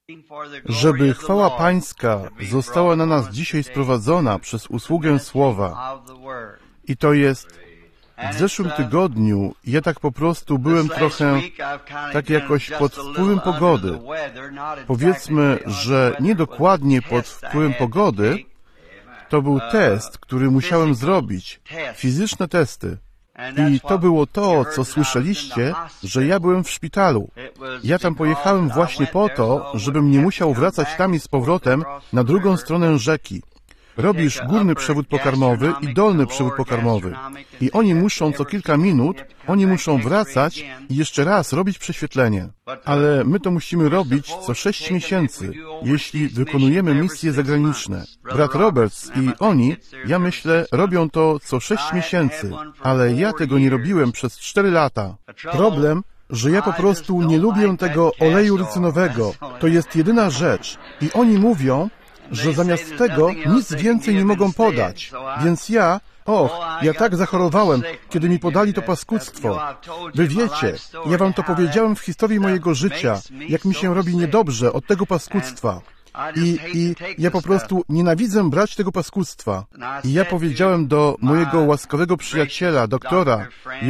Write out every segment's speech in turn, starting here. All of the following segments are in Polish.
żeby chwała Pańska została na nas dzisiaj sprowadzona przez usługę Słowa. I to jest w zeszłym tygodniu, ja tak po prostu byłem trochę tak jakoś pod wpływem pogody. Powiedzmy, że nie dokładnie pod wpływem pogody. To był test, który musiałem zrobić. Fizyczne testy. I to było to, co słyszeliście, że ja byłem w szpitalu. Ja tam pojechałem właśnie po to, żebym nie musiał wracać tam i z powrotem na drugą stronę rzeki. Robisz górny przewód pokarmowy i dolny przewód pokarmowy. I oni muszą co kilka minut, oni muszą wracać i jeszcze raz robić prześwietlenie. Ale my to musimy robić co 6 miesięcy, jeśli wykonujemy misje zagraniczne. Brat Roberts i oni, ja myślę, robią to co 6 miesięcy, ale ja tego nie robiłem przez 4 lata. Problem, że ja po prostu nie lubię tego oleju rycynowego. To jest jedyna rzecz. I oni mówią, że zamiast tego nic więcej nie mogą podać. Więc ja tak zachorowałem, kiedy mi podali to paskudztwo. Wy wiecie, ja wam to powiedziałem w historii mojego życia, jak mi się robi niedobrze od tego paskudztwa. I ja po prostu nienawidzę brać tego paskudztwa. I ja powiedziałem do mojego łaskawego przyjaciela, doktora,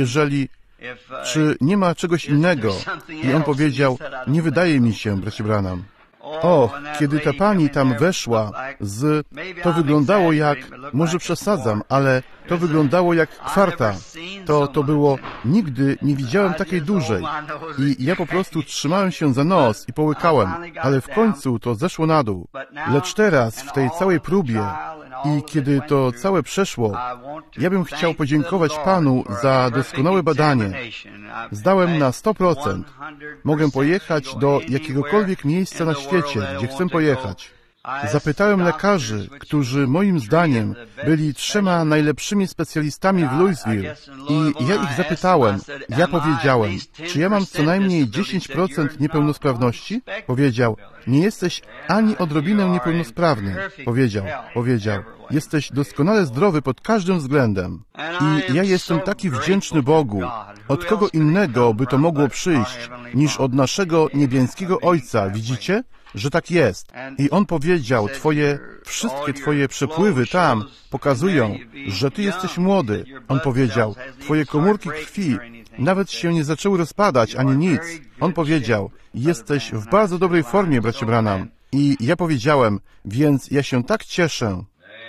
czy nie ma czegoś innego? I on powiedział, nie wydaje mi się, bracie Branham. Kiedy ta pani tam weszła to wyglądało jak, może przesadzam, ale to wyglądało jak kwarta. To było, nigdy nie widziałem takiej dużej. I ja po prostu trzymałem się za nos i połykałem, ale w końcu to zeszło na dół. Lecz teraz, w tej całej próbie i kiedy to całe przeszło, ja bym chciał podziękować Panu za doskonałe badanie. Zdałem na 100%. Mogę pojechać do jakiegokolwiek miejsca na świecie, gdzie chcę pojechać. Zapytałem lekarzy, którzy moim zdaniem byli 3 najlepszymi specjalistami w Louisville i ja ich zapytałem, ja powiedziałem, czy ja mam co najmniej 10% niepełnosprawności? Powiedział, nie jesteś ani odrobinę niepełnosprawny. Powiedział, jesteś doskonale zdrowy pod każdym względem. I ja jestem taki wdzięczny Bogu. Od kogo innego by to mogło przyjść, niż od naszego niebieskiego Ojca, widzicie? Że tak jest. I on powiedział, wszystkie twoje przepływy tam pokazują, że ty jesteś młody. On powiedział, twoje komórki krwi nawet się nie zaczęły rozpadać, ani nic. On powiedział, jesteś w bardzo dobrej formie, bracie Branham. I ja powiedziałem, więc ja się tak cieszę.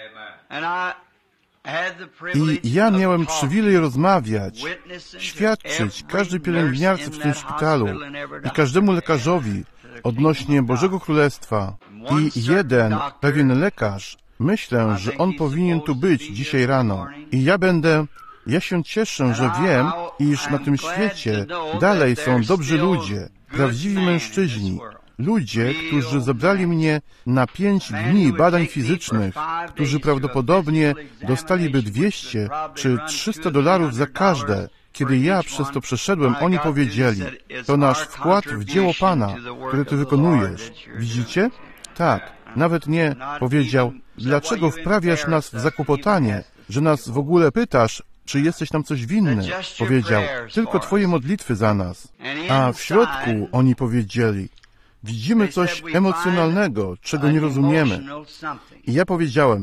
I ja miałem przywilej rozmawiać, świadczyć każdej pielęgniarce w tym szpitalu i każdemu lekarzowi odnośnie Bożego Królestwa. I pewien lekarz, myślę, że on powinien tu być dzisiaj rano. I ja się cieszę, że wiem, iż na tym świecie dalej są dobrzy ludzie, prawdziwi mężczyźni, ludzie, którzy zabrali mnie na 5 dni badań fizycznych, którzy prawdopodobnie dostaliby 200 czy $300 za każde. Kiedy ja przez to przeszedłem, oni powiedzieli, to nasz wkład w dzieło Pana, które Ty wykonujesz. Widzicie? Tak. Nawet nie powiedział, dlaczego wprawiasz nas w zakłopotanie, że nas w ogóle pytasz, czy jesteś nam coś winny. Powiedział, tylko Twoje modlitwy za nas. A w środku oni powiedzieli, widzimy coś emocjonalnego, czego nie rozumiemy. I ja powiedziałem,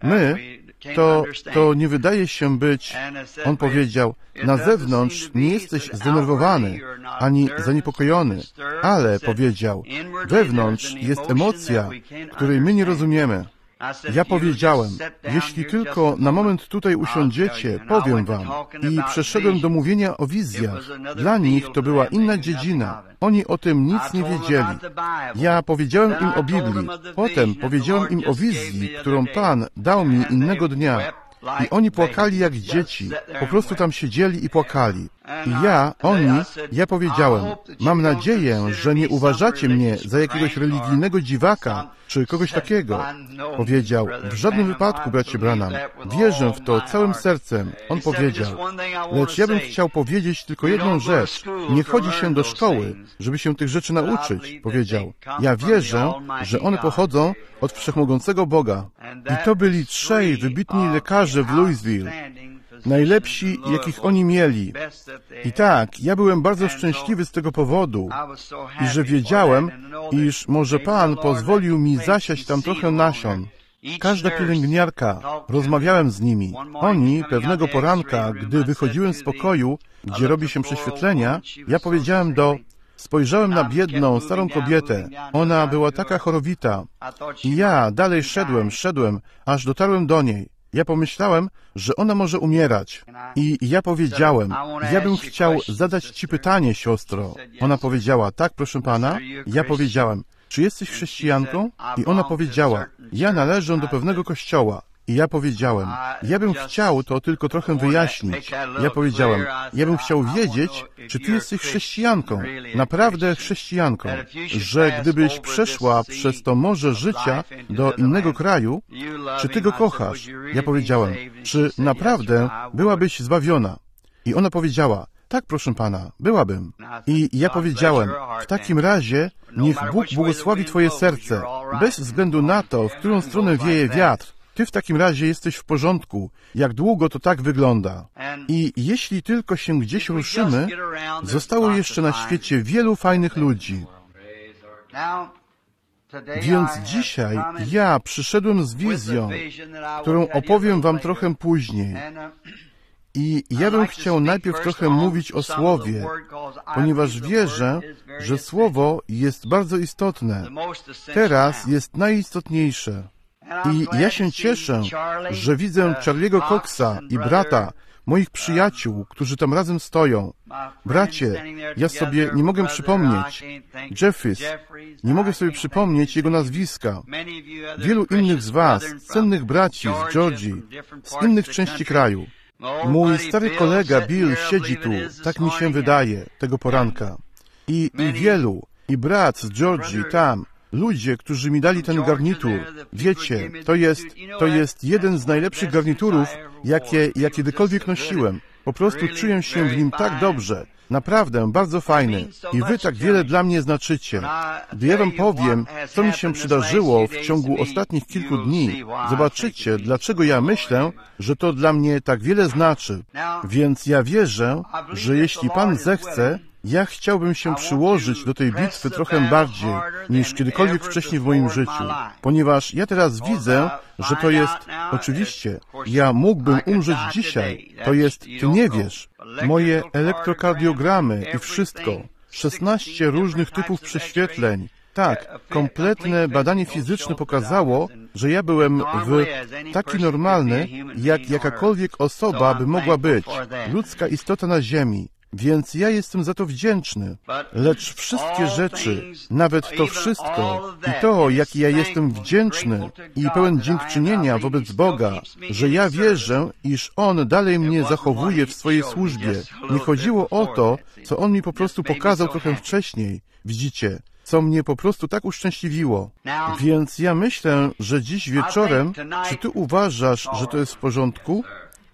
to nie wydaje się być, on powiedział, na zewnątrz nie jesteś zdenerwowany, ani zaniepokojony, ale powiedział, wewnątrz jest emocja, której my nie rozumiemy. Ja powiedziałem, jeśli tylko na moment tutaj usiądziecie, powiem wam. I przeszedłem do mówienia o wizjach. Dla nich to była inna dziedzina. Oni o tym nic nie wiedzieli. Ja powiedziałem im o Biblii. Potem powiedziałem im o wizji, którą Pan dał mi innego dnia. I oni płakali jak dzieci. Po prostu tam siedzieli i płakali. I ja powiedziałem, mam nadzieję, że nie uważacie mnie za jakiegoś religijnego dziwaka, czy kogoś takiego. Powiedział, w żadnym wypadku, bracie Branham. Wierzę w to całym sercem. On powiedział, lecz ja bym chciał powiedzieć tylko jedną rzecz. Nie chodzi się do szkoły, żeby się tych rzeczy nauczyć. Powiedział, ja wierzę, że one pochodzą od Wszechmogącego Boga. I to byli 3 wybitni lekarze w Louisville. najlepsi, jakich oni mieli. I tak, ja byłem bardzo szczęśliwy z tego powodu i że wiedziałem, iż może Pan pozwolił mi zasiać tam trochę nasion. Każda pielęgniarka, rozmawiałem z nimi. Oni pewnego poranka, gdy wychodziłem z pokoju, gdzie robi się prześwietlenia, ja powiedziałem spojrzałem na biedną, starą kobietę. Ona była taka chorowita. I ja dalej szedłem, aż dotarłem do niej. Ja pomyślałem, że ona może umierać. I ja powiedziałem, ja bym chciał zadać Ci pytanie, siostro. Ona powiedziała, tak, proszę Pana. Ja powiedziałem, czy jesteś chrześcijanką? I ona powiedziała, ja należę do pewnego kościoła. I ja powiedziałem, ja bym chciał to tylko trochę wyjaśnić. Ja powiedziałem, ja bym chciał wiedzieć, czy Ty jesteś chrześcijanką, naprawdę chrześcijanką, że gdybyś przeszła przez to morze życia do innego kraju, czy Ty go kochasz? Ja powiedziałem, czy naprawdę byłabyś zbawiona? I ona powiedziała, tak, proszę Pana, byłabym. I ja powiedziałem, w takim razie niech Bóg błogosławi Twoje serce, bez względu na to, w którą stronę wieje wiatr. Ty w takim razie jesteś w porządku, jak długo to tak wygląda. I jeśli tylko się gdzieś ruszymy, zostało jeszcze na świecie wielu fajnych ludzi. Więc dzisiaj ja przyszedłem z wizją, którą opowiem Wam trochę później. I ja bym chciał najpierw trochę mówić o Słowie, ponieważ wierzę, że Słowo jest bardzo istotne. Teraz jest najistotniejsze. I ja się cieszę, że widzę Charlie'ego Coxa i brata, moich przyjaciół, którzy tam razem stoją. Bracie, ja sobie nie mogę przypomnieć. Jeffries, nie mogę sobie przypomnieć jego nazwiska. Wielu innych z was, cennych braci z Georgii, z innych części kraju. Mój stary kolega Bill siedzi tu, tak mi się wydaje, tego poranka. I wielu, i brat z Georgii tam, ludzie, którzy mi dali ten garnitur. Wiecie, to jest jeden z najlepszych garniturów, jakie ja kiedykolwiek nosiłem. Po prostu czuję się w nim tak dobrze. Naprawdę, bardzo fajny. I wy tak wiele dla mnie znaczycie. Gdy ja wam powiem, co mi się przydarzyło w ciągu ostatnich kilku dni, zobaczycie, dlaczego ja myślę, że to dla mnie tak wiele znaczy. Więc ja wierzę, że jeśli Pan zechce, ja chciałbym się przyłożyć do tej bitwy trochę bardziej niż kiedykolwiek wcześniej w moim życiu, ponieważ ja teraz widzę, że to jest, oczywiście, ja mógłbym umrzeć dzisiaj, to jest, ty nie wiesz, moje elektrokardiogramy i wszystko, 16 różnych typów prześwietleń. Tak, kompletne badanie fizyczne pokazało, że ja byłem taki normalny, jak jakakolwiek osoba by mogła być, ludzka istota na ziemi. Więc ja jestem za to wdzięczny. Lecz wszystkie rzeczy, nawet to wszystko i to, jak ja jestem wdzięczny i pełen dziękczynienia wobec Boga, że ja wierzę, iż On dalej mnie zachowuje w swojej służbie. Nie chodziło o to, co On mi po prostu pokazał trochę wcześniej. Widzicie, co mnie po prostu tak uszczęśliwiło. Więc ja myślę, że dziś wieczorem, czy Ty uważasz, że to jest w porządku?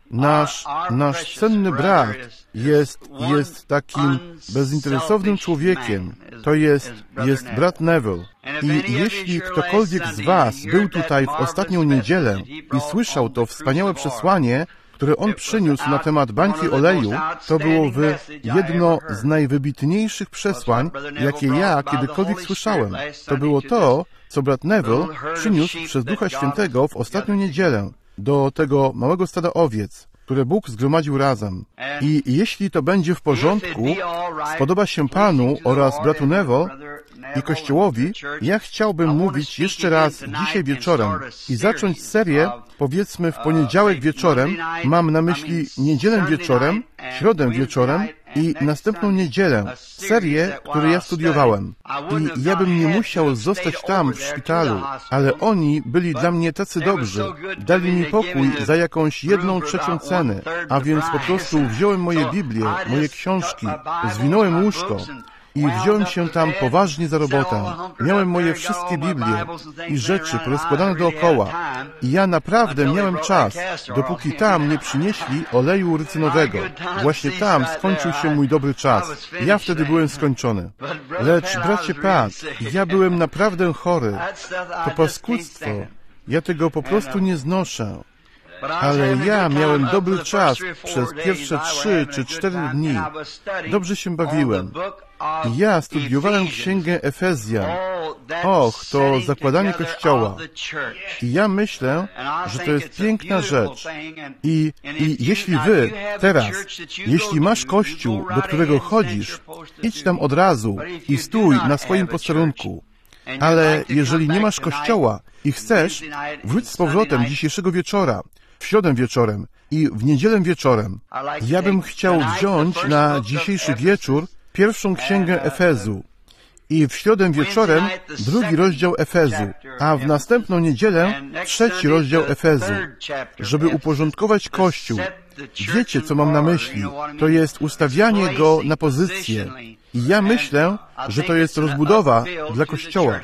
Nasz cenny brat jest takim bezinteresownym człowiekiem. To jest brat Neville. I jeśli ktokolwiek z was był tutaj w ostatnią niedzielę i słyszał to wspaniałe przesłanie, które on przyniósł na temat bańki oleju, to było jedno z najwybitniejszych przesłań, jakie ja kiedykolwiek słyszałem. To było to, co brat Neville przyniósł przez Ducha Świętego w ostatnią niedzielę do tego małego stada owiec, które Bóg zgromadził razem. I jeśli to będzie w porządku, spodoba się Panu oraz bratu Neville i Kościołowi, ja chciałbym mówić jeszcze raz dzisiaj wieczorem i zacząć serię, powiedzmy w poniedziałek wieczorem, mam na myśli niedzielę wieczorem, środę wieczorem i następną niedzielę, serię, której ja studiowałem. I ja bym nie musiał zostać tam w szpitalu, ale oni byli dla mnie tacy dobrzy. Dali mi pokój za jakąś 1/3 ceny, a więc po prostu wziąłem moje Biblię, moje książki, zwinąłem łóżko i wziąłem się tam poważnie za robotę. Miałem moje wszystkie Biblie i rzeczy porozkładane dookoła. I ja naprawdę miałem czas, dopóki tam nie przynieśli oleju rycynowego. Właśnie tam skończył się mój dobry czas. Ja wtedy byłem skończony. Lecz, bracie Pat, ja byłem naprawdę chory. To paskudztwo. Ja tego po prostu nie znoszę. Ale ja miałem dobry czas przez pierwsze 3 czy 4 dni. Dobrze się bawiłem. Ja studiowałem Księgę Efezjan. Och, to zakładanie Kościoła. I ja myślę, że to jest piękna rzecz. I jeśli wy teraz, jeśli masz Kościół, do którego chodzisz, idź tam od razu i stój na swoim posterunku. Ale jeżeli nie masz Kościoła i chcesz, wróć z powrotem dzisiejszego wieczora, w środę wieczorem i w niedzielę wieczorem. Ja bym chciał wziąć na dzisiejszy wieczór pierwszą księgę Efezu i w środę wieczorem 2 rozdział Efezu, a w następną niedzielę 3 rozdział Efezu, żeby uporządkować Kościół. Wiecie, co mam na myśli? To jest ustawianie go na pozycję. I ja myślę, że to jest rozbudowa dla Kościoła.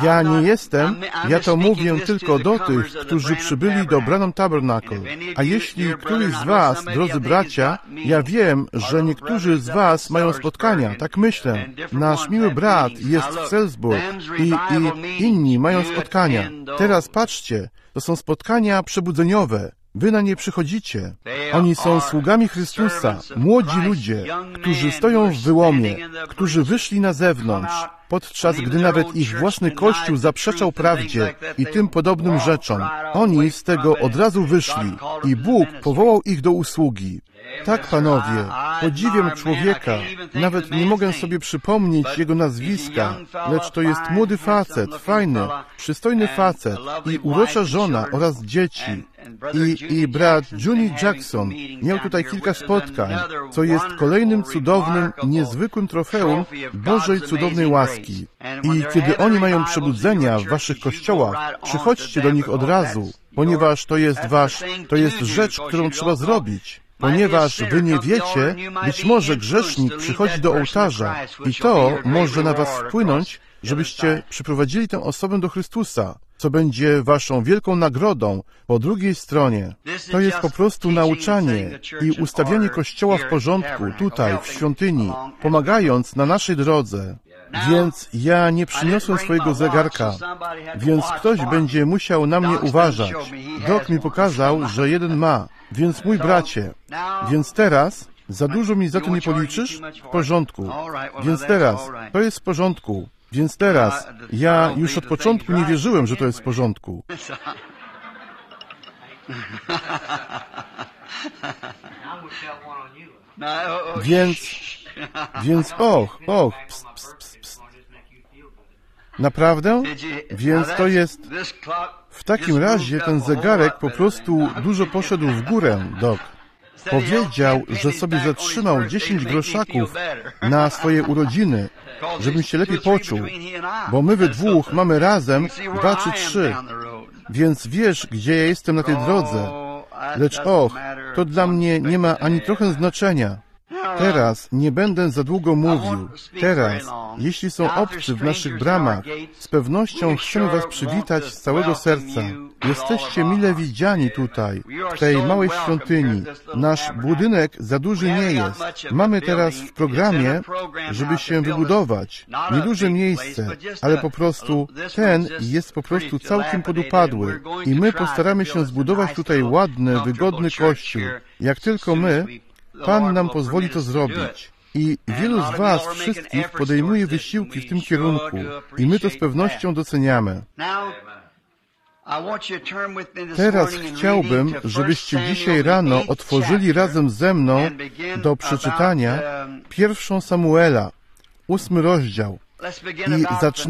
Ja to mówię tylko do tych, którzy przybyli do Branham Tabernacle. A jeśli któryś z was, drodzy bracia, ja wiem, że niektórzy z was mają spotkania, tak myślę. Nasz miły brat jest w Salzburg i inni mają spotkania. Teraz patrzcie, to są spotkania przebudzeniowe. Wy na nie przychodzicie. Oni są sługami Chrystusa, młodzi ludzie, którzy stoją w wyłomie, którzy wyszli na zewnątrz, podczas gdy nawet ich własny Kościół zaprzeczał prawdzie i tym podobnym rzeczom. Oni z tego od razu wyszli i Bóg powołał ich do usługi. Tak, panowie, podziwiam człowieka, nawet nie mogę sobie przypomnieć jego nazwiska, lecz to jest młody facet, fajny, przystojny facet i urocza żona oraz dzieci. I brat Juni Jackson miał tutaj kilka spotkań, co jest kolejnym cudownym, niezwykłym trofeum Bożej cudownej łaski. I kiedy oni mają przebudzenia w waszych kościołach, przychodźcie do nich od razu, ponieważ to jest rzecz, którą trzeba zrobić. Ponieważ wy nie wiecie, być może grzesznik przychodzi do ołtarza i to może na was wpłynąć, żebyście przyprowadzili tę osobę do Chrystusa, co będzie waszą wielką nagrodą po drugiej stronie. To jest po prostu nauczanie i ustawianie Kościoła w porządku tutaj, w świątyni, pomagając na naszej drodze. Więc ja nie przyniosłem swojego zegarka, więc ktoś będzie musiał na mnie uważać. Doc mi pokazał, że jeden ma, więc mój bracie. Więc teraz, za dużo mi za to nie policzysz? W porządku. Więc teraz, to jest w porządku. Więc teraz, ja już od początku nie wierzyłem, że to jest w porządku. Więc pst. Naprawdę? Więc to jest... W takim razie ten zegarek po prostu dużo poszedł w górę, Doc. Powiedział, że sobie zatrzymał 10 groszaków na swoje urodziny, żebym się lepiej poczuł, bo my we dwóch mamy razem 2 czy 3. Więc wiesz, gdzie ja jestem na tej drodze. Lecz to dla mnie nie ma ani trochę znaczenia. Teraz nie będę za długo mówił. Teraz, jeśli są obcy w naszych bramach, z pewnością chcemy was przywitać z całego serca. Jesteście mile widziani tutaj, w tej małej świątyni. Nasz budynek za duży nie jest. Mamy teraz w programie, żeby się wybudować. Nieduże miejsce, ale po prostu ten jest po prostu całkiem podupadły. I my postaramy się zbudować tutaj ładny, wygodny kościół. Jak tylko my, Pan nam pozwoli to zrobić. I wielu z was wszystkich podejmuje wysiłki w tym kierunku. I my to z pewnością doceniamy. Teraz chciałbym, żebyście dzisiaj rano otworzyli razem ze mną do przeczytania 1 Samuela, 8 rozdział. I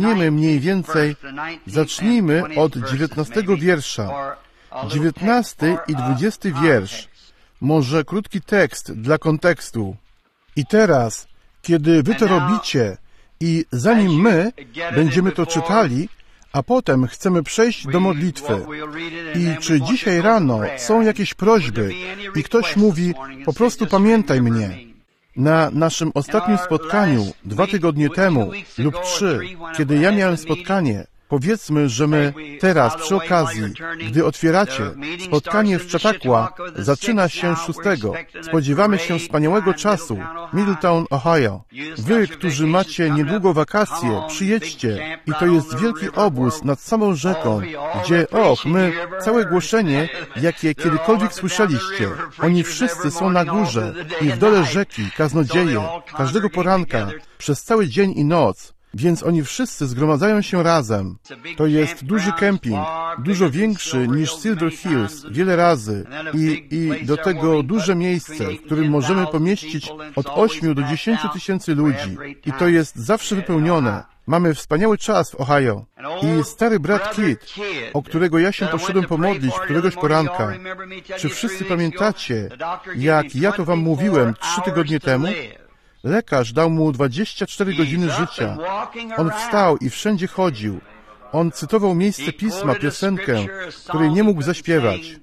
zacznijmy od 19 wiersza. 19 i 20 wiersz. Może krótki tekst dla kontekstu. I teraz, kiedy wy to robicie i zanim my będziemy to czytali, a potem chcemy przejść do modlitwy. I czy dzisiaj rano są jakieś prośby i ktoś mówi, po prostu pamiętaj mnie. Na naszym ostatnim spotkaniu, 2 tygodnie temu lub 3, kiedy ja miałem spotkanie, Powiedzmy, że my teraz, przy okazji, gdy otwieracie, spotkanie w Chautauqua zaczyna się 6. Spodziewamy się wspaniałego czasu, Middletown, Ohio. Wy, którzy macie niedługo wakacje, przyjedźcie i to jest wielki obóz nad samą rzeką, gdzie, my, całe głoszenie, jakie kiedykolwiek słyszeliście, oni wszyscy są na górze i w dole rzeki, kaznodzieje, każdego poranka, przez cały dzień i noc. Więc oni wszyscy zgromadzają się razem. To jest duży kemping, dużo większy niż Silver Hills, wiele razy. I do tego duże miejsce, w którym możemy pomieścić od 8 do 10 tysięcy ludzi. I to jest zawsze wypełnione. Mamy wspaniały czas w Ohio. I stary brat Kit, o którego ja się poszedłem pomodlić któregoś poranka. Czy wszyscy pamiętacie, jak ja to wam mówiłem 3 tygodnie temu? Lekarz dał mu 24 godziny życia. On wstał i wszędzie chodził. On cytował miejsce pisma, piosenkę, której nie mógł zaśpiewać.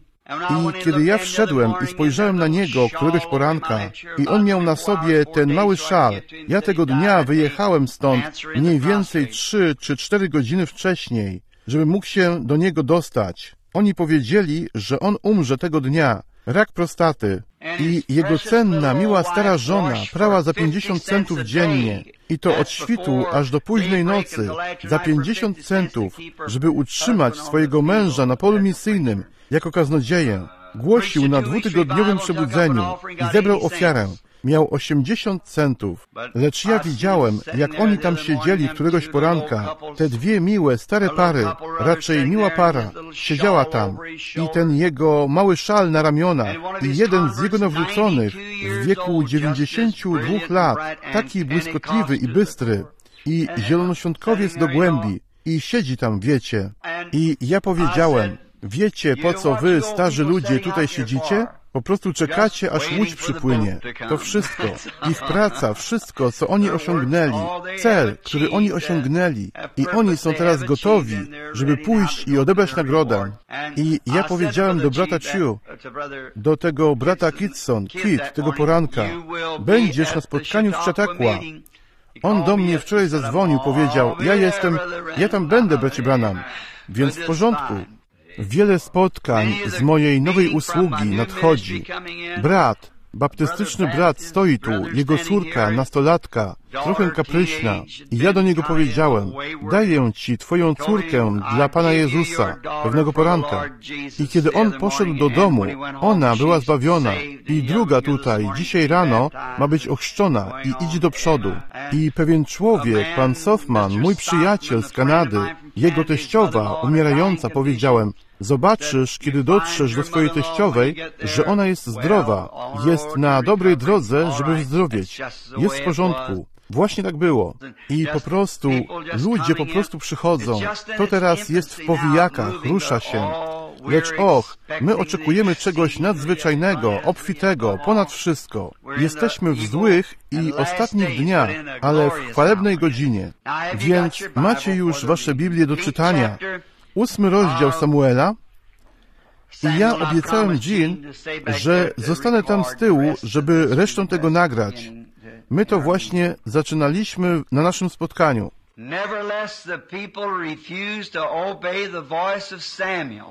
I kiedy ja wszedłem i spojrzałem na niego któregoś poranka i on miał na sobie ten mały szal, ja tego dnia wyjechałem stąd mniej więcej 3 czy 4 godziny wcześniej, żeby mógł się do niego dostać. Oni powiedzieli, że on umrze tego dnia. Rak prostaty. I jego cenna, miła stara żona prała za 50 centów dziennie. I to od świtu aż do późnej nocy za 50 centów, żeby utrzymać swojego męża na polu misyjnym jako kaznodzieję. Głosił na 2-tygodniowym przebudzeniu i zebrał ofiarę. Miał 80 centów. Lecz ja widziałem, jak oni tam siedzieli któregoś poranka. Te dwie miłe, stare pary, raczej miła para, siedziała tam. I ten jego mały szal na ramionach. I jeden z jego nawróconych w wieku 92 lat, taki błyskotliwy i bystry. I zielonoświątkowiec do głębi. I siedzi tam, wiecie. I ja powiedziałem, wiecie, po co wy, starzy ludzie, tutaj siedzicie? Po prostu czekacie, aż łódź przypłynie. To wszystko. Ich praca, wszystko, co oni osiągnęli. Cel, który oni osiągnęli. I oni są teraz gotowi, żeby pójść i odebrać nagrodę. I ja powiedziałem do brata Chiu, do tego brata Kit, tego poranka, będziesz na spotkaniu w Chautauqua. On do mnie wczoraj zadzwonił, powiedział, ja tam będę, bracie Branham. Więc w porządku. Wiele spotkań z mojej nowej usługi nadchodzi. Baptystyczny brat stoi tu, jego córka, nastolatka, trochę kapryśna. I ja do niego powiedziałem, daję ci twoją córkę dla Pana Jezusa pewnego poranka. I kiedy on poszedł do domu, ona była zbawiona. I druga tutaj, dzisiaj rano, ma być ochrzczona i idź do przodu. I pewien człowiek, pan Softman, mój przyjaciel z Kanady, jego teściowa, umierająca, powiedziałem, zobaczysz, kiedy dotrzesz do swojej teściowej, że ona jest zdrowa, jest na dobrej drodze, żeby wyzdrowieć. Jest w porządku. Właśnie tak było. I po prostu, ludzie po prostu przychodzą. To teraz jest w powijakach, rusza się. Lecz my oczekujemy czegoś nadzwyczajnego, obfitego, ponad wszystko. Jesteśmy w złych i ostatnich dniach, ale w chwalebnej godzinie. Więc macie już wasze Biblię do czytania. 8 rozdział Samuela. I ja obiecałem Jean, że zostanę tam z tyłu, żeby resztę tego nagrać. My to właśnie zaczynaliśmy na naszym spotkaniu. Nevertheless, the people refused to obey the voice of Samuel.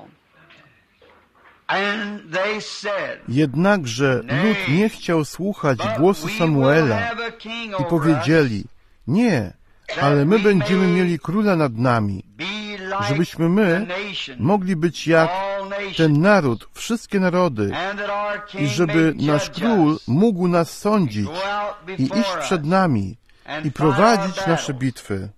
And they said, jednakże lud nie chciał słuchać głosu Samuela i powiedzieli, nie, ale my będziemy mieli króla nad nami, żebyśmy my mogli być jak ten naród, wszystkie narody, i żeby nasz król mógł nas sądzić i iść przed nami i prowadzić nasze bitwy.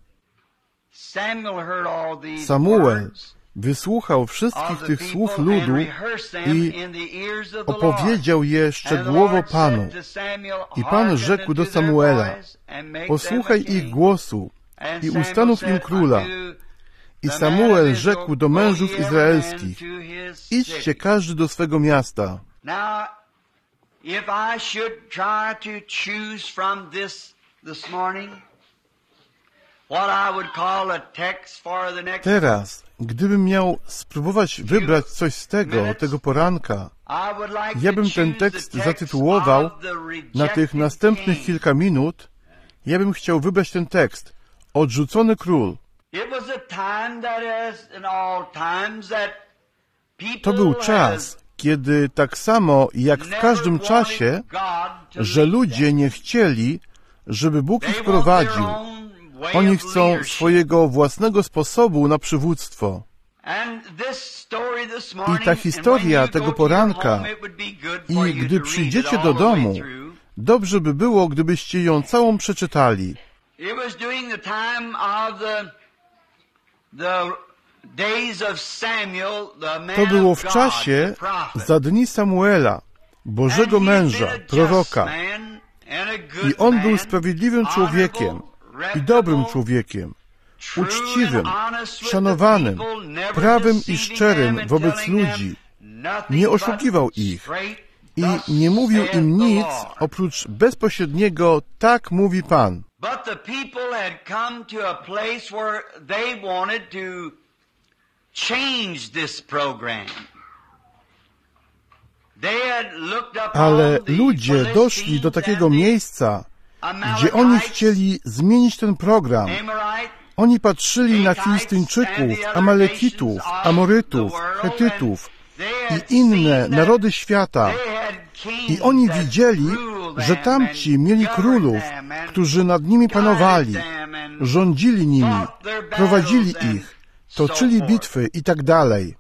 Samuel wysłuchał wszystkich tych słów ludu i opowiedział je szczegółowo Panu. I Pan rzekł do Samuela, posłuchaj ich głosu i ustanów im króla. I Samuel rzekł do mężów izraelskich, idźcie każdy do swego miasta. Teraz, gdybym miał spróbować wybrać coś z tego poranka, ja bym ten tekst zatytułował na tych następnych kilka minut, ja bym chciał wybrać ten tekst, Odrzucony król. To był czas, kiedy tak samo jak w każdym czasie, że ludzie nie chcieli, żeby Bóg ich prowadził. Oni chcą swojego własnego sposobu na przywództwo. I ta historia tego poranka, i gdy przyjdziecie do domu, dobrze by było, gdybyście ją całą przeczytali. To było w czasie za dni Samuela, Bożego męża, proroka. I on był sprawiedliwym człowiekiem i dobrym człowiekiem, uczciwym, szanowanym, prawym i szczerym wobec ludzi. Nie oszukiwał ich i nie mówił im nic oprócz bezpośredniego "tak mówi Pan". Ale ludzie doszli do takiego miejsca, gdzie oni chcieli zmienić ten program. Oni patrzyli na Filistyńczyków, Amalekitów, Amorytów, Chetytów i inne narody świata. I oni widzieli, że tamci mieli królów, którzy nad nimi panowali, rządzili nimi, prowadzili ich, toczyli bitwy i tak dalej.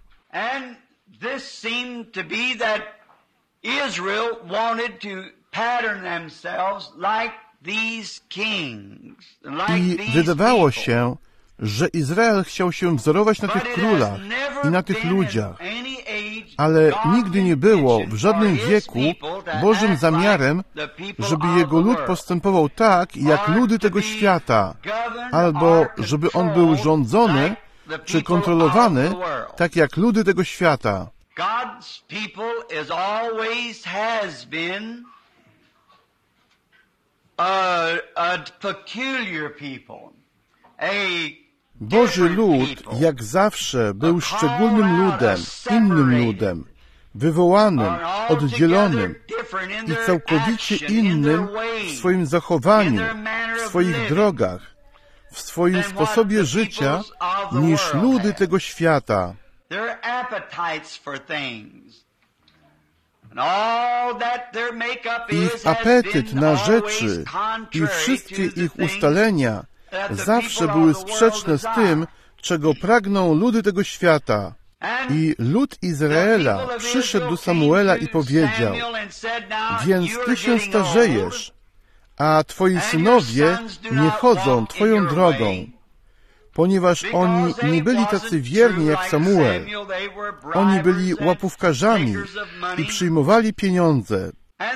I wydawało się, że Izrael chciał się wzorować na tych królach i na tych ludziach, ale nigdy nie było w żadnym wieku Bożym zamiarem, żeby Jego lud postępował tak, jak ludy tego świata, albo żeby on był rządzony czy kontrolowany tak, jak ludy tego świata. Boży lud, jak zawsze, był szczególnym ludem, innym ludem, wywołanym, oddzielonym i całkowicie innym w swoim zachowaniu, w swoich drogach, w swoim sposobie życia niż ludy tego świata. Ich apetyt na rzeczy i wszystkie ich ustalenia zawsze były sprzeczne z tym, czego pragną ludy tego świata. I lud Izraela przyszedł do Samuela i powiedział: więc ty się starzejesz, a twoi synowie nie chodzą twoją drogą, ponieważ oni nie byli tacy wierni jak Samuel. Oni byli łapówkarzami i przyjmowali pieniądze.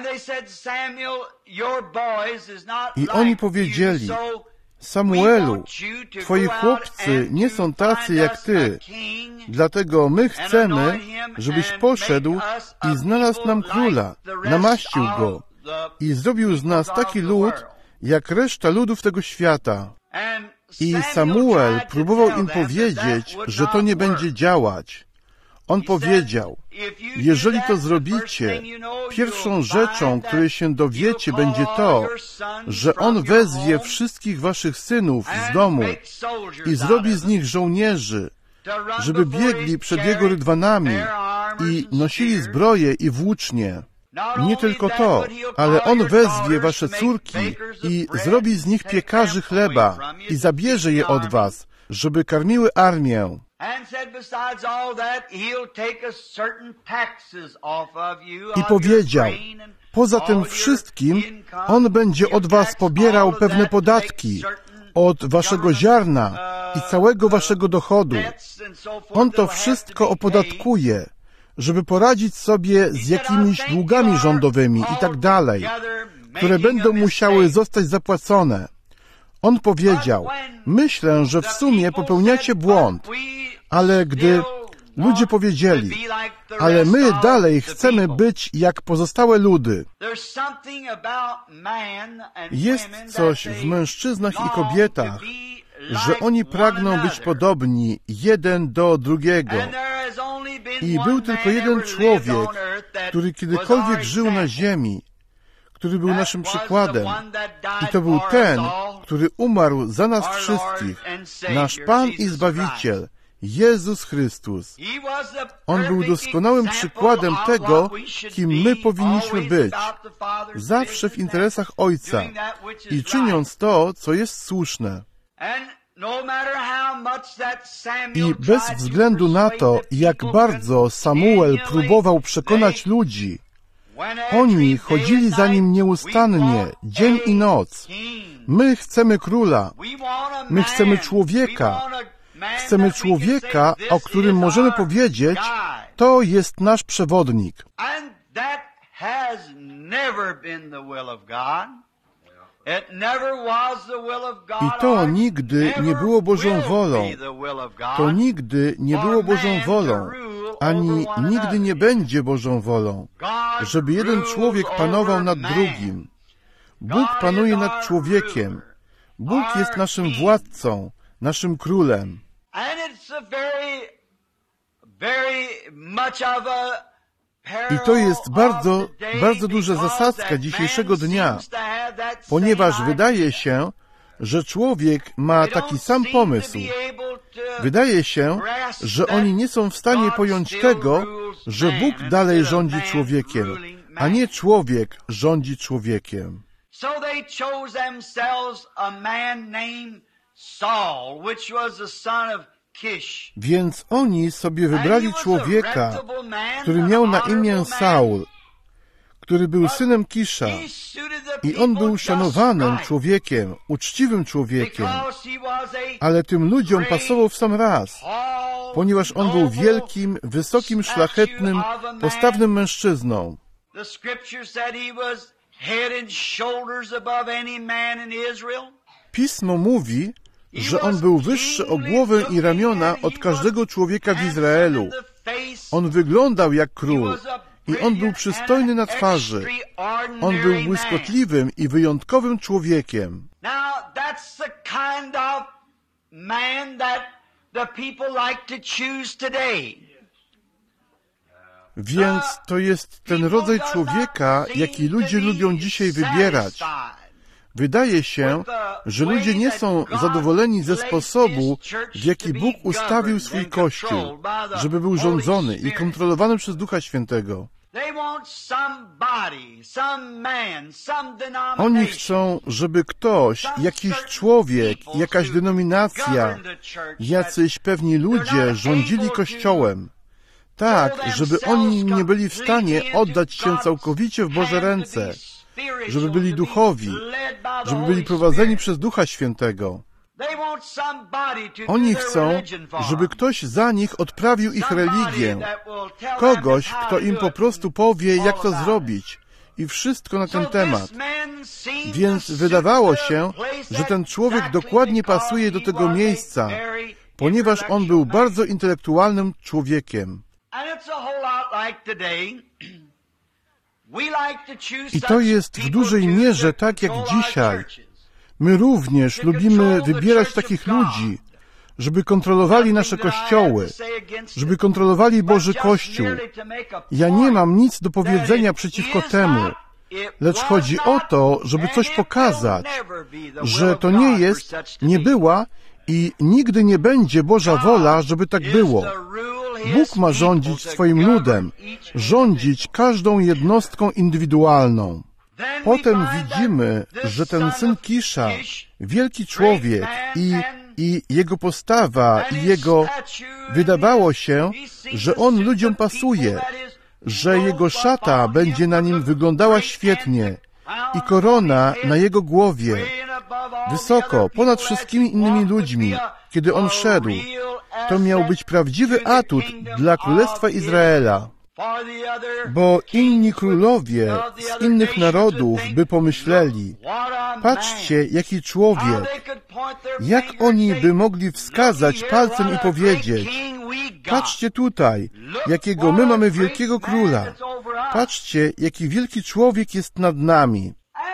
I oni powiedzieli: Samuelu, twoi chłopcy nie są tacy jak ty, dlatego my chcemy, żebyś poszedł i znalazł nam króla, namaścił go i zrobił z nas taki lud, jak reszta ludów tego świata. I Samuel próbował im powiedzieć, że to nie będzie działać. On powiedział: jeżeli to zrobicie, pierwszą rzeczą, której się dowiecie, będzie to, że on wezwie wszystkich waszych synów z domu i zrobi z nich żołnierzy, żeby biegli przed jego rydwanami i nosili zbroje i włócznie. Nie tylko to, ale on wezwie wasze córki i zrobi z nich piekarzy chleba i zabierze je od was, żeby karmiły armię. I powiedział: poza tym wszystkim on będzie od was pobierał pewne podatki, od waszego ziarna i całego waszego dochodu. On to wszystko opodatkuje, żeby poradzić sobie z jakimiś długami rządowymi i tak dalej, które będą musiały zostać zapłacone. On powiedział: myślę, że w sumie popełniacie błąd, ale gdy ludzie powiedzieli: ale my dalej chcemy być jak pozostałe ludy. Jest coś w mężczyznach i kobietach, że oni pragną być podobni jeden do drugiego. I był tylko jeden człowiek, który kiedykolwiek żył na ziemi, który był naszym przykładem. I to był ten, który umarł za nas wszystkich, nasz Pan i Zbawiciel, Jezus Chrystus. On był doskonałym przykładem tego, kim my powinniśmy być, zawsze w interesach Ojca i czyniąc to, co jest słuszne. I bez względu na to, jak bardzo Samuel próbował przekonać ludzi, oni chodzili za nim nieustannie, dzień i noc. My chcemy króla, my chcemy człowieka, o którym możemy powiedzieć, to jest nasz przewodnik. I to nigdy nie było Bożą wolą. To nigdy nie było Bożą wolą, ani nigdy nie będzie Bożą wolą, żeby jeden człowiek panował nad drugim. Bóg panuje nad człowiekiem. Bóg jest naszym władcą, naszym królem. I to jest bardzo, bardzo duża zasadzka dzisiejszego dnia, ponieważ wydaje się, że człowiek ma taki sam pomysł. Wydaje się, że oni nie są w stanie pojąć tego, że Bóg dalej rządzi człowiekiem, a nie człowiek rządzi człowiekiem. Więc oni sobie wybrali człowieka, który miał na imię Saul, który był synem Kisza, i on był szanowanym człowiekiem, uczciwym człowiekiem, ale tym ludziom pasował w sam raz, ponieważ on był wielkim, wysokim, szlachetnym, postawnym mężczyzną. Pismo mówi, że on był wyższy o głowę i ramiona od każdego człowieka w Izraelu. On wyglądał jak król i on był przystojny na twarzy. On był błyskotliwym i wyjątkowym człowiekiem. Więc to jest ten rodzaj człowieka, jaki ludzie lubią dzisiaj wybierać. Wydaje się, że ludzie nie są zadowoleni ze sposobu, w jaki Bóg ustawił swój Kościół, żeby był rządzony i kontrolowany przez Ducha Świętego. Oni chcą, żeby ktoś, jakiś człowiek, jakaś denominacja, jacyś pewni ludzie rządzili Kościołem. Tak, żeby oni nie byli w stanie oddać się całkowicie w Boże ręce, żeby byli duchowi, żeby byli prowadzeni przez Ducha Świętego. Oni chcą, żeby ktoś za nich odprawił ich religię, kogoś, kto im po prostu powie, jak to zrobić i wszystko na ten temat. Więc wydawało się, że ten człowiek dokładnie pasuje do tego miejsca, ponieważ on był bardzo intelektualnym człowiekiem. I to jest w dużej mierze tak jak dzisiaj. My również lubimy wybierać takich ludzi, żeby kontrolowali nasze kościoły, żeby kontrolowali Boży Kościół. Ja nie mam nic do powiedzenia przeciwko temu, lecz chodzi o to, żeby coś pokazać, że to nie jest, nie była i nigdy nie będzie Boża wola, żeby tak było. Bóg ma rządzić swoim ludem, rządzić każdą jednostką indywidualną. Potem widzimy, że ten syn Kisza, wielki człowiek i jego postawa i jego... Wydawało się, że on ludziom pasuje, że jego szata będzie na nim wyglądała świetnie i korona na jego głowie, wysoko, ponad wszystkimi innymi ludźmi. Kiedy on szedł, to miał być prawdziwy atut dla Królestwa Izraela. Bo inni królowie z innych narodów by pomyśleli, patrzcie, jaki człowiek, jak oni by mogli wskazać palcem i powiedzieć, patrzcie tutaj, jakiego my mamy wielkiego króla, patrzcie, jaki wielki człowiek jest nad nami.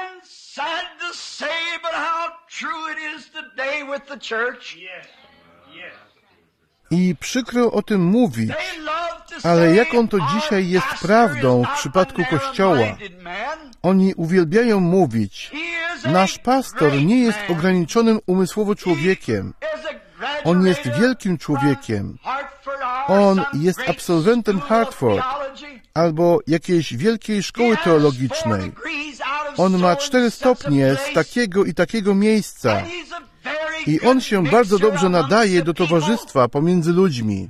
I przykro o tym mówić, ale jaką to dzisiaj jest prawdą w przypadku Kościoła. Oni uwielbiają mówić, nasz pastor nie jest ograniczonym umysłowo człowiekiem. On jest wielkim człowiekiem. On jest absolwentem Hartford albo jakiejś wielkiej szkoły teologicznej. On ma 4 stopnie z takiego i takiego miejsca. I on się bardzo dobrze nadaje do towarzystwa pomiędzy ludźmi.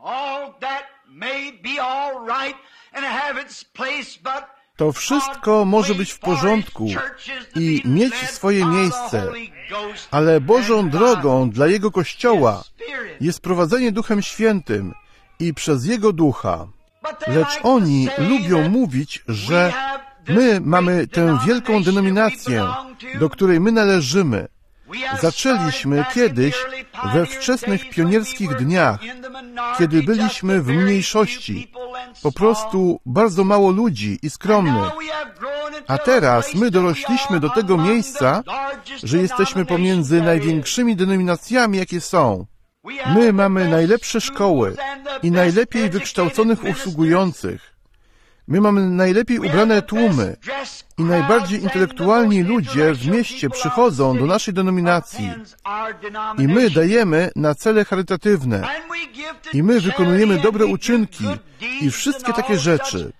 To wszystko może być w porządku i mieć swoje miejsce, ale Bożą drogą dla Jego Kościoła jest prowadzenie Duchem Świętym i przez Jego Ducha. Lecz oni lubią mówić, że my mamy tę wielką denominację, do której my należymy. Zaczęliśmy kiedyś we wczesnych pionierskich dniach, kiedy byliśmy w mniejszości, po prostu bardzo mało ludzi i skromnych. A teraz my dorośliśmy do tego miejsca, że jesteśmy pomiędzy największymi denominacjami, jakie są. My mamy najlepsze szkoły i najlepiej wykształconych usługujących. My mamy najlepiej ubrane tłumy i najbardziej intelektualni ludzie w mieście przychodzą do naszej denominacji. I my dajemy na cele charytatywne. I my wykonujemy dobre uczynki i wszystkie takie rzeczy.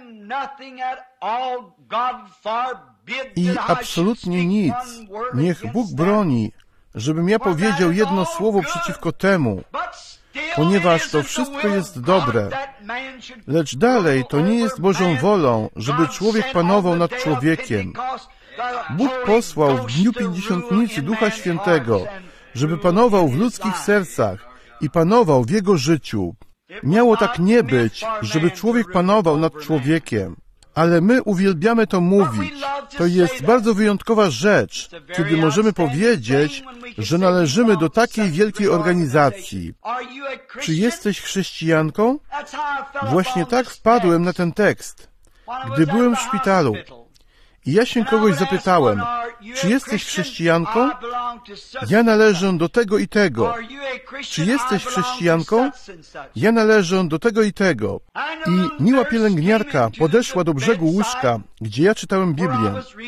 I absolutnie nic. Niech Bóg broni, żebym ja powiedział jedno słowo przeciwko temu, ponieważ to wszystko jest dobre. Lecz dalej to nie jest Bożą wolą, żeby człowiek panował nad człowiekiem. Bóg posłał w dniu Pięćdziesiątnicy Ducha Świętego, żeby panował w ludzkich sercach i panował w jego życiu. Miało tak nie być, żeby człowiek panował nad człowiekiem. Ale my uwielbiamy to mówić. To jest bardzo wyjątkowa rzecz, kiedy możemy powiedzieć, że należymy do takiej wielkiej organizacji. Czy jesteś chrześcijanką? Właśnie tak wpadłem na ten tekst, gdy byłem w szpitalu. I ja się kogoś zapytałem, czy jesteś chrześcijanką? Ja należę do tego i tego. Czy jesteś chrześcijanką? Ja należę do tego i tego. I miła pielęgniarka podeszła do brzegu łóżka, gdzie ja czytałem Biblię.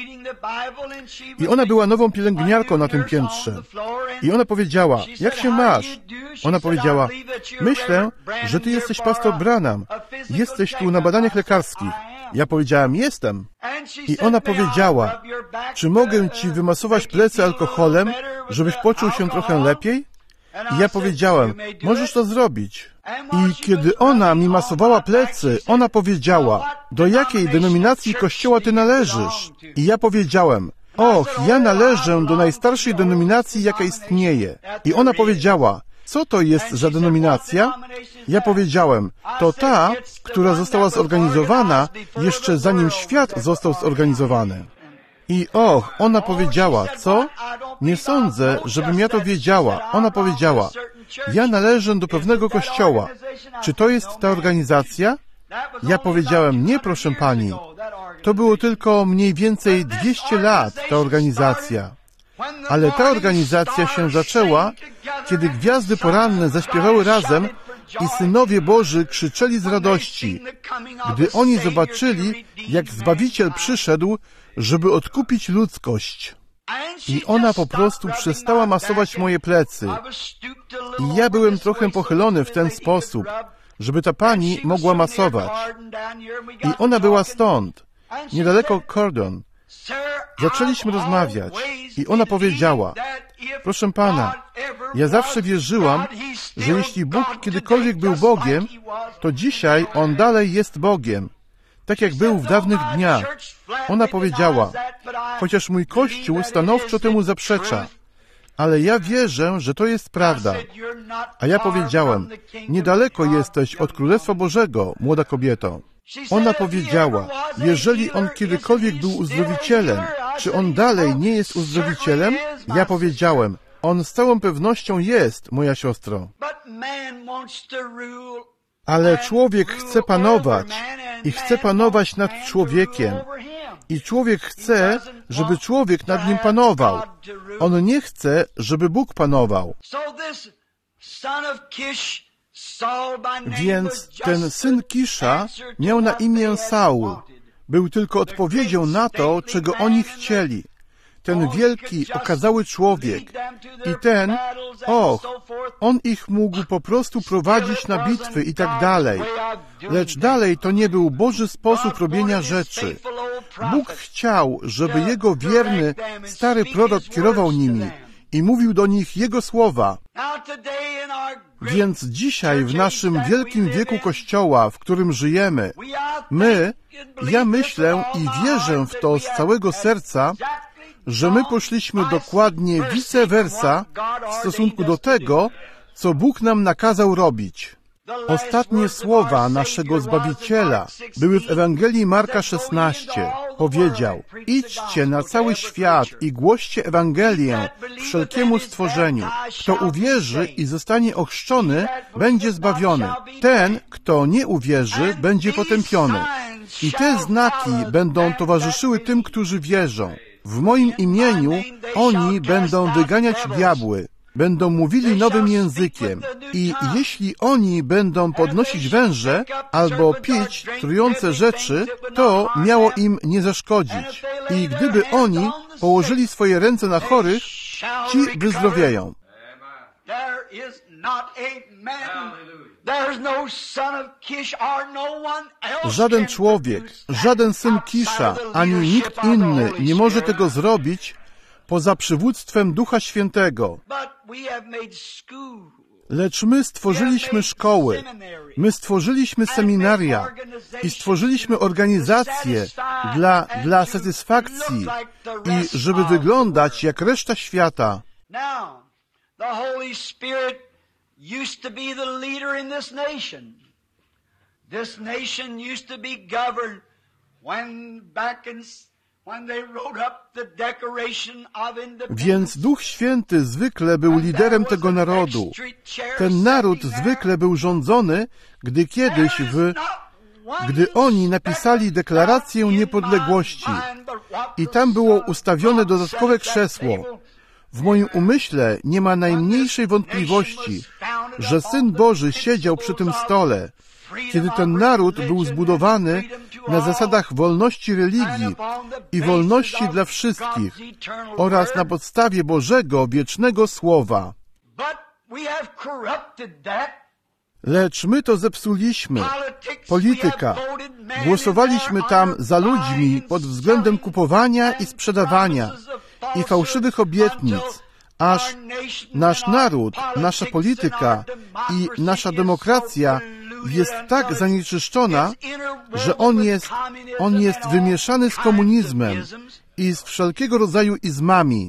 I ona była nową pielęgniarką na tym piętrze. I ona powiedziała, jak się masz? Ona powiedziała, myślę, że ty jesteś pastor Branham. Jesteś tu na badaniach lekarskich. Ja powiedziałem, jestem. I ona powiedziała, czy mogę ci wymasować plecy alkoholem, żebyś poczuł się trochę lepiej? I ja powiedziałem, możesz to zrobić. I kiedy ona mi masowała plecy, ona powiedziała, do jakiej denominacji Kościoła ty należysz? I ja powiedziałem, och, ja należę do najstarszej denominacji, jaka istnieje. I ona powiedziała, co to jest za denominacja? Ja powiedziałem, to ta, która została zorganizowana jeszcze zanim świat został zorganizowany. I och, ona powiedziała, co? Nie sądzę, żebym ja to wiedziała. Ona powiedziała, ja należę do pewnego kościoła. Czy to jest ta organizacja? Ja powiedziałem, nie, proszę pani. To było tylko mniej więcej 200 lat, ta organizacja. Ale ta organizacja się zaczęła, kiedy gwiazdy poranne zaśpiewały razem i synowie Boży krzyczeli z radości, gdy oni zobaczyli, jak Zbawiciel przyszedł, żeby odkupić ludzkość. I ona po prostu przestała masować moje plecy. I ja byłem trochę pochylony w ten sposób, żeby ta pani mogła masować. I ona była stąd, niedaleko Cordon. Zaczęliśmy rozmawiać i ona powiedziała, proszę pana, ja zawsze wierzyłam, że jeśli Bóg kiedykolwiek był Bogiem, to dzisiaj On dalej jest Bogiem, tak jak był w dawnych dniach. Ona powiedziała, chociaż mój Kościół stanowczo temu zaprzecza, ale ja wierzę, że to jest prawda. A ja powiedziałem, niedaleko jesteś od Królestwa Bożego, młoda kobieto. Ona powiedziała, jeżeli On kiedykolwiek był uzdrowicielem, czy On dalej nie jest uzdrowicielem? Ja powiedziałem, On z całą pewnością jest, moja siostro. Ale człowiek chce panować i chce panować nad człowiekiem. I człowiek chce, żeby człowiek nad nim panował. On nie chce, żeby Bóg panował. Więc ten syn Kisza miał na imię Saul, był tylko odpowiedzią na to, czego oni chcieli. Ten wielki, okazały człowiek i ten, on ich mógł po prostu prowadzić na bitwy i tak dalej. Lecz dalej to nie był Boży sposób robienia rzeczy. Bóg chciał, żeby Jego wierny, stary prorok kierował nimi i mówił do nich Jego słowa. Więc dzisiaj w naszym wielkim wieku Kościoła, w którym żyjemy, ja myślę i wierzę w to z całego serca, że my poszliśmy dokładnie vice versa w stosunku do tego, co Bóg nam nakazał robić. Ostatnie słowa naszego Zbawiciela były w Ewangelii Marka 16. Powiedział: idźcie na cały świat i głoście Ewangelię wszelkiemu stworzeniu. Kto uwierzy i zostanie ochrzczony, będzie zbawiony. Ten, kto nie uwierzy, będzie potępiony. I te znaki będą towarzyszyły tym, którzy wierzą. W moim imieniu oni będą wyganiać diabły, będą mówili nowym językiem i jeśli oni będą podnosić węże albo pić trujące rzeczy, to miało im nie zaszkodzić. I gdyby oni położyli swoje ręce na chorych, ci wyzdrowieją. Żaden człowiek, żaden syn Kisza, ani nikt inny nie może tego zrobić poza przywództwem Ducha Świętego. Lecz my stworzyliśmy szkoły, my stworzyliśmy seminaria i stworzyliśmy organizacje dla satysfakcji i żeby wyglądać jak reszta świata. Used to be the leader in this nation. This nation used to be governed when they wrote up the Declaration of Independence. Więc Duch Święty zwykle był liderem tego narodu. Ten naród zwykle był rządzony, gdy oni napisali Deklarację Niepodległości i tam było ustawione dodatkowe krzesło. W moim umyśle nie ma najmniejszej wątpliwości, że Syn Boży siedział przy tym stole, kiedy ten naród był zbudowany na zasadach wolności religii i wolności dla wszystkich oraz na podstawie Bożego wiecznego Słowa. Lecz my to zepsuliśmy. Polityka. Głosowaliśmy tam za ludźmi pod względem kupowania i sprzedawania i fałszywych obietnic, aż nasz naród, nasza polityka i nasza demokracja jest tak zanieczyszczona, że on jest wymieszany z komunizmem i z wszelkiego rodzaju izmami.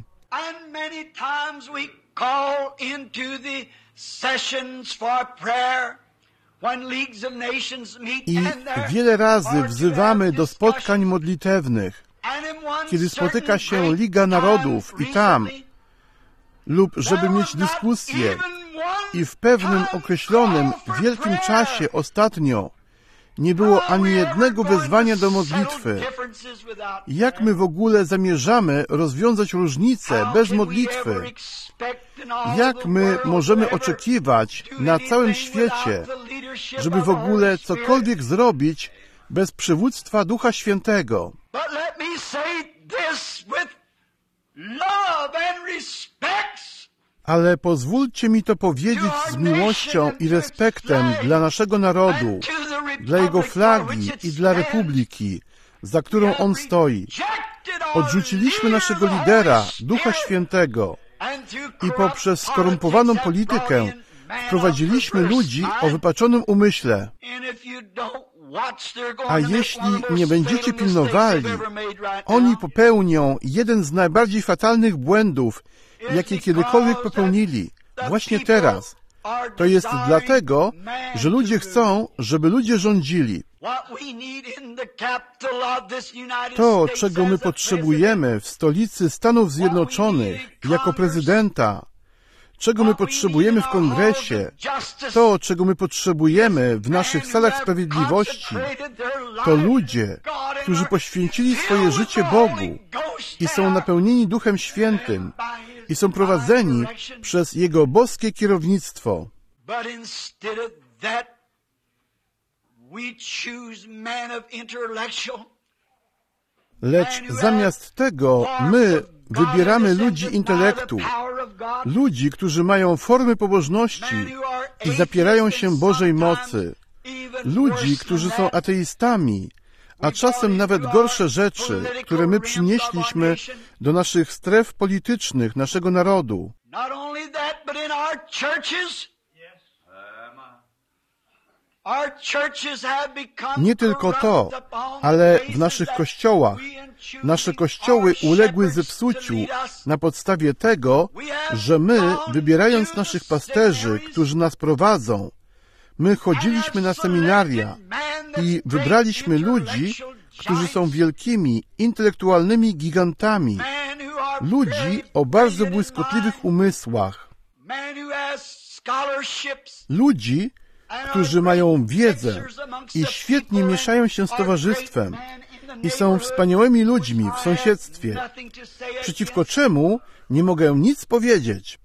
I wiele razy wzywamy do spotkań modlitewnych, kiedy spotyka się Liga Narodów i tam, lub żeby mieć dyskusję. I w pewnym określonym, wielkim czasie ostatnio nie było ani jednego wezwania do modlitwy. Jak my w ogóle zamierzamy rozwiązać różnice bez modlitwy? Jak my możemy oczekiwać na całym świecie, żeby w ogóle cokolwiek zrobić bez przywództwa Ducha Świętego? Ale pozwólcie mi to powiedzieć z miłością i respektem dla naszego narodu, dla jego flagi i dla republiki, za którą on stoi. Odrzuciliśmy naszego lidera, Ducha Świętego, i poprzez skorumpowaną politykę wprowadziliśmy ludzi o wypaczonym umyśle. A jeśli nie będziecie pilnowali, oni popełnią jeden z najbardziej fatalnych błędów, jakie kiedykolwiek popełnili, właśnie teraz. To jest dlatego, że ludzie chcą, żeby ludzie rządzili. To, czego my potrzebujemy w stolicy Stanów Zjednoczonych jako prezydenta, czego my potrzebujemy w Kongresie, to, czego my potrzebujemy w naszych salach sprawiedliwości, to ludzie, którzy poświęcili swoje życie Bogu i są napełnieni Duchem Świętym i są prowadzeni przez Jego boskie kierownictwo. Lecz zamiast tego my wybieramy ludzi intelektu, ludzi, którzy mają formy pobożności i zapierają się Bożej mocy, ludzi, którzy są ateistami, a czasem nawet gorsze rzeczy, które my przynieśliśmy do naszych stref politycznych, naszego narodu. Nie tylko to, ale w naszych kościołach nasze kościoły uległy zepsuciu na podstawie tego, że my, wybierając naszych pasterzy, którzy nas prowadzą, my chodziliśmy na seminaria i wybraliśmy ludzi, którzy są wielkimi, intelektualnymi gigantami, ludzi o bardzo błyskotliwych umysłach, ludzi, którzy mają wiedzę i świetnie mieszają się z towarzystwem i są wspaniałymi ludźmi w sąsiedztwie, przeciwko czemu nie mogę nic powiedzieć.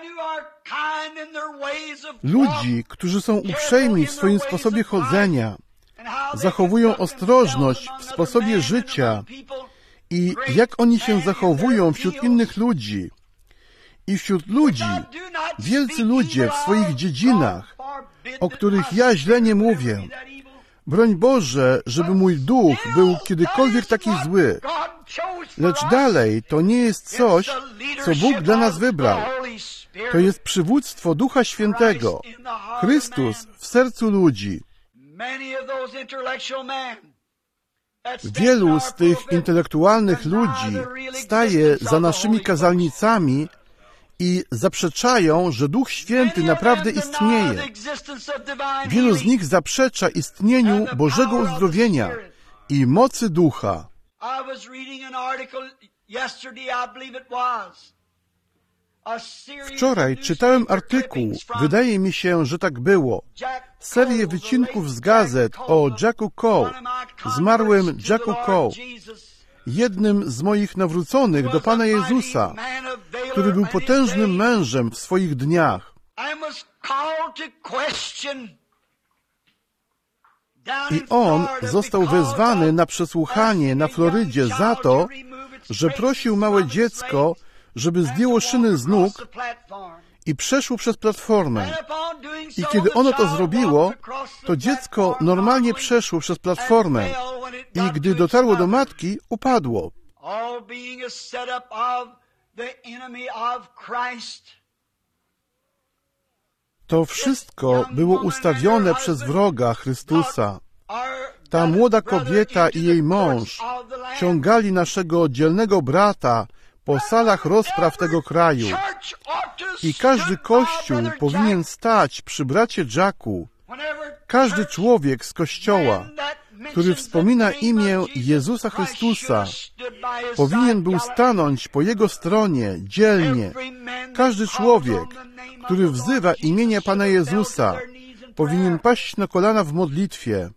Ludzi, którzy są uprzejmi w swoim sposobie chodzenia, zachowują ostrożność w sposobie życia i jak oni się zachowują wśród innych ludzi. I wśród ludzi, wielcy ludzie w swoich dziedzinach, o których ja źle nie mówię. Broń Boże, żeby mój duch był kiedykolwiek taki zły. Lecz dalej, to nie jest coś, co Bóg dla nas wybrał. To jest przywództwo Ducha Świętego, Chrystus w sercu ludzi. Wielu z tych intelektualnych ludzi staje za naszymi kazalnicami i zaprzeczają, że Duch Święty naprawdę istnieje. Wielu z nich zaprzecza istnieniu Bożego uzdrowienia i mocy Ducha. Wczoraj czytałem artykuł, wydaje mi się, że tak było, serię wycinków z gazet o Jacku Coe, zmarłym Jacku Coe, jednym z moich nawróconych do Pana Jezusa, który był potężnym mężem w swoich dniach. I on został wezwany na przesłuchanie na Florydzie za to, że prosił małe dziecko, żeby zdjęło szyny z nóg i przeszło przez platformę. I kiedy ono to zrobiło, to dziecko normalnie przeszło przez platformę i gdy dotarło do matki, upadło. To wszystko było ustawione przez wroga Chrystusa. Ta młoda kobieta i jej mąż ciągali naszego dzielnego brata po salach rozpraw tego kraju. I każdy kościół powinien stać przy bracie Jacku. Każdy człowiek z kościoła, który wspomina imię Jezusa Chrystusa, powinien był stanąć po jego stronie dzielnie. Każdy człowiek, który wzywa imienia Pana Jezusa, powinien paść na kolana w modlitwie.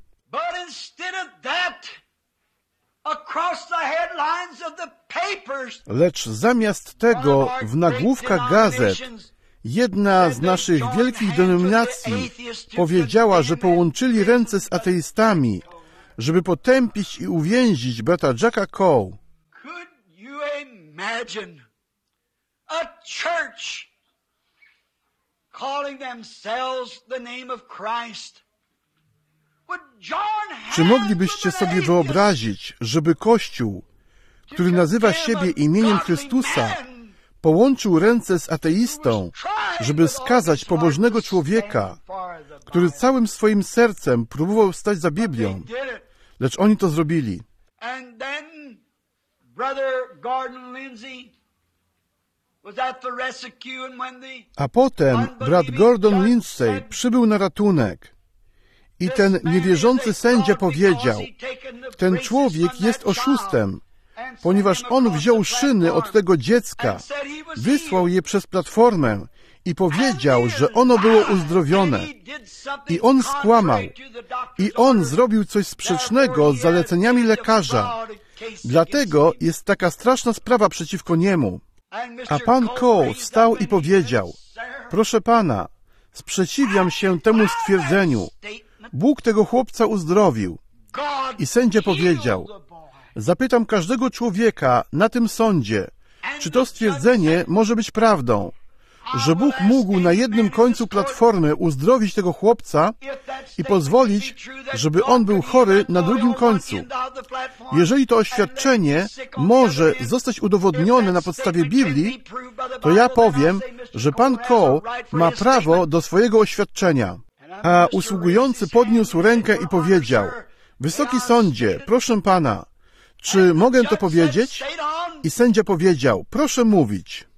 Lecz zamiast tego w nagłówkach gazet jedna z naszych wielkich denominacji powiedziała, że połączyli ręce z ateistami, żeby potępić i uwięzić brata Jacka Coe. Czy moglibyście sobie wyobrazić, żeby Kościół, który nazywa siebie imieniem Chrystusa, połączył ręce z ateistą, żeby skazać pobożnego człowieka, który całym swoim sercem próbował stać za Biblią, lecz oni to zrobili. A potem brat Gordon Lindsay przybył na ratunek i ten niewierzący sędzia powiedział: ten człowiek jest oszustem, ponieważ on wziął szyny od tego dziecka, wysłał je przez platformę i powiedział, że ono było uzdrowione. I on skłamał. I on zrobił coś sprzecznego z zaleceniami lekarza. Dlatego jest taka straszna sprawa przeciwko niemu. A pan Coe wstał i powiedział: proszę pana, sprzeciwiam się temu stwierdzeniu. Bóg tego chłopca uzdrowił. I sędzia powiedział: Zapytam każdego człowieka na tym sądzie, czy to stwierdzenie może być prawdą, że Bóg mógł na jednym końcu platformy uzdrowić tego chłopca i pozwolić, żeby on był chory na drugim końcu. Jeżeli to oświadczenie może zostać udowodnione na podstawie Biblii, to ja powiem, że pan Cole ma prawo do swojego oświadczenia. A usługujący podniósł rękę i powiedział: Wysoki sądzie, proszę pana, czy mogę to powiedzieć? I sędzia powiedział: proszę mówić.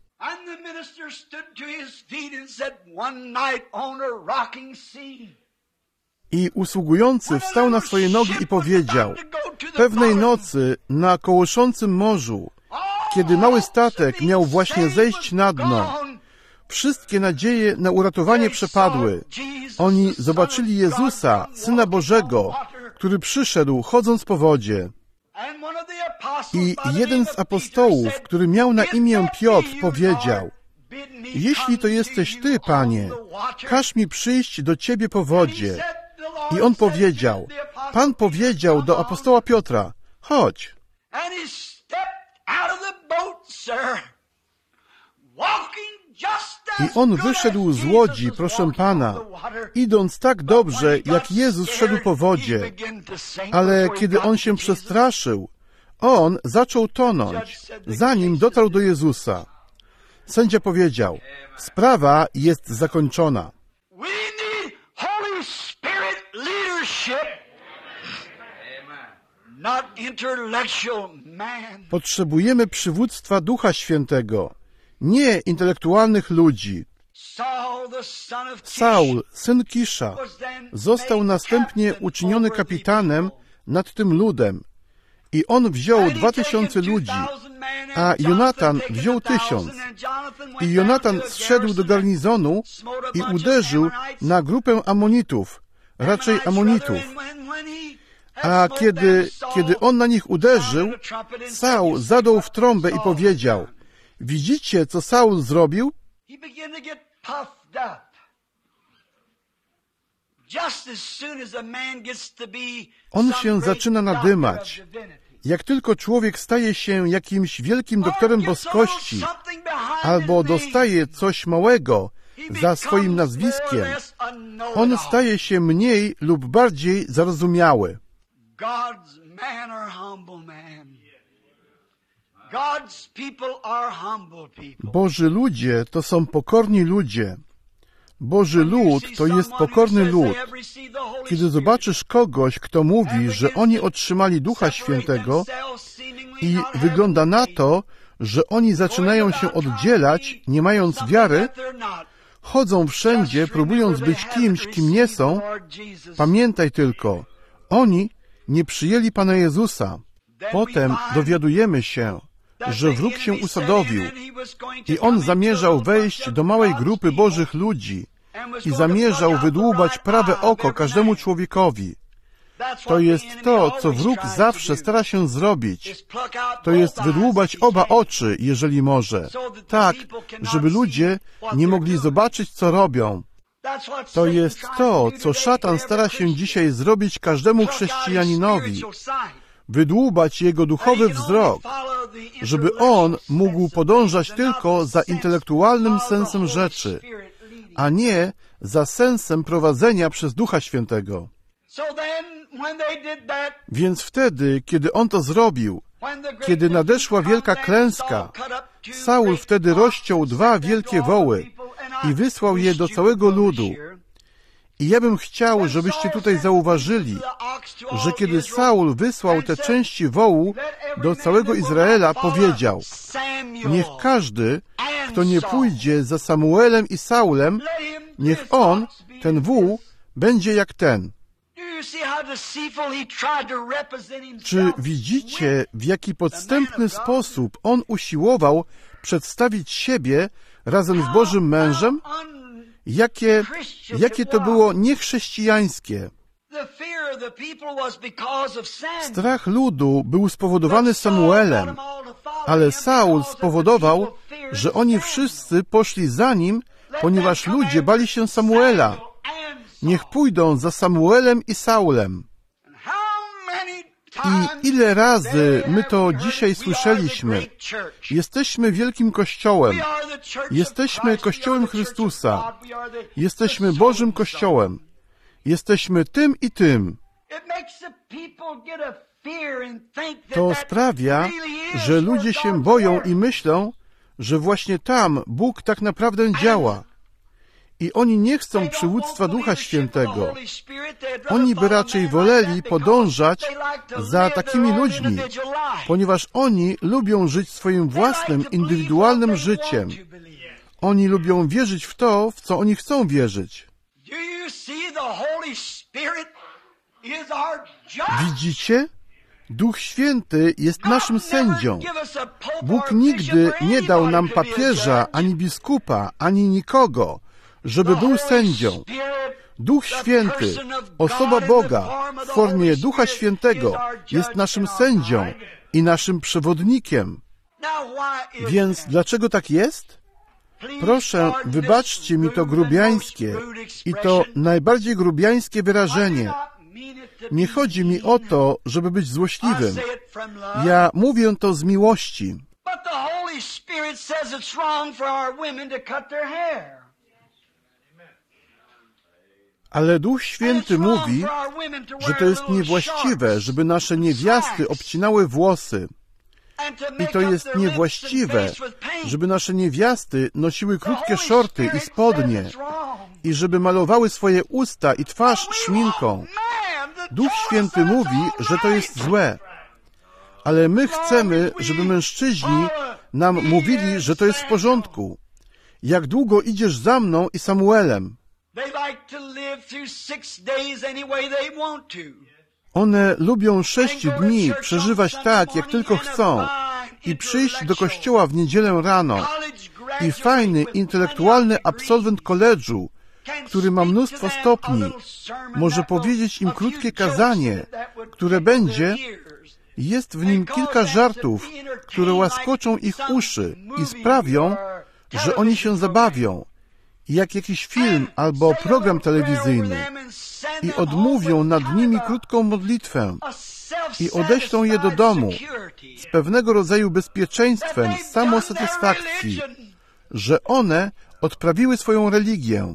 I usługujący wstał na swoje nogi i powiedział: pewnej nocy na kołyszącym morzu, kiedy mały statek miał właśnie zejść na dno, wszystkie nadzieje na uratowanie przepadły. Oni zobaczyli Jezusa, Syna Bożego, który przyszedł chodząc po wodzie. I jeden z apostołów, który miał na imię Piotr, powiedział: jeśli to jesteś Ty, Panie, każ mi przyjść do Ciebie po wodzie. I on powiedział, Pan powiedział do apostoła Piotra: chodź. I on wyszedł z łodzi, proszę Pana, idąc tak dobrze, jak Jezus szedł po wodzie. Ale kiedy on się przestraszył, on zaczął tonąć, zanim dotarł do Jezusa. Sędzia powiedział: sprawa jest zakończona. Potrzebujemy przywództwa Ducha Świętego, nie intelektualnych ludzi. Saul, syn Kisza, został następnie uczyniony kapitanem nad tym ludem i on wziął 2000 ludzi, a Jonatan wziął 1000. I Jonatan zszedł do garnizonu i uderzył na grupę Amonitów, raczej Amonitów. A kiedy on na nich uderzył, Saul zadął w trąbę i powiedział: widzicie, co Saul zrobił? On się zaczyna nadymać. Jak tylko człowiek staje się jakimś wielkim doktorem boskości albo dostaje coś małego za swoim nazwiskiem, on staje się mniej lub bardziej zarozumiały. Boży ludzie to są pokorni ludzie. Boży lud to jest pokorny lud. Kiedy zobaczysz kogoś, kto mówi, że oni otrzymali Ducha Świętego i wygląda na to, że oni zaczynają się oddzielać, nie mając wiary, chodzą wszędzie, próbując być kimś, kim nie są, pamiętaj tylko, oni nie przyjęli Pana Jezusa. Potem dowiadujemy się, że wróg się usadowił i on zamierzał wejść do małej grupy Bożych ludzi i zamierzał wydłubać prawe oko każdemu człowiekowi. To jest to, co wróg zawsze stara się zrobić. To jest wydłubać oba oczy, jeżeli może, tak, żeby ludzie nie mogli zobaczyć, co robią. To jest to, co szatan stara się dzisiaj zrobić każdemu chrześcijaninowi. Wydłubać jego duchowy wzrok, żeby on mógł podążać tylko za intelektualnym sensem rzeczy, a nie za sensem prowadzenia przez Ducha Świętego. Więc wtedy, kiedy on to zrobił, kiedy nadeszła wielka klęska, Saul wtedy rozciął 2 wielkie woły i wysłał je do całego ludu. I ja bym chciał, żebyście tutaj zauważyli, że kiedy Saul wysłał te części wołu do całego Izraela, powiedział: niech każdy, kto nie pójdzie za Samuelem i Saulem, niech on, ten wół, będzie jak ten. Czy widzicie, w jaki podstępny sposób on usiłował przedstawić siebie razem z Bożym mężem? Jakie to było niechrześcijańskie. Strach ludu był spowodowany Samuelem, ale Saul spowodował, że oni wszyscy poszli za nim, ponieważ ludzie bali się Samuela. Niech pójdą za Samuelem i Saulem. I ile razy my to dzisiaj słyszeliśmy. Jesteśmy wielkim Kościołem. Jesteśmy Kościołem Chrystusa. Jesteśmy Bożym Kościołem. Jesteśmy tym i tym. To sprawia, że ludzie się boją i myślą, że właśnie tam Bóg tak naprawdę działa. I oni nie chcą przywództwa Ducha Świętego. Oni by raczej woleli podążać za takimi ludźmi, ponieważ oni lubią żyć swoim własnym, indywidualnym życiem. Oni lubią wierzyć w to, w co oni chcą wierzyć. Widzicie? Duch Święty jest naszym sędzią. Bóg nigdy nie dał nam papieża, ani biskupa, ani nikogo, żeby był sędzią. Duch Święty, osoba Boga w formie Ducha Świętego jest naszym sędzią i naszym przewodnikiem. Więc dlaczego tak jest? Proszę, wybaczcie mi to grubiańskie i to najbardziej grubiańskie wyrażenie. Nie chodzi mi o to, żeby być złośliwym. Ja mówię to z miłości. Ale Duch Święty mówi, że to jest niewłaściwe, żeby nasze niewiasty obcinały włosy. I to jest niewłaściwe, żeby nasze niewiasty nosiły krótkie szorty i spodnie i żeby malowały swoje usta i twarz szminką. Duch Święty mówi, że to jest złe. Ale my chcemy, żeby mężczyźni nam mówili, że to jest w porządku. Jak długo idziesz za mną i Samuelem? One lubią 6 dni przeżywać tak, jak tylko chcą i przyjść do kościoła w niedzielę rano. I fajny, intelektualny absolwent koledżu, który ma mnóstwo stopni, może powiedzieć im krótkie kazanie, które będzie, jest w nim kilka żartów, które łaskoczą ich uszy i sprawią, że oni się zabawią, jak jakiś film albo program telewizyjny, i odmówią nad nimi krótką modlitwę i odeślą je do domu z pewnego rodzaju bezpieczeństwem, samosatysfakcji, że one odprawiły swoją religię.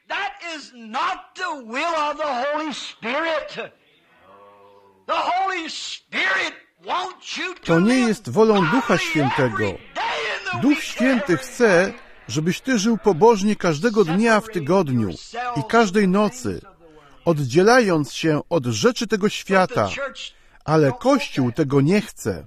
To nie jest wolą Ducha Świętego. Duch Święty chce, żebyś ty żył pobożnie każdego dnia w tygodniu i każdej nocy, oddzielając się od rzeczy tego świata, ale Kościół tego nie chce.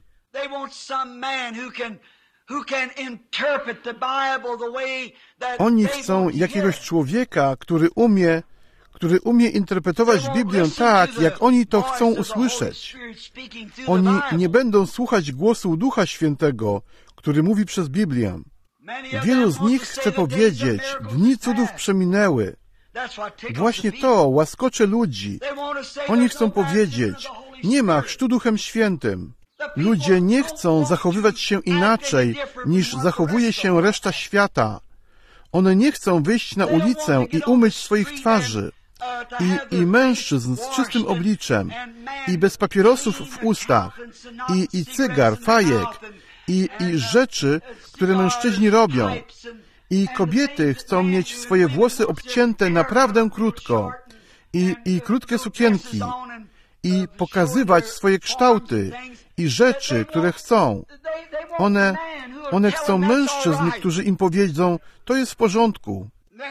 Oni chcą jakiegoś człowieka, który umie interpretować Biblię tak, jak oni to chcą usłyszeć. Oni nie będą słuchać głosu Ducha Świętego, który mówi przez Biblię. Wielu z nich chce powiedzieć, dni cudów przeminęły. Właśnie to łaskocze ludzi. Oni chcą powiedzieć, nie ma chrztu Duchem Świętym. Ludzie nie chcą zachowywać się inaczej, niż zachowuje się reszta świata. One nie chcą wyjść na ulicę i umyć swoich twarzy. I mężczyzn z czystym obliczem, i bez papierosów w ustach, i cygar, fajek, i rzeczy, które mężczyźni robią. I kobiety chcą mieć swoje włosy obcięte naprawdę krótko, i krótkie sukienki, i pokazywać swoje kształty, i rzeczy, które chcą. One chcą mężczyzn, którzy im powiedzą, to jest w porządku.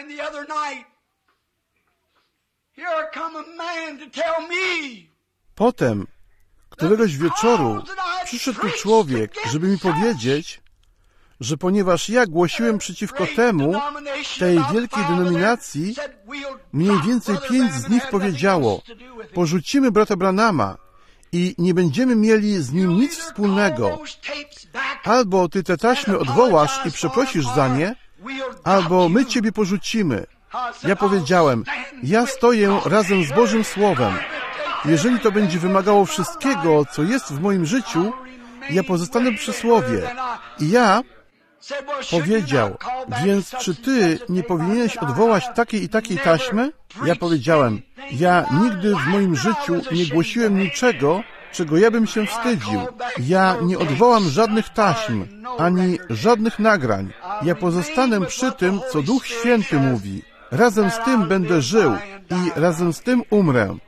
Potem, któregoś wieczoru, przyszedł tu człowiek, żeby mi powiedzieć, że ponieważ ja głosiłem przeciwko temu, tej wielkiej denominacji, mniej więcej 5 z nich powiedziało, porzucimy brata Branhama i nie będziemy mieli z nim nic wspólnego. Albo ty te taśmy odwołasz i przeprosisz za nie, albo my ciebie porzucimy. Ja powiedziałem, ja stoję razem z Bożym Słowem. Jeżeli to będzie wymagało wszystkiego, co jest w moim życiu, ja pozostanę przy Słowie. I ja powiedział, więc czy ty nie powinieneś odwołać takiej i takiej taśmy? Ja powiedziałem, ja nigdy w moim życiu nie głosiłem niczego, czego ja bym się wstydził. Ja nie odwołam żadnych taśm, ani żadnych nagrań. Ja pozostanę przy tym, co Duch Święty mówi. Razem z tym będę żył i razem z tym umrę.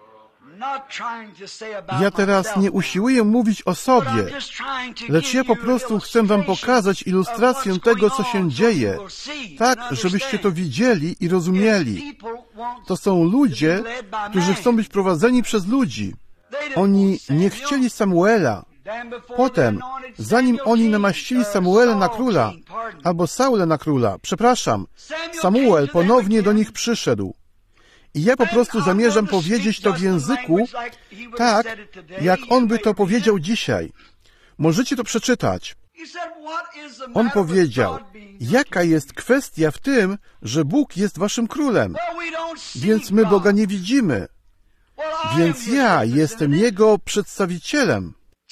Ja teraz nie usiłuję mówić o sobie, lecz ja po prostu chcę wam pokazać ilustrację tego, co się dzieje, tak, żebyście to widzieli i rozumieli. To są ludzie, którzy chcą być prowadzeni przez ludzi. Oni nie chcieli Samuela. Potem, zanim oni namaścili Samuela na króla, albo Saula na króla, przepraszam, Samuel ponownie do nich przyszedł. I ja po prostu zamierzam powiedzieć to w języku tak, jak on by to powiedział dzisiaj. Możecie to przeczytać. On powiedział, jaka jest kwestia w tym, że Bóg jest waszym królem. Więc my Boga nie widzimy. Więc ja jestem Jego przedstawicielem.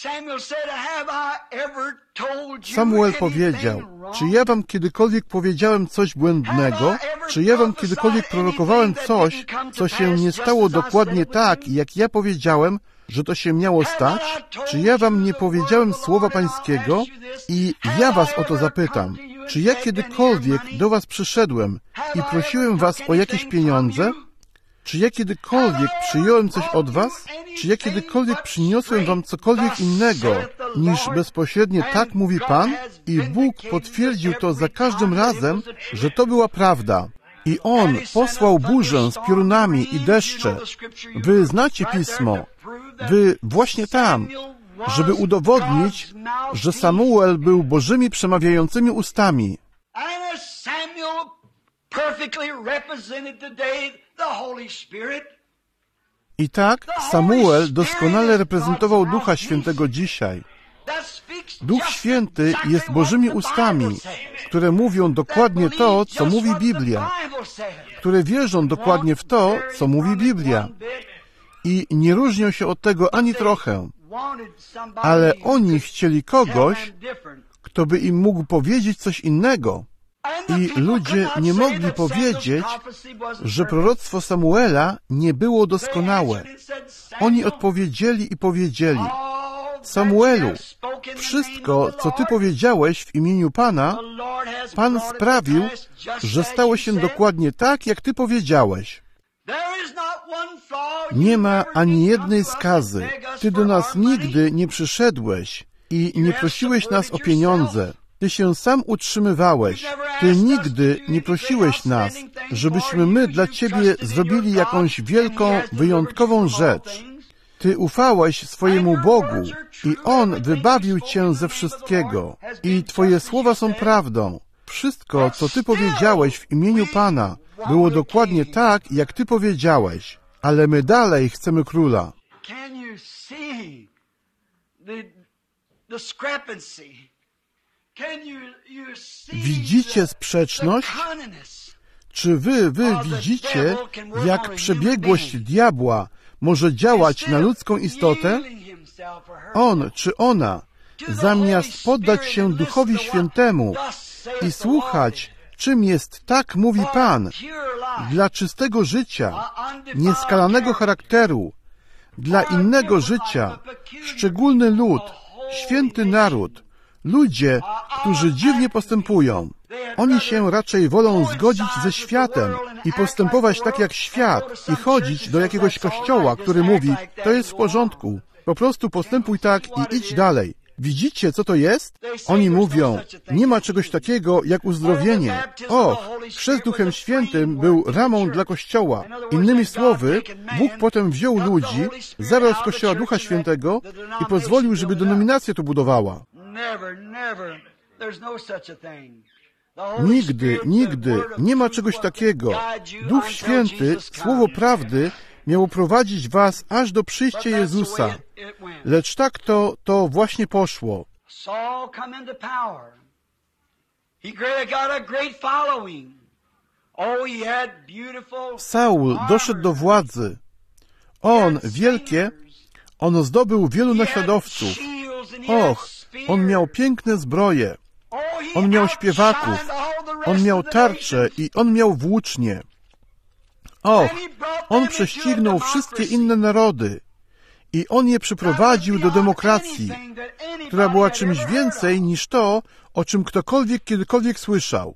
Samuel powiedział, czy ja wam kiedykolwiek powiedziałem coś błędnego? Czy ja wam kiedykolwiek prorokowałem coś, co się nie stało dokładnie tak, jak ja powiedziałem, że to się miało stać? Czy ja wam nie powiedziałem słowa Pańskiego? I ja was o to zapytam. Czy ja kiedykolwiek do was przyszedłem i prosiłem was o jakieś pieniądze? Czy ja kiedykolwiek przyjąłem coś od was? Czy ja kiedykolwiek przyniosłem wam cokolwiek innego, niż bezpośrednie tak mówi Pan? I Bóg potwierdził to za każdym razem, że to była prawda. I On posłał burzę z piorunami i deszcze. Wy znacie Pismo. Wy właśnie tam, żeby udowodnić, że Samuel był Bożymi przemawiającymi ustami. I tak Samuel doskonale reprezentował Ducha Świętego dzisiaj. Duch Święty jest Bożymi ustami, które mówią dokładnie to, co mówi Biblia, które wierzą dokładnie w to, co mówi Biblia i nie różnią się od tego ani trochę. Ale oni chcieli kogoś, kto by im mógł powiedzieć coś innego. I ludzie nie mogli powiedzieć, że proroctwo Samuela nie było doskonałe. Oni odpowiedzieli i powiedzieli, Samuelu, wszystko, co Ty powiedziałeś w imieniu Pana, Pan sprawił, że stało się dokładnie tak, jak Ty powiedziałeś. Nie ma ani jednej skazy. Ty do nas nigdy nie przyszedłeś i nie prosiłeś nas o pieniądze. Ty się sam utrzymywałeś. Ty nigdy nie prosiłeś nas, żebyśmy my dla Ciebie zrobili jakąś wielką, wyjątkową rzecz. Ty ufałeś swojemu Bogu i On wybawił Cię ze wszystkiego. I Twoje słowa są prawdą. Wszystko, co Ty powiedziałeś w imieniu Pana, było dokładnie tak, jak Ty powiedziałeś. Ale my dalej chcemy króla. Widzicie sprzeczność? Czy wy widzicie, jak przebiegłość diabła może działać na ludzką istotę? On czy ona, zamiast poddać się Duchowi Świętemu i słuchać, czym jest tak mówi Pan, dla czystego życia, nieskalanego charakteru, dla innego życia, szczególny lud, święty naród, ludzie, którzy dziwnie postępują. Oni się raczej wolą zgodzić ze światem i postępować tak jak świat i chodzić do jakiegoś kościoła, który mówi, to jest w porządku, po prostu postępuj tak i idź dalej. Widzicie, co to jest? Oni mówią, nie ma czegoś takiego jak uzdrowienie. Chrzest Duchem Świętym był ramą dla Kościoła. Innymi słowy, Bóg potem wziął ludzi, zabrał z Kościoła Ducha Świętego i pozwolił, żeby denominacja to budowała. Nigdy nie ma czegoś takiego. Duch Święty, Słowo Prawdy, miało prowadzić was aż do przyjścia Jezusa. Lecz tak to właśnie poszło. Saul doszedł do władzy. On zdobył wielu naśladowców. On miał piękne zbroje. On miał śpiewaków. On miał tarcze i on miał włócznie. On prześcignął wszystkie inne narody I On je przyprowadził do demokracji, która była czymś więcej niż to, o czym ktokolwiek kiedykolwiek słyszał.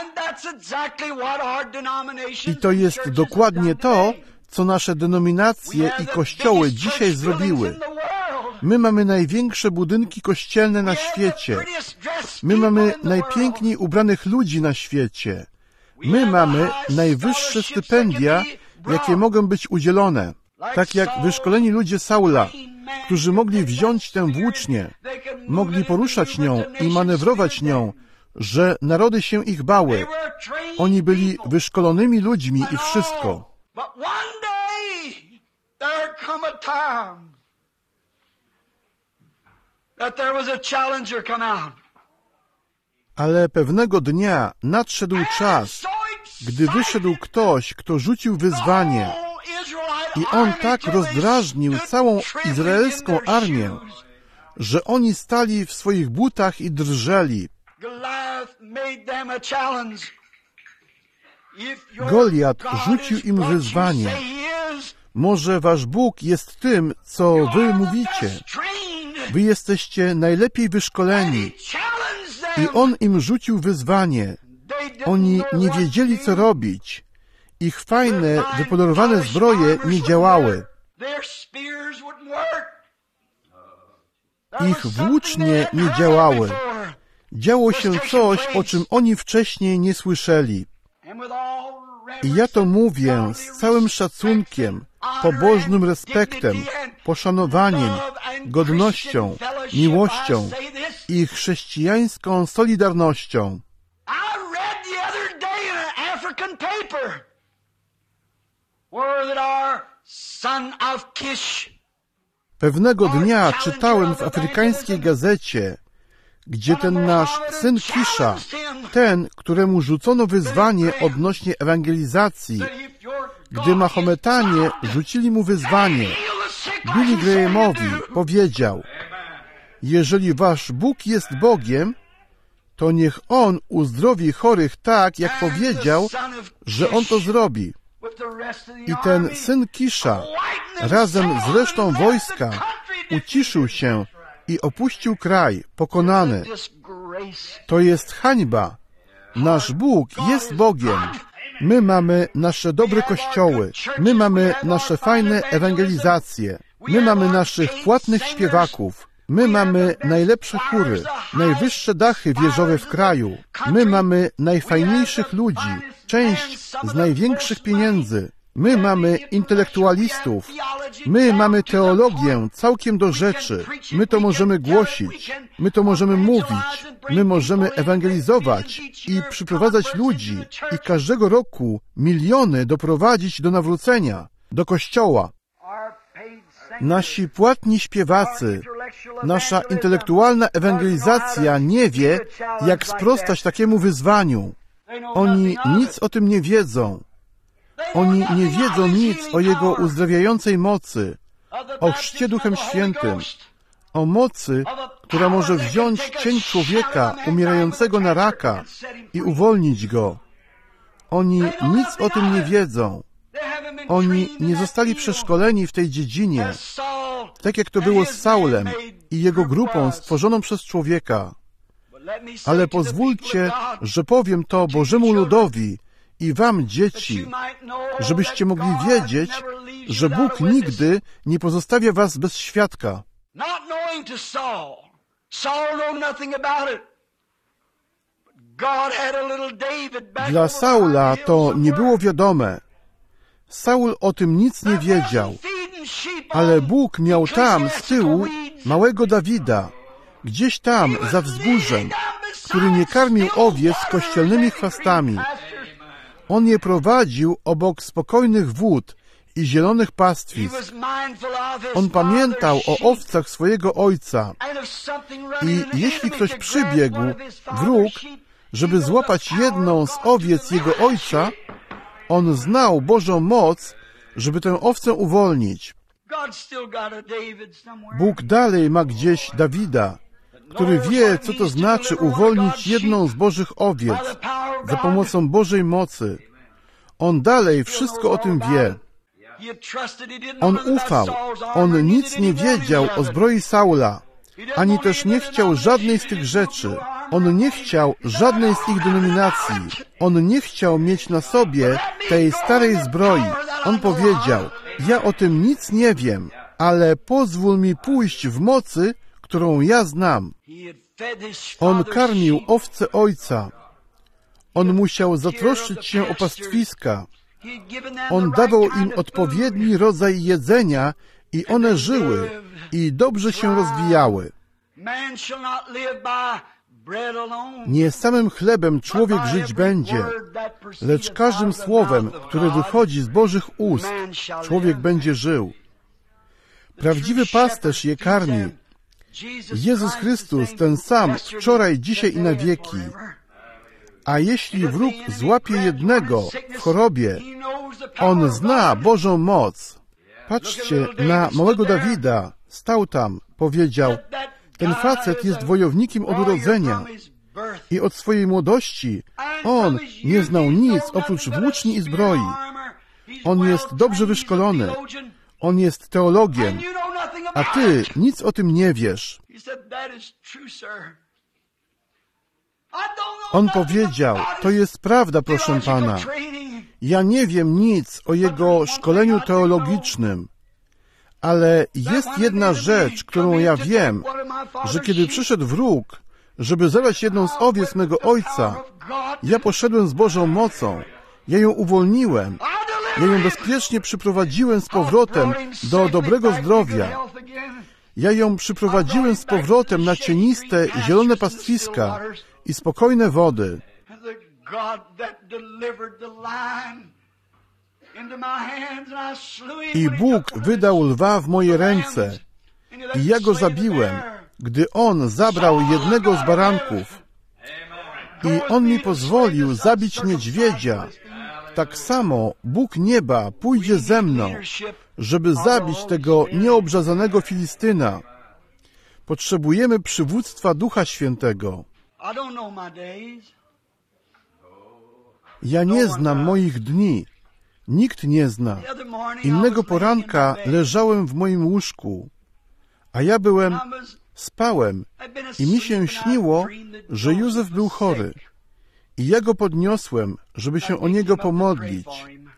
I to jest dokładnie to, co nasze denominacje i kościoły dzisiaj zrobiły. My mamy największe budynki kościelne na świecie. My mamy najpiękniej ubranych ludzi na świecie. My mamy najwyższe stypendia, jakie mogą być udzielone. Tak jak wyszkoleni ludzie Saula, którzy mogli wziąć tę włócznię, mogli poruszać nią i manewrować nią, że narody się ich bały. Oni byli wyszkolonymi ludźmi i wszystko. Ale pewnego dnia nadszedł czas, gdy wyszedł ktoś, kto rzucił wyzwanie, i on tak rozdrażnił całą izraelską armię, że oni stali w swoich butach i drżeli. Goliat rzucił im wyzwanie. Może wasz Bóg jest tym, co wy mówicie. Wy jesteście najlepiej wyszkoleni. I on im rzucił wyzwanie. Oni nie wiedzieli, co robić. Ich fajne, wypolerowane zbroje nie działały. Ich włócznie nie działały. Działo się coś, o czym oni wcześniej nie słyszeli. I ja to mówię z całym szacunkiem, pobożnym respektem, poszanowaniem, godnością, miłością i chrześcijańską solidarnością. Pewnego dnia czytałem w afrykańskiej gazecie, gdzie ten nasz syn Kisza, ten, któremu rzucono wyzwanie odnośnie ewangelizacji, gdy Mahometanie rzucili mu wyzwanie, Billy Grahamowi powiedział: jeżeli wasz Bóg jest Bogiem, to niech On uzdrowi chorych tak, jak powiedział, że On to zrobi. I ten syn Kisza razem z resztą wojska uciszył się i opuścił kraj, pokonany. To jest hańba. Nasz Bóg jest Bogiem. My mamy nasze dobre kościoły. My mamy nasze fajne ewangelizacje. My mamy naszych płatnych śpiewaków. My mamy najlepsze chóry, najwyższe dachy wieżowe w kraju. My mamy najfajniejszych ludzi, część z największych pieniędzy. My mamy intelektualistów. My mamy teologię całkiem do rzeczy. My to możemy głosić. My to możemy mówić. My możemy ewangelizować i przyprowadzać ludzi i każdego roku miliony doprowadzić do nawrócenia, do kościoła. Nasi płatni śpiewacy, nasza intelektualna ewangelizacja nie wie, jak sprostać takiemu wyzwaniu. Oni nic o tym nie wiedzą. Oni nie wiedzą nic o Jego uzdrawiającej mocy, o chrzcie Duchem Świętym, o mocy, która może wziąć cień człowieka umierającego na raka i uwolnić go. Oni nic o tym nie wiedzą. Oni nie zostali przeszkoleni w tej dziedzinie, tak jak to było z Saulem i jego grupą stworzoną przez człowieka. Ale pozwólcie, że powiem to Bożemu ludowi i wam, dzieci, żebyście mogli wiedzieć, że Bóg nigdy nie pozostawia was bez świadka. Dla Saula to nie było wiadome. Saul o tym nic nie wiedział, ale Bóg miał tam z tyłu małego Dawida, gdzieś tam za wzgórzem, który nie karmił owiec kościelnymi chwastami. On je prowadził obok spokojnych wód i zielonych pastwisk. On pamiętał o owcach swojego ojca i jeśli ktoś przybiegł, wróg, żeby złapać jedną z owiec jego ojca, on znał Bożą moc, żeby tę owcę uwolnić. Bóg dalej ma gdzieś Dawida, który wie, co to znaczy uwolnić jedną z Bożych owiec za pomocą Bożej mocy. On dalej wszystko o tym wie. On ufał, on nic nie wiedział o zbroi Saula, ani też nie chciał żadnej z tych rzeczy. On nie chciał żadnej z ich denominacji. On nie chciał mieć na sobie tej starej zbroi. On powiedział, ja o tym nic nie wiem, ale pozwól mi pójść w mocy, którą ja znam. On karmił owce ojca. On musiał zatroszczyć się o pastwiska. On dawał im odpowiedni rodzaj jedzenia i one żyły i dobrze się rozwijały. Nie samym chlebem człowiek żyć będzie, lecz każdym słowem, które wychodzi z Bożych ust, człowiek będzie żył. Prawdziwy pasterz je karmi. Jezus Chrystus, ten sam, wczoraj, dzisiaj i na wieki. A jeśli wróg złapie jednego w chorobie, on zna Bożą moc. Patrzcie na małego Dawida. Stał tam, powiedział, ten facet jest wojownikiem od urodzenia i od swojej młodości on nie znał nic oprócz włóczni i zbroi. On jest dobrze wyszkolony. On jest teologiem, a ty nic o tym nie wiesz. On powiedział, to jest prawda, proszę pana. Ja nie wiem nic o jego szkoleniu teologicznym, ale jest jedna rzecz, którą ja wiem, że kiedy przyszedł wróg, żeby zabrać jedną z owiec mego ojca, ja poszedłem z Bożą mocą, ja ją uwolniłem, ja ją bezpiecznie przyprowadziłem z powrotem do dobrego zdrowia. Ja ją przyprowadziłem z powrotem na cieniste, zielone pastwiska i spokojne wody. I Bóg wydał lwa w moje ręce i ja go zabiłem, gdy on zabrał jednego z baranków. I on mi pozwolił zabić niedźwiedzia. Tak samo Bóg nieba pójdzie ze mną, żeby zabić tego nieobrzazanego Filistyna. Potrzebujemy przywództwa Ducha Świętego. Ja nie znam moich dni. Nikt nie zna. Innego poranka leżałem w moim łóżku, a ja spałem i mi się śniło, że Józef był chory. I ja go podniosłem, żeby się o niego pomodlić.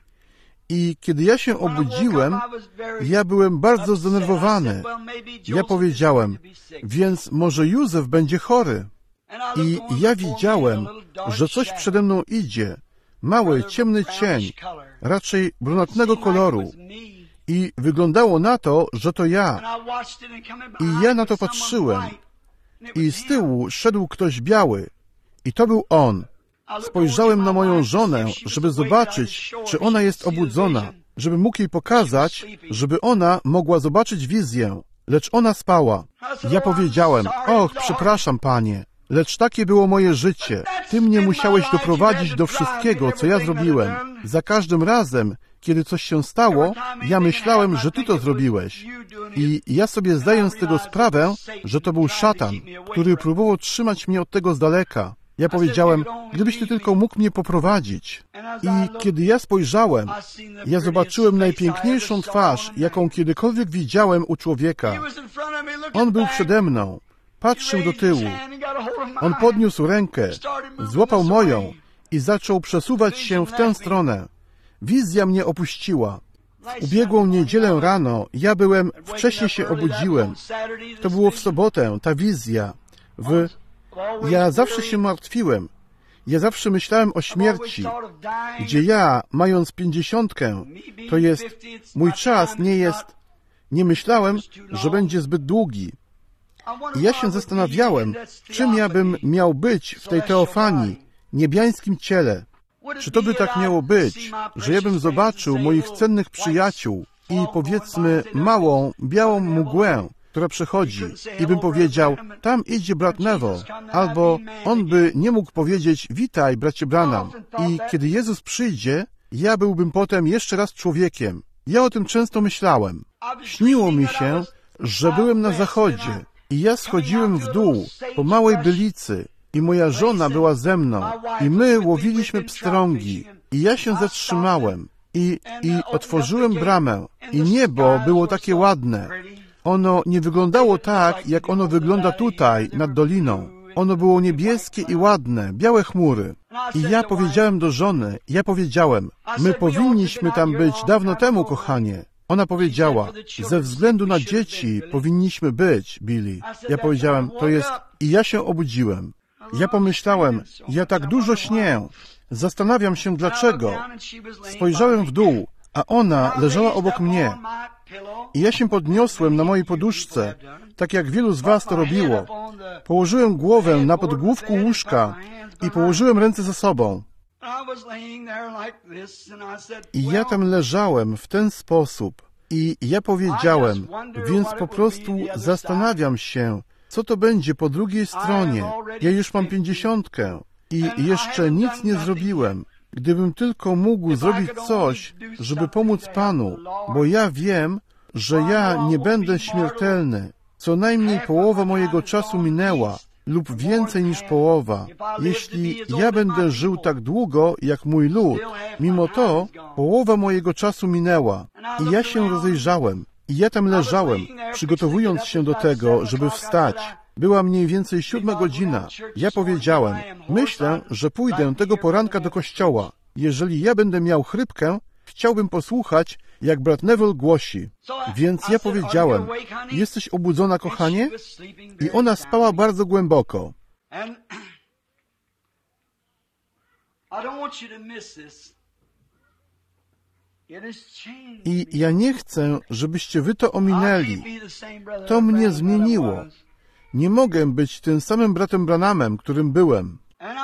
I kiedy ja się obudziłem, ja byłem bardzo zdenerwowany. Ja powiedziałem, więc może Józef będzie chory. I ja widziałem, że coś przede mną idzie. Mały, ciemny cień, raczej brunatnego koloru. I wyglądało na to, że to ja. I ja na to patrzyłem. I z tyłu szedł ktoś biały. I to był on. Spojrzałem na moją żonę, żeby zobaczyć, czy ona jest obudzona, żeby mógł jej pokazać, żeby ona mogła zobaczyć wizję. Lecz ona spała. Ja powiedziałem, och, przepraszam, panie, lecz takie było moje życie. Ty mnie musiałeś doprowadzić do wszystkiego, co ja zrobiłem. Za każdym razem, kiedy coś się stało, ja myślałem, że ty to zrobiłeś. I ja sobie zdaję z tego sprawę, że to był szatan, który próbował trzymać mnie od tego z daleka. Ja powiedziałem, gdybyś ty tylko mógł mnie poprowadzić. I kiedy ja spojrzałem, ja zobaczyłem najpiękniejszą twarz, jaką kiedykolwiek widziałem u człowieka. On był przede mną. Patrzył do tyłu. On podniósł rękę, złapał moją i zaczął przesuwać się w tę stronę. Wizja mnie opuściła. W ubiegłą niedzielę rano wcześnie się obudziłem. To było w sobotę, ta wizja. Ja zawsze się martwiłem. Ja zawsze myślałem o śmierci, gdzie ja, mając 50, to jest, mój czas nie myślałem, że będzie zbyt długi. I ja się zastanawiałem, czym ja bym miał być w tej teofanii, niebiańskim ciele. Czy to by tak miało być, że ja bym zobaczył moich cennych przyjaciół i powiedzmy małą, białą mgłę, która przechodzi i bym powiedział, tam idzie brat Neville, albo on by nie mógł powiedzieć, witaj, bracie Branham. I kiedy Jezus przyjdzie, ja byłbym potem jeszcze raz człowiekiem. Ja o tym często myślałem. Śniło mi się, że byłem na zachodzie i ja schodziłem w dół po małej bylicy i moja żona była ze mną i my łowiliśmy pstrągi i ja się zatrzymałem I otworzyłem bramę. I niebo było takie ładne. Ono nie wyglądało tak, jak ono wygląda tutaj, nad doliną. Ono było niebieskie i ładne, białe chmury. I ja powiedziałem do żony, my powinniśmy tam być dawno temu, kochanie. Ona powiedziała, ze względu na dzieci powinniśmy być, Billy. Ja powiedziałem, to jest... I ja się obudziłem. Ja pomyślałem, ja tak dużo śnię. Zastanawiam się dlaczego. Spojrzałem w dół, a ona leżała obok mnie. I ja się podniosłem na mojej poduszce, tak jak wielu z was to robiło. Położyłem głowę na podgłówku łóżka i położyłem ręce za sobą. I ja tam leżałem w ten sposób. I ja powiedziałem, więc po prostu zastanawiam się, co to będzie po drugiej stronie. Ja już mam 50 i jeszcze nic nie zrobiłem. Gdybym tylko mógł zrobić coś, żeby pomóc Panu, bo ja wiem, że ja nie będę śmiertelny. Co najmniej połowa mojego czasu minęła, lub więcej niż połowa. Jeśli ja będę żył tak długo, jak mój lud, mimo to połowa mojego czasu minęła. I ja się rozejrzałem. I ja tam leżałem, przygotowując się do tego, żeby wstać. Była mniej więcej 7 godzina. Ja powiedziałem, myślę, że pójdę tego poranka do kościoła. Jeżeli ja będę miał chrypkę, chciałbym posłuchać, jak brat Neville głosi. Więc ja powiedziałem, jesteś obudzona, kochanie? I ona spała bardzo głęboko. I ja nie chcę, żebyście wy to ominęli. To mnie zmieniło. Nie mogę być tym samym bratem Branhamem, którym byłem.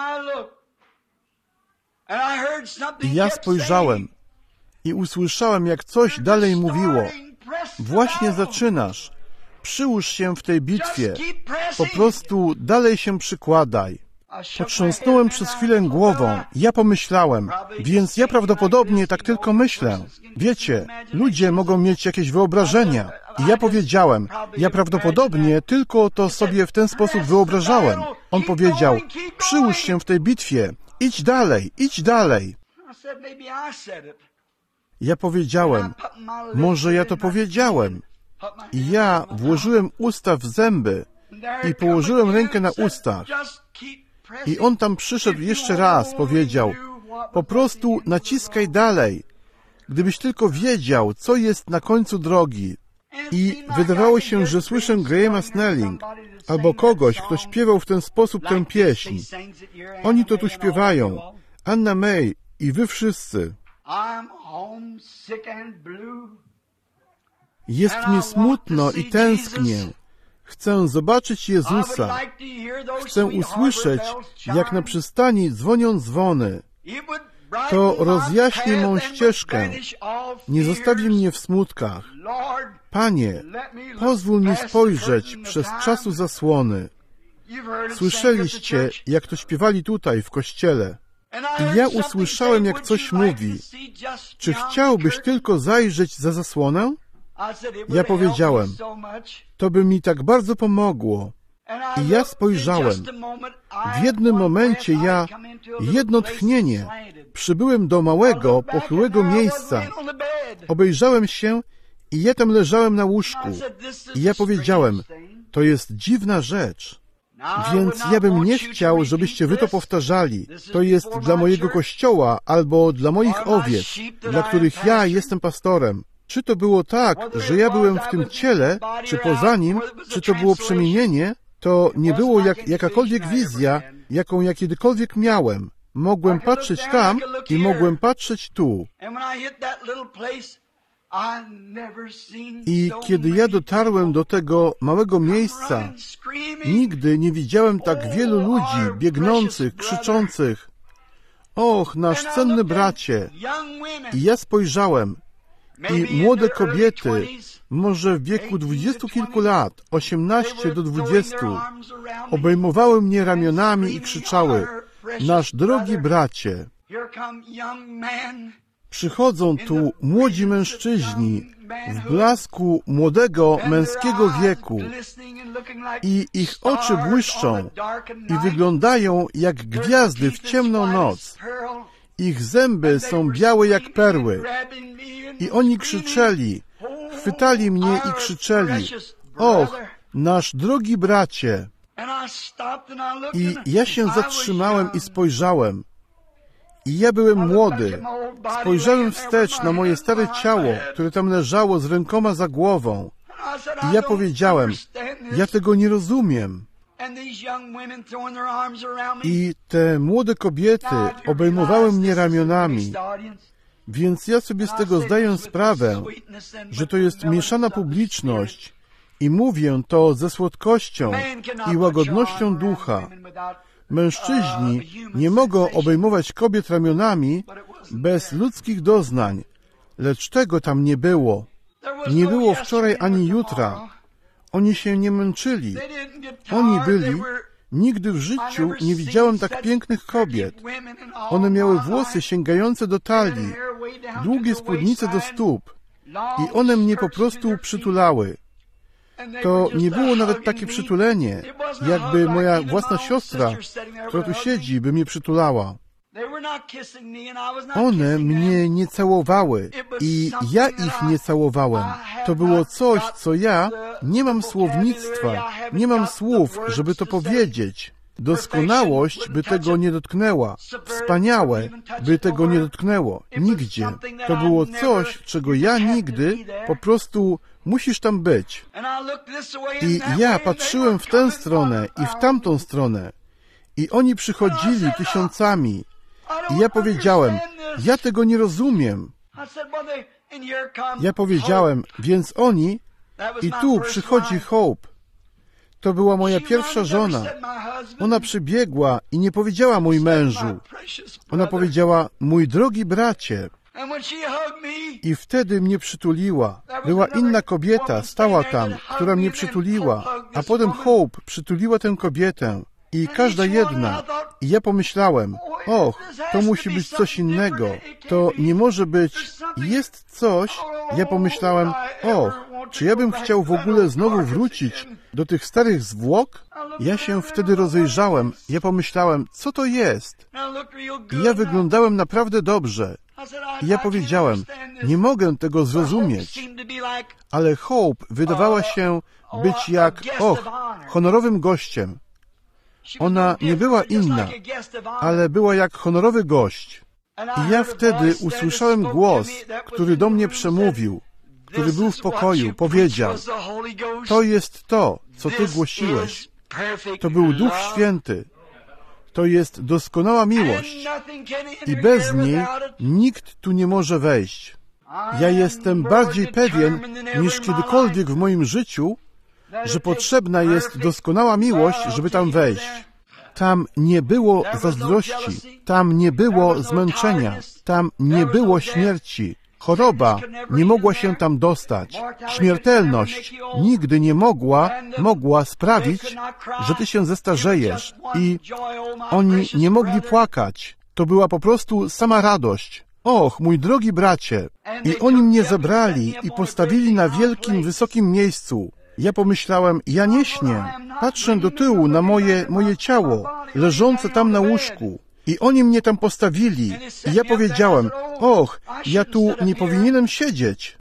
I ja spojrzałem i usłyszałem, jak coś dalej mówiło. Właśnie zaczynasz. Przyłóż się w tej bitwie. Po prostu dalej się przykładaj. Potrząsnąłem przez chwilę głową. Ja pomyślałem, więc ja prawdopodobnie tak tylko myślę. Wiecie, ludzie mogą mieć jakieś wyobrażenia. I ja powiedziałem, ja prawdopodobnie tylko to sobie w ten sposób wyobrażałem. On powiedział, przyłóż się w tej bitwie. Idź dalej, idź dalej. Ja powiedziałem, może ja to powiedziałem. I ja włożyłem usta w zęby i położyłem rękę na ustach. I on tam przyszedł jeszcze raz, powiedział, po prostu naciskaj dalej. Gdybyś tylko wiedział, co jest na końcu drogi. I wydawało się, że słyszę Grahama Snelling albo kogoś, kto śpiewał w ten sposób tę pieśń. Oni to tu śpiewają. Anna May i wy wszyscy. Jest mi smutno i tęsknię. Chcę zobaczyć Jezusa. Chcę usłyszeć, jak na przystani dzwonią dzwony. To rozjaśni mą ścieżkę. Nie zostawi mnie w smutkach. Panie, pozwól mi spojrzeć przez czasu zasłony. Słyszeliście, jak to śpiewali tutaj w kościele. I ja usłyszałem, jak coś mówi. Czy chciałbyś tylko zajrzeć za zasłonę? Ja powiedziałem, to by mi tak bardzo pomogło. I ja spojrzałem. W jednym momencie jedno tchnienie, przybyłem do małego, pochyłego miejsca. Obejrzałem się i ja tam leżałem na łóżku. I ja powiedziałem, to jest dziwna rzecz. Więc ja bym nie chciał, żebyście wy to powtarzali. To jest dla mojego kościoła albo dla moich owiec, dla których ja jestem pastorem. Czy to było tak, że ja byłem w tym ciele, czy poza nim, czy to było przemienienie, to nie było jak jakakolwiek wizja, jaką ja kiedykolwiek miałem. Mogłem patrzeć tam i mogłem patrzeć tu. I kiedy ja dotarłem do tego małego miejsca, nigdy nie widziałem tak wielu ludzi biegnących, krzyczących. Och, nasz cenny bracie! I ja spojrzałem i młode kobiety, może w wieku 20 kilku lat, 18 do 20, obejmowały mnie ramionami i krzyczały, nasz drogi bracie! Przychodzą tu młodzi mężczyźni w blasku młodego męskiego wieku i ich oczy błyszczą i wyglądają jak gwiazdy w ciemną noc. Ich zęby są białe jak perły. I oni krzyczeli, chwytali mnie i krzyczeli, och, nasz drogi bracie. I ja się zatrzymałem i spojrzałem. I ja byłem młody. Spojrzałem wstecz na moje stare ciało, które tam leżało z rękoma za głową. I ja powiedziałem, ja tego nie rozumiem. I te młode kobiety obejmowały mnie ramionami. Więc ja sobie z tego zdaję sprawę, że to jest mieszana publiczność i mówię to ze słodkością i łagodnością ducha. Mężczyźni nie mogą obejmować kobiet ramionami bez ludzkich doznań, lecz tego tam nie było. Nie było wczoraj ani jutra. Oni się nie męczyli. Oni byli... Nigdy w życiu nie widziałem tak pięknych kobiet. One miały włosy sięgające do talii, długie spódnice do stóp i one mnie po prostu przytulały. To nie było nawet takie przytulenie, jakby moja własna siostra, która tu siedzi, by mnie przytulała. One mnie nie całowały i ja ich nie całowałem. To było coś, co ja nie mam słownictwa, nie mam słów, żeby to powiedzieć. Doskonałość by tego nie dotknęła. Wspaniałe by tego nie dotknęło. Nigdzie. To było coś, czego ja nigdy po prostu musisz tam być. I ja patrzyłem w tę stronę i w tamtą stronę. I oni przychodzili tysiącami. I ja powiedziałem, ja tego nie rozumiem. Ja powiedziałem, więc oni, i tu przychodzi Hope. To była moja pierwsza żona. Ona przybiegła i nie powiedziała mój mężu. Ona powiedziała, mój drogi bracie. I wtedy mnie przytuliła. Była inna kobieta, stała tam, która mnie przytuliła. A potem Hope przytuliła tę kobietę. I każda jedna. I ja pomyślałem, och, to musi być coś innego. To nie może być, jest coś. Ja pomyślałem, och, czy ja bym chciał w ogóle znowu wrócić do tych starych zwłok? Ja się wtedy rozejrzałem. Ja pomyślałem, co to jest? I ja wyglądałem naprawdę dobrze. I ja powiedziałem, nie mogę tego zrozumieć. Ale Hope wydawała się być jak, honorowym gościem. Ona nie była inna, ale była jak honorowy gość. I ja wtedy usłyszałem głos, który do mnie przemówił, który był w pokoju, powiedział, to jest to, co ty głosiłeś. To był Duch Święty. To jest doskonała miłość. I bez niej nikt tu nie może wejść. Ja jestem bardziej pewien niż kiedykolwiek w moim życiu, że potrzebna jest doskonała miłość, żeby tam wejść. Tam nie było zazdrości, tam nie było zmęczenia, tam nie było śmierci. Choroba nie mogła się tam dostać. Śmiertelność nigdy nie mogła sprawić, że ty się zestarzejesz. I oni nie mogli płakać. To była po prostu sama radość. Och, mój drogi bracie! I oni mnie zabrali i postawili na wielkim, wysokim miejscu. Ja pomyślałem, ja nie śnię. Patrzę do tyłu na moje ciało, leżące tam na łóżku. I oni mnie tam postawili. I ja powiedziałem, och, ja tu nie powinienem siedzieć.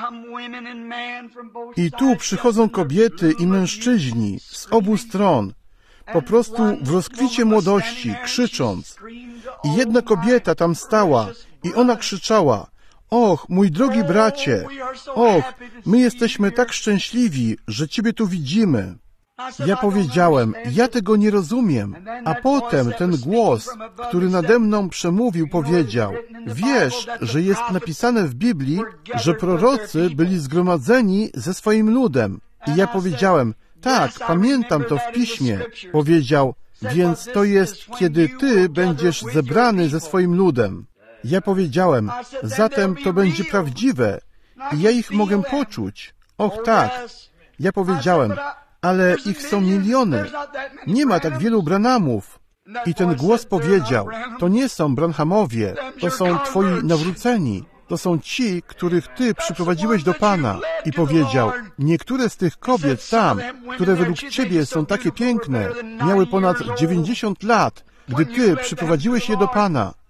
I tu przychodzą kobiety i mężczyźni z obu stron, po prostu w rozkwicie młodości, krzycząc. I jedna kobieta tam stała i ona krzyczała, och, mój drogi bracie, och, my jesteśmy tak szczęśliwi, że Ciebie tu widzimy. Ja powiedziałem, ja tego nie rozumiem. A potem ten głos, który nade mną przemówił, powiedział, wiesz, że jest napisane w Biblii, że prorocy byli zgromadzeni ze swoim ludem. I ja powiedziałem, tak, pamiętam to w Piśmie. Powiedział, więc to jest, kiedy ty będziesz zebrany ze swoim ludem. Ja powiedziałem, zatem to będzie prawdziwe i ja ich mogę poczuć. Och tak. Ja powiedziałem, ale ich są miliony. Nie ma tak wielu Branhamów. I ten głos powiedział, to nie są Branhamowie, to są twoi nawróceni. To są ci, których ty przyprowadziłeś do Pana. I powiedział, niektóre z tych kobiet tam, które według ciebie są takie piękne, miały ponad 90 lat, gdy ty przyprowadziłeś je do Pana.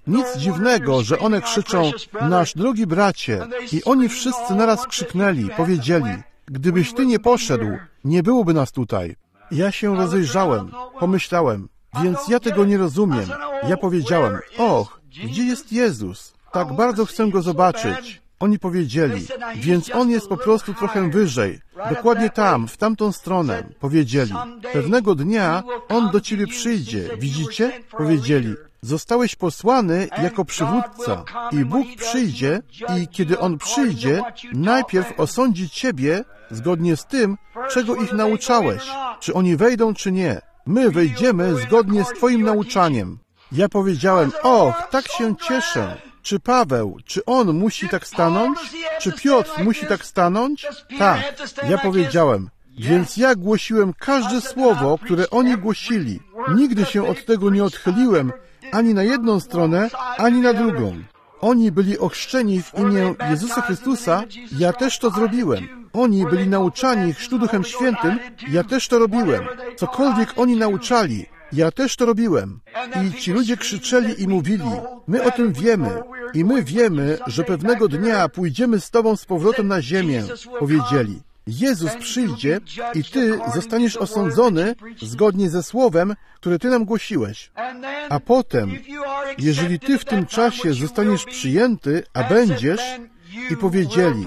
Nic dziwnego, że one krzyczą, nasz drogi bracie. I oni wszyscy naraz krzyknęli, powiedzieli, gdybyś Ty nie poszedł, nie byłoby nas tutaj. Ja się rozejrzałem, pomyślałem, więc ja tego nie rozumiem. Ja powiedziałem, och, gdzie jest Jezus? Tak bardzo chcę Go zobaczyć. Oni powiedzieli, więc On jest po prostu trochę wyżej, dokładnie tam, w tamtą stronę, powiedzieli. Pewnego dnia On do Ciebie przyjdzie, widzicie? Powiedzieli, zostałeś posłany jako przywódca i Bóg przyjdzie i kiedy On przyjdzie, najpierw osądzi Ciebie zgodnie z tym, czego ich nauczałeś, czy oni wejdą, czy nie. My wejdziemy zgodnie z Twoim nauczaniem. Ja powiedziałem, och, tak się cieszę. Czy Paweł, czy on musi tak stanąć? Czy Piotr musi tak stanąć? Tak. Ja powiedziałem, więc ja głosiłem każde słowo, które oni głosili. Nigdy się od tego nie odchyliłem, ani na jedną stronę, ani na drugą. Oni byli ochrzczeni w imię Jezusa Chrystusa, ja też to zrobiłem. Oni byli nauczani chrztu Duchem Świętym, ja też to robiłem. Cokolwiek oni nauczali, ja też to robiłem. I ci ludzie krzyczeli i mówili, my o tym wiemy. I my wiemy, że pewnego dnia pójdziemy z Tobą z powrotem na ziemię. Powiedzieli, Jezus przyjdzie i Ty zostaniesz osądzony zgodnie ze słowem, które Ty nam głosiłeś. A potem, jeżeli Ty w tym czasie zostaniesz przyjęty, a będziesz, i powiedzieli,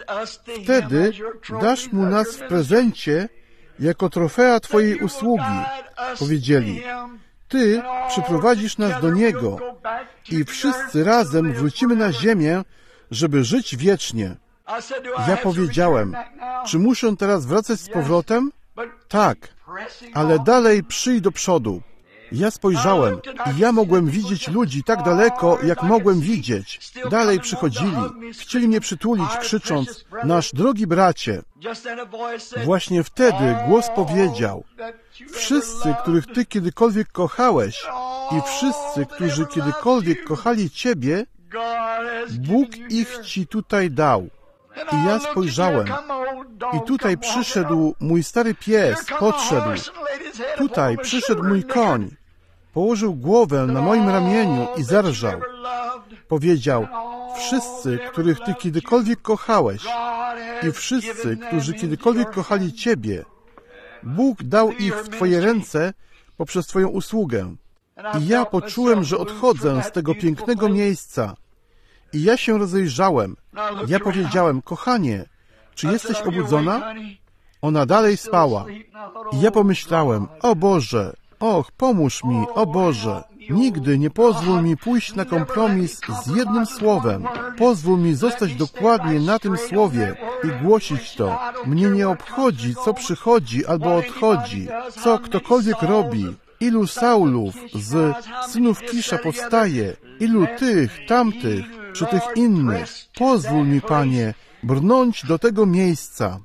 wtedy dasz Mu nas w prezencie jako trofea Twojej usługi. Powiedzieli, Ty przyprowadzisz nas do Niego i wszyscy razem wrócimy na ziemię, żeby żyć wiecznie. Ja powiedziałem, czy muszę teraz wracać z powrotem? Tak, ale dalej przyjdź do przodu. Ja spojrzałem i ja mogłem widzieć ludzi tak daleko, jak mogłem widzieć. Dalej przychodzili, chcieli mnie przytulić, krzycząc, nasz drogi bracie. Właśnie wtedy głos powiedział, wszyscy, których Ty kiedykolwiek kochałeś i wszyscy, którzy kiedykolwiek kochali Ciebie, Bóg ich Ci tutaj dał. I ja spojrzałem i tutaj przyszedł mój stary pies, podszedł. Tutaj przyszedł mój koń, położył głowę na moim ramieniu i zarżał. Powiedział, wszyscy, których Ty kiedykolwiek kochałeś i wszyscy, którzy kiedykolwiek kochali Ciebie, Bóg dał ich w Twoje ręce poprzez Twoją usługę. I ja poczułem, że odchodzę z tego pięknego miejsca. I ja się rozejrzałem. Ja powiedziałem, kochanie, czy jesteś obudzona? Ona dalej spała. I ja pomyślałem, o Boże, och, pomóż mi, o Boże. Nigdy nie pozwól mi pójść na kompromis z jednym słowem. Pozwól mi zostać dokładnie na tym słowie i głosić to. Mnie nie obchodzi, co przychodzi albo odchodzi, co ktokolwiek robi. Ilu Saulów z synów Kisza powstaje, ilu tych, tamtych, czy tych innych. Pozwól mi, Panie, brnąć do tego miejsca.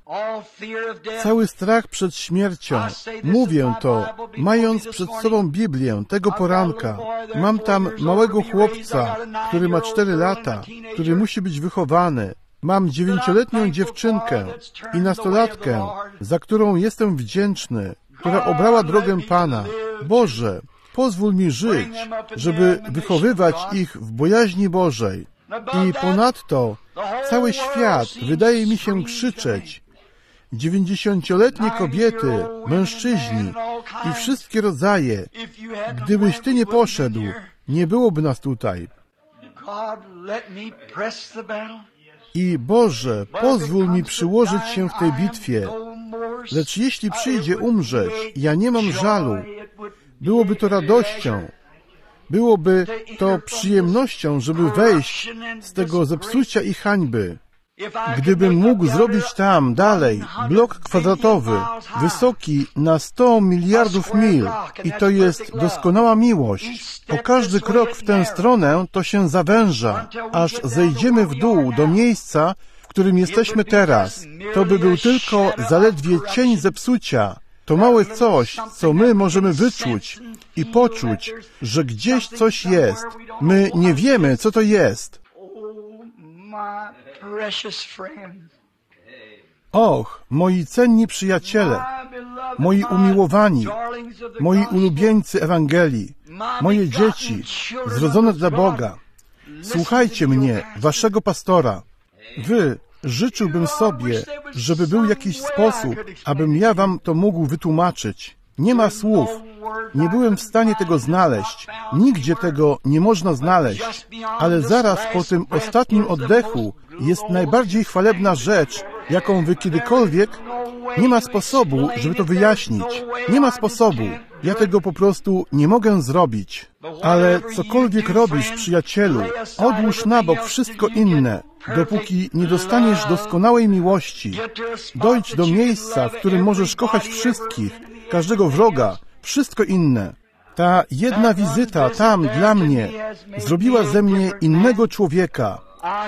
Cały strach przed śmiercią. Mówię to, mając przed sobą Biblię tego poranka. Mam tam małego chłopca, który ma 4 lata, który musi być wychowany. Mam 9-letnią dziewczynkę i nastolatkę, za którą jestem wdzięczny, która obrała drogę Pana. Boże, pozwól mi żyć, żeby wychowywać ich w bojaźni Bożej. I ponadto cały świat wydaje mi się krzyczeć. 90-letnie kobiety, mężczyźni i wszystkie rodzaje. Gdybyś Ty nie poszedł, nie byłoby nas tutaj. I Boże, pozwól mi przyłożyć się w tej bitwie. Lecz jeśli przyjdzie umrzeć, ja nie mam żalu. Byłoby to radością. Byłoby to przyjemnością, żeby wejść z tego zepsucia i hańby. Gdybym mógł zrobić tam, dalej, blok kwadratowy, wysoki na 100 miliardów mil i to jest doskonała miłość. Po każdy krok w tę stronę to się zawęża, aż zejdziemy w dół do miejsca, w którym jesteśmy teraz. To by był tylko zaledwie cień zepsucia. To małe coś, co my możemy wyczuć i poczuć, że gdzieś coś jest. My nie wiemy, co to jest. Och, moi cenni przyjaciele, moi umiłowani, moi ulubieńcy Ewangelii, moje dzieci, zrodzone dla Boga, słuchajcie mnie, waszego pastora. Życzyłbym sobie, żeby był jakiś sposób, abym ja wam to mógł wytłumaczyć. Nie ma słów. Nie byłem w stanie tego znaleźć. Nigdzie tego nie można znaleźć. Ale zaraz po tym ostatnim oddechu jest najbardziej chwalebna rzecz, jaką wy kiedykolwiek... Nie ma sposobu, żeby to wyjaśnić. Nie ma sposobu. Ja tego po prostu nie mogę zrobić. Ale cokolwiek robisz, przyjacielu, odłóż na bok wszystko inne, dopóki nie dostaniesz doskonałej miłości. Dojdź do miejsca, w którym możesz kochać wszystkich, każdego wroga, wszystko inne. Ta jedna wizyta tam dla mnie zrobiła ze mnie innego człowieka.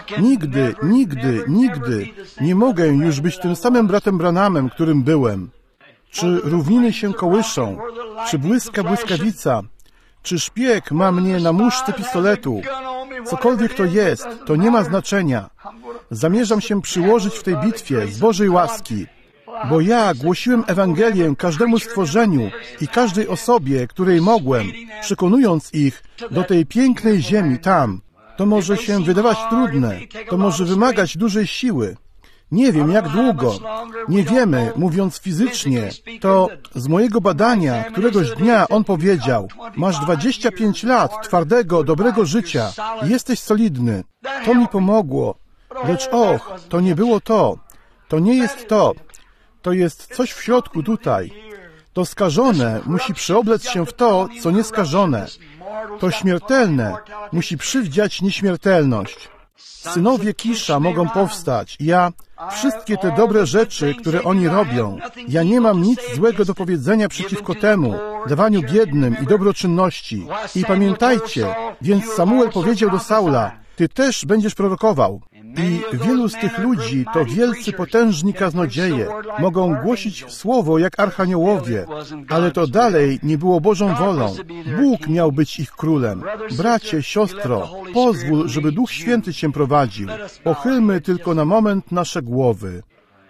Nigdy nie mogę już być tym samym bratem Branhamem, którym byłem. Czy równiny się kołyszą, czy błyska błyskawica, czy szpieg ma mnie na muszce pistoletu. Cokolwiek to jest, to nie ma znaczenia. Zamierzam się przyłożyć w tej bitwie z Bożej łaski, bo ja głosiłem Ewangelię każdemu stworzeniu i każdej osobie, której mogłem, przekonując ich do tej pięknej ziemi tam. To może się wydawać trudne, to może wymagać dużej siły. Nie wiem, jak długo. Nie wiemy, mówiąc fizycznie. To z mojego badania któregoś dnia on powiedział: masz 25 lat twardego, dobrego życia. Jesteś solidny. To mi pomogło. Lecz to nie było to. To nie jest to. To jest coś w środku tutaj. To skażone musi przeoblec się w to, co nieskażone. To śmiertelne musi przywdziać nieśmiertelność. Synowie Kisza mogą powstać. Wszystkie te dobre rzeczy, które oni robią, ja nie mam nic złego do powiedzenia przeciwko temu, dawaniu biednym i dobroczynności. I pamiętajcie, więc Samuel powiedział do Saula: ty też będziesz prorokował. I wielu z tych ludzi to wielcy, potężni kaznodzieje. Mogą głosić słowo jak archaniołowie, ale to dalej nie było Bożą wolą. Bóg miał być ich królem. Bracie, siostro, pozwól, żeby Duch Święty cię prowadził. Pochylmy tylko na moment nasze głowy.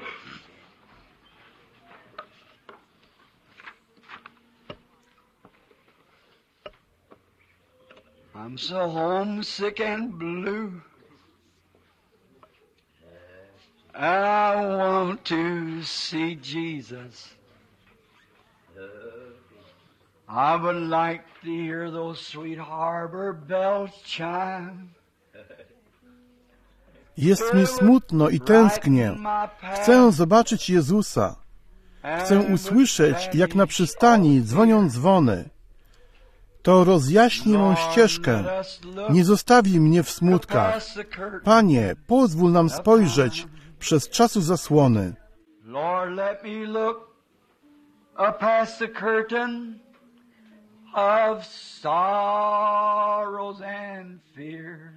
I'm so homesick and blue, and I want to see Jesus. I would like to hear those sweet harbor bells chime. Jest mi smutno i tęsknię. Chcę zobaczyć Jezusa. Chcę usłyszeć, jak na przystani dzwonią dzwony. To rozjaśni mą ścieżkę. Nie zostawi mnie w smutkach. Panie, pozwól nam spojrzeć przez czasu zasłony. Lord, let me look past the curtain of sorrows and fear.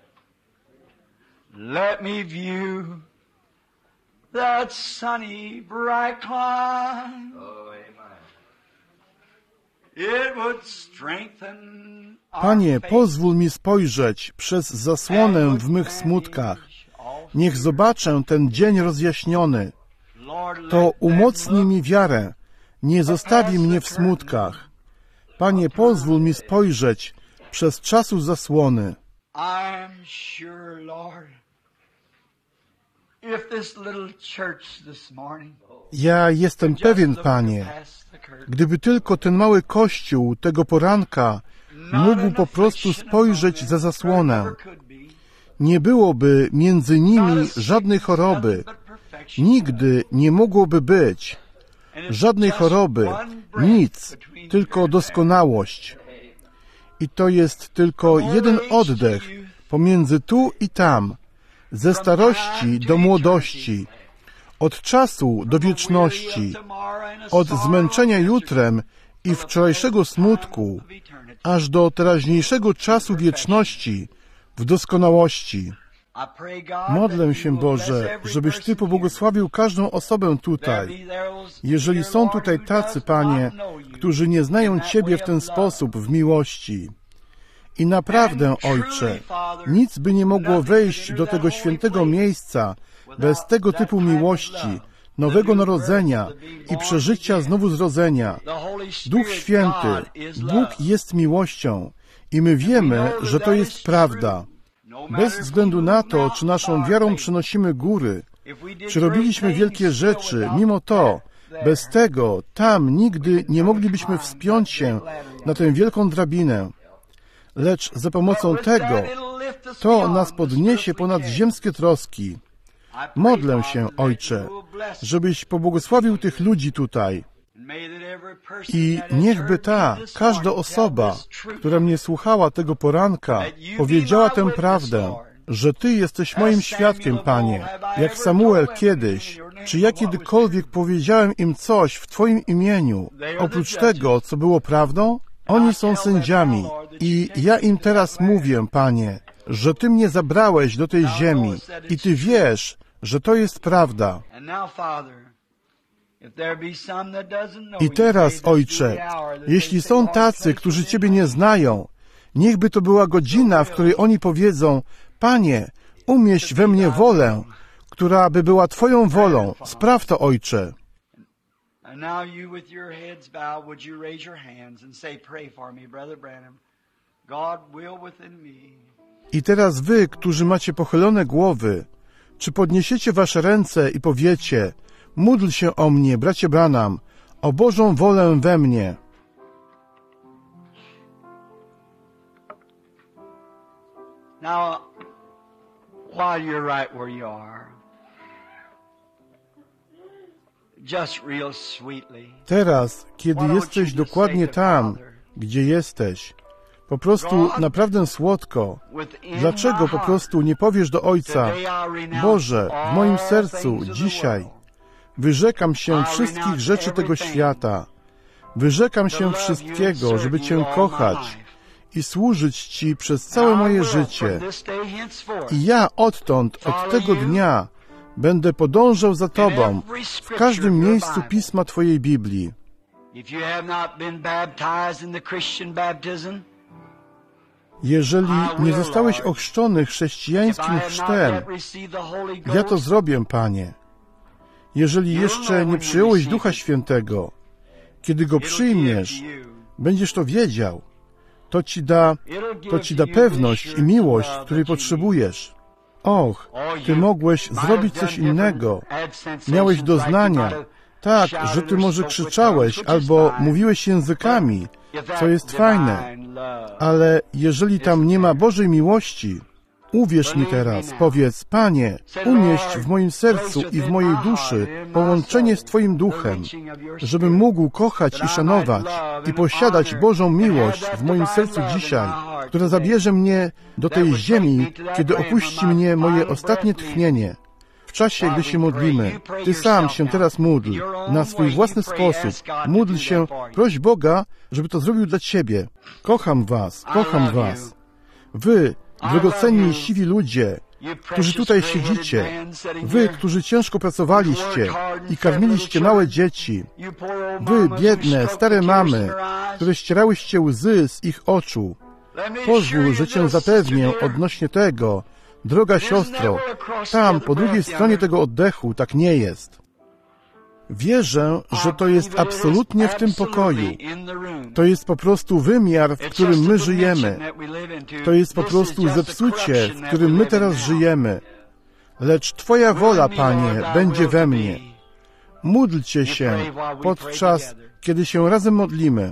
Let me view that sunny, bright clime. It would strengthen. Panie, pozwól mi spojrzeć przez zasłonę w mych smutkach. Niech zobaczę ten dzień rozjaśniony. To umocni mi wiarę. Nie zostawi mnie w smutkach. Panie, pozwól mi spojrzeć przez czasu zasłony. Ja jestem pewien, Panie, gdyby tylko ten mały kościół tego poranka mógł po prostu spojrzeć za zasłonę, nie byłoby między nimi żadnej choroby. Nigdy nie mogłoby być żadnej choroby, nic, tylko doskonałość. I to jest tylko jeden oddech pomiędzy tu i tam, ze starości do młodości, od czasu do wieczności, od zmęczenia jutrem i wczorajszego smutku, aż do teraźniejszego czasu wieczności w doskonałości. Modlę się, Boże, żebyś Ty pobłogosławił każdą osobę tutaj. Jeżeli są tutaj tacy, Panie, którzy nie znają Ciebie w ten sposób w miłości. I naprawdę, Ojcze, nic by nie mogło wejść do tego świętego miejsca bez tego typu miłości, nowego narodzenia i przeżycia znowu-zrodzenia. Duch Święty, Bóg jest miłością i my wiemy, że to jest prawda. Bez względu na to, czy naszą wiarą przenosimy góry, czy robiliśmy wielkie rzeczy, mimo to, bez tego, tam nigdy nie moglibyśmy wspiąć się na tę wielką drabinę. Lecz za pomocą tego, to nas podniesie ponad ziemskie troski. Modlę się, Ojcze, żebyś pobłogosławił tych ludzi tutaj. I niechby każda osoba, która mnie słuchała tego poranka, powiedziała tę prawdę, że Ty jesteś moim świadkiem, Panie, jak Samuel kiedyś, czy ja kiedykolwiek powiedziałem im coś w Twoim imieniu, oprócz tego, co było prawdą? Oni są sędziami i ja im teraz mówię, Panie, że Ty mnie zabrałeś do tej ziemi i Ty wiesz, że to jest prawda. I teraz, Ojcze, jeśli są tacy, którzy Ciebie nie znają, niechby to była godzina, w której oni powiedzą: Panie, umieść we mnie wolę, która by była Twoją wolą. Spraw to, Ojcze. I teraz wy, którzy macie pochylone głowy, czy podniesiecie wasze ręce i powiecie: módl się o mnie, bracie Branham, o Bożą wolę we mnie. Now, while you're right where you are, just real sweetly. Teraz, kiedy jesteś dokładnie tam, gdzie jesteś, po prostu naprawdę słodko, dlaczego po prostu nie powiesz do Ojca: Boże, w moim sercu dzisiaj wyrzekam się wszystkich rzeczy tego świata, wyrzekam się wszystkiego, żeby Cię kochać i służyć Ci przez całe moje życie. I ja odtąd, od tego dnia, będę podążał za Tobą w każdym miejscu Pisma Twojej Biblii. Jeżeli nie zostałeś ochrzczony chrześcijańskim chrztem, ja to zrobię, Panie. Jeżeli jeszcze nie przyjąłeś Ducha Świętego, kiedy Go przyjmiesz, będziesz to wiedział. To ci da pewność i miłość, której potrzebujesz. Och, Ty mogłeś zrobić coś innego. Miałeś doznania, tak, że Ty może krzyczałeś albo mówiłeś językami, co jest fajne. Ale jeżeli tam nie ma Bożej miłości, uwierz mi teraz, powiedz: Panie, umieść w moim sercu i w mojej duszy połączenie z Twoim Duchem, żebym mógł kochać i szanować i posiadać Bożą miłość w moim sercu dzisiaj, która zabierze mnie do tej ziemi, kiedy opuści mnie moje ostatnie tchnienie. W czasie, gdy się modlimy, Ty sam się teraz módl, na swój własny sposób. Módl się, proś Boga, żeby to zrobił dla Ciebie. Kocham Was. Wy, drogocenni siwi ludzie, którzy tutaj siedzicie, wy, którzy ciężko pracowaliście i karmiliście małe dzieci, wy, biedne, stare mamy, które ścierałyście łzy z ich oczu, pozwól, że Cię zapewnię odnośnie tego, droga siostro, tam, po drugiej stronie tego oddechu, tak nie jest. Wierzę, że to jest absolutnie w tym pokoju. To jest po prostu wymiar, w którym my żyjemy. To jest po prostu zepsucie, w którym my teraz żyjemy. Lecz Twoja wola, Panie, będzie we mnie. Módlcie się podczas, kiedy się razem modlimy.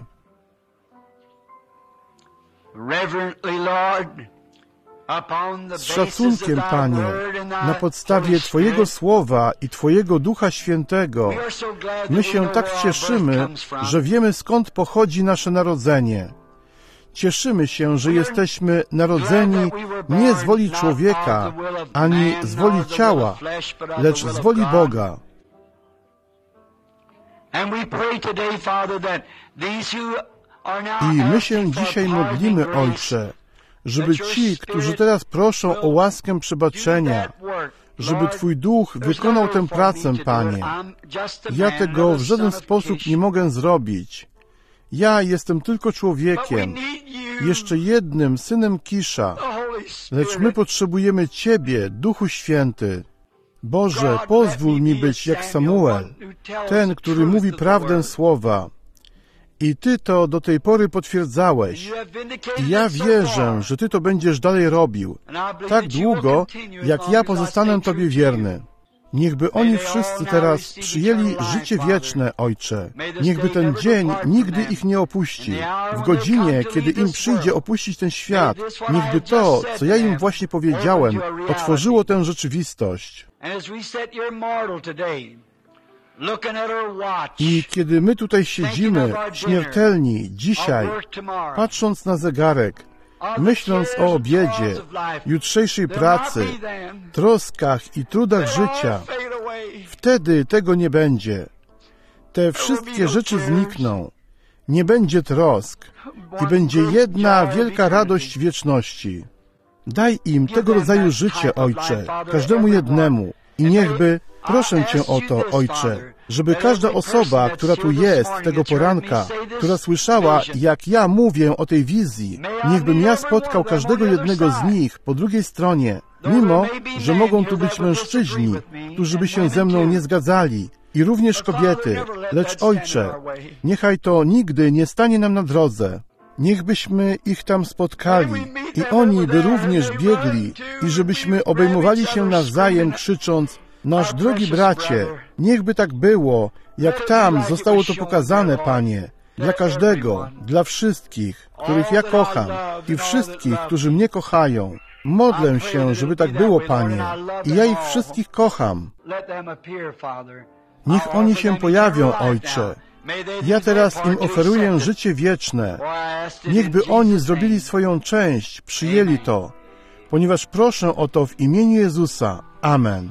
Z szacunkiem, Panie, na podstawie Twojego Słowa i Twojego Ducha Świętego, my się tak cieszymy, że wiemy, skąd pochodzi nasze narodzenie. Cieszymy się, że jesteśmy narodzeni nie z woli człowieka, ani z woli ciała, lecz z woli Boga. I my się dzisiaj modlimy, Ojcze, żeby ci, którzy teraz proszą o łaskę przebaczenia, żeby Twój Duch wykonał tę pracę, Panie. Ja tego w żaden sposób nie mogę zrobić. Ja jestem tylko człowiekiem, jeszcze jednym synem Kisza, lecz my potrzebujemy Ciebie, Duchu Święty. Boże, pozwól mi być jak Samuel, ten, który mówi prawdę słowa. I Ty to do tej pory potwierdzałeś. I ja wierzę, że Ty to będziesz dalej robił, tak długo, jak ja pozostanę Tobie wierny. Niechby oni wszyscy teraz przyjęli życie wieczne, Ojcze. Niechby ten dzień nigdy ich nie opuści. W godzinie, kiedy im przyjdzie opuścić ten świat, niechby to, co ja im właśnie powiedziałem, otworzyło tę rzeczywistość. I kiedy my tutaj siedzimy, śmiertelni, dzisiaj, patrząc na zegarek, myśląc o obiedzie, jutrzejszej pracy, troskach i trudach życia, wtedy tego nie będzie. Te wszystkie rzeczy znikną. Nie będzie trosk i będzie jedna wielka radość wieczności. Daj im tego rodzaju życie, Ojcze, każdemu jednemu. I niechby, proszę Cię o to, Ojcze, żeby każda osoba, która tu jest tego poranka, która słyszała, jak ja mówię o tej wizji, niechbym ja spotkał każdego jednego z nich po drugiej stronie, mimo że mogą tu być mężczyźni, którzy by się ze mną nie zgadzali, i również kobiety, lecz Ojcze, niechaj to nigdy nie stanie nam na drodze. Niechbyśmy ich tam spotkali i oni by również biegli i żebyśmy obejmowali się nawzajem, krzycząc: nasz drogi bracie, niechby tak było, jak tam zostało to pokazane, Panie, dla każdego, dla wszystkich, których ja kocham i wszystkich, którzy mnie kochają. Modlę się, żeby tak było, Panie, i ja ich wszystkich kocham. Niech oni się pojawią, Ojcze. Ja teraz im oferuję życie wieczne. Niechby oni zrobili swoją część, przyjęli to, ponieważ proszę o to w imieniu Jezusa. Amen.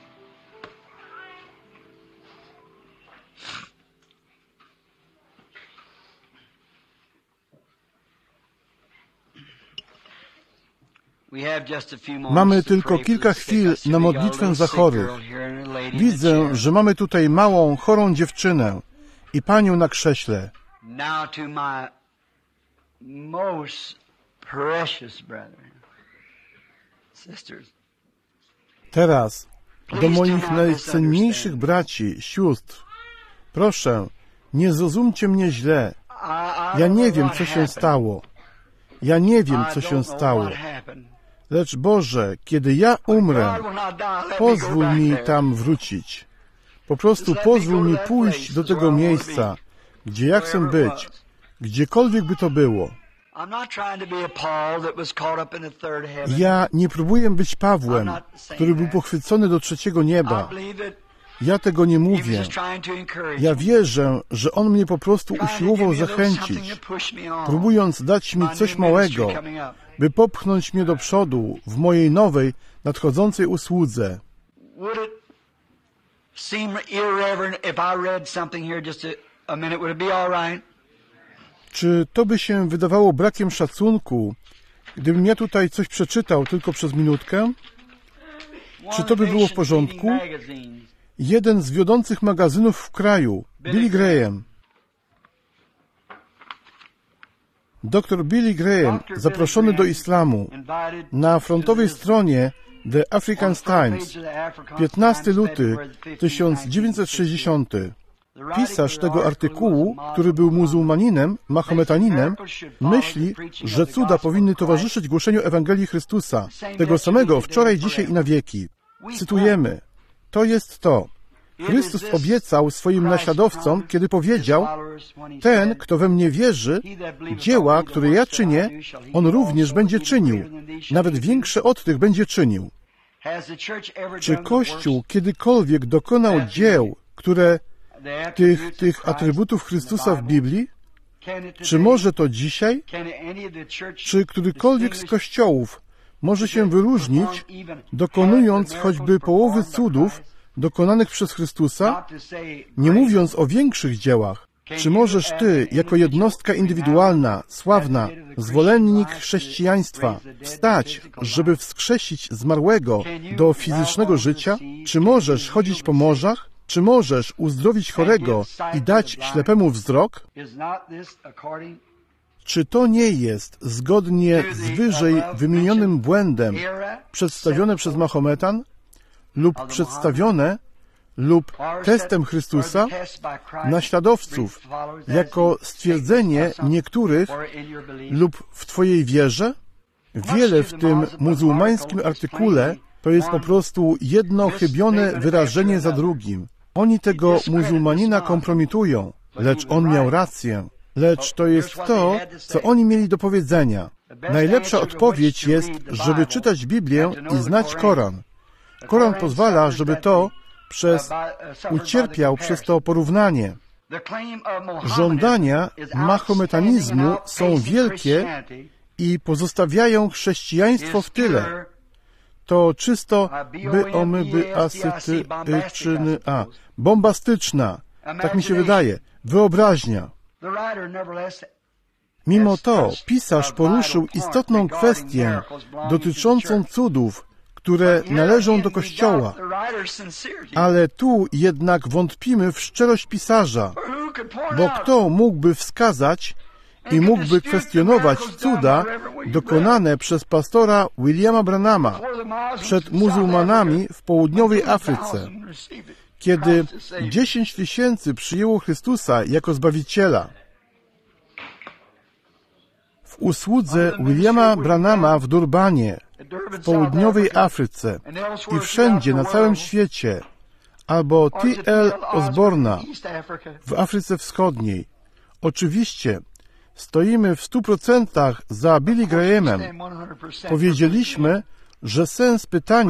Mamy tylko kilka chwil na modlitwę za chorych. Widzę, że mamy tutaj małą, chorą dziewczynę i panią na krześle. Teraz do moich najcenniejszych braci, sióstr. Proszę, nie zrozumcie mnie źle. Ja nie wiem, co się stało. Ja nie wiem, co się stało. Lecz Boże, kiedy ja umrę, pozwól mi tam wrócić. Po prostu pozwól mi pójść do tego miejsca, gdzie ja chcę być, gdziekolwiek by to było. Ja nie próbuję być Pawłem, który był pochwycony do trzeciego nieba. Ja tego nie mówię. Ja wierzę, że On mnie po prostu usiłował zachęcić, próbując dać mi coś małego, by popchnąć mnie do przodu w mojej nowej, nadchodzącej usłudze. Czy to by się wydawało brakiem szacunku, gdybym ja tutaj coś przeczytał tylko przez minutkę? Czy to by było w porządku? Jeden z wiodących magazynów w kraju, Billy Graham. Dr Billy Graham, zaproszony do islamu, na frontowej stronie The African Times, 15 luty 1960. Pisarz tego artykułu, który był muzułmaninem, mahometaninem, myśli, że cuda powinny towarzyszyć głoszeniu Ewangelii Chrystusa, tego samego wczoraj, dzisiaj i na wieki. Cytujemy: to jest to. Chrystus obiecał swoim naśladowcom, kiedy powiedział: ten, kto we mnie wierzy, dzieła, które ja czynię, on również będzie czynił. Nawet większe od tych będzie czynił. Czy Kościół kiedykolwiek dokonał dzieł, które tych atrybutów Chrystusa w Biblii? Czy może to dzisiaj? Czy którykolwiek z kościołów może się wyróżnić, dokonując choćby połowy cudów dokonanych przez Chrystusa, nie mówiąc o większych dziełach? Czy możesz Ty, jako jednostka indywidualna, sławna, zwolennik chrześcijaństwa, wstać, żeby wskrzesić zmarłego do fizycznego życia? Czy możesz chodzić po morzach? Czy możesz uzdrowić chorego i dać ślepemu wzrok? Czy to nie jest zgodnie z wyżej wymienionym błędem przedstawione przez Mahometan? lub przedstawione lub testem Chrystusa, naśladowców, jako stwierdzenie niektórych lub w Twojej wierze? Wiele w tym muzułmańskim artykule to jest po prostu jedno chybione wyrażenie za drugim. Oni tego muzułmanina kompromitują, lecz on miał rację. Lecz to jest to, co oni mieli do powiedzenia. Najlepsza odpowiedź jest, żeby czytać Biblię i znać Koran. Koran pozwala, żeby to ucierpiał przez to porównanie. Żądania mahometanizmu są wielkie i pozostawiają chrześcijaństwo w tyle. To czysto bombastyczna, tak mi się wydaje, wyobraźnia. Mimo to pisarz poruszył istotną kwestię dotyczącą cudów, które należą do Kościoła. Ale tu jednak wątpimy w szczerość pisarza, bo kto mógłby wskazać i mógłby kwestionować cuda dokonane przez pastora Williama Branhama przed muzułmanami w południowej Afryce, kiedy 10 000 przyjęło Chrystusa jako Zbawiciela. W usłudze Williama Branhama w Durbanie, w południowej Afryce i wszędzie na całym świecie, albo T.L. Osborna w Afryce Wschodniej. Oczywiście stoimy w 100% za Billy Grahamem. Powiedzieliśmy, że sens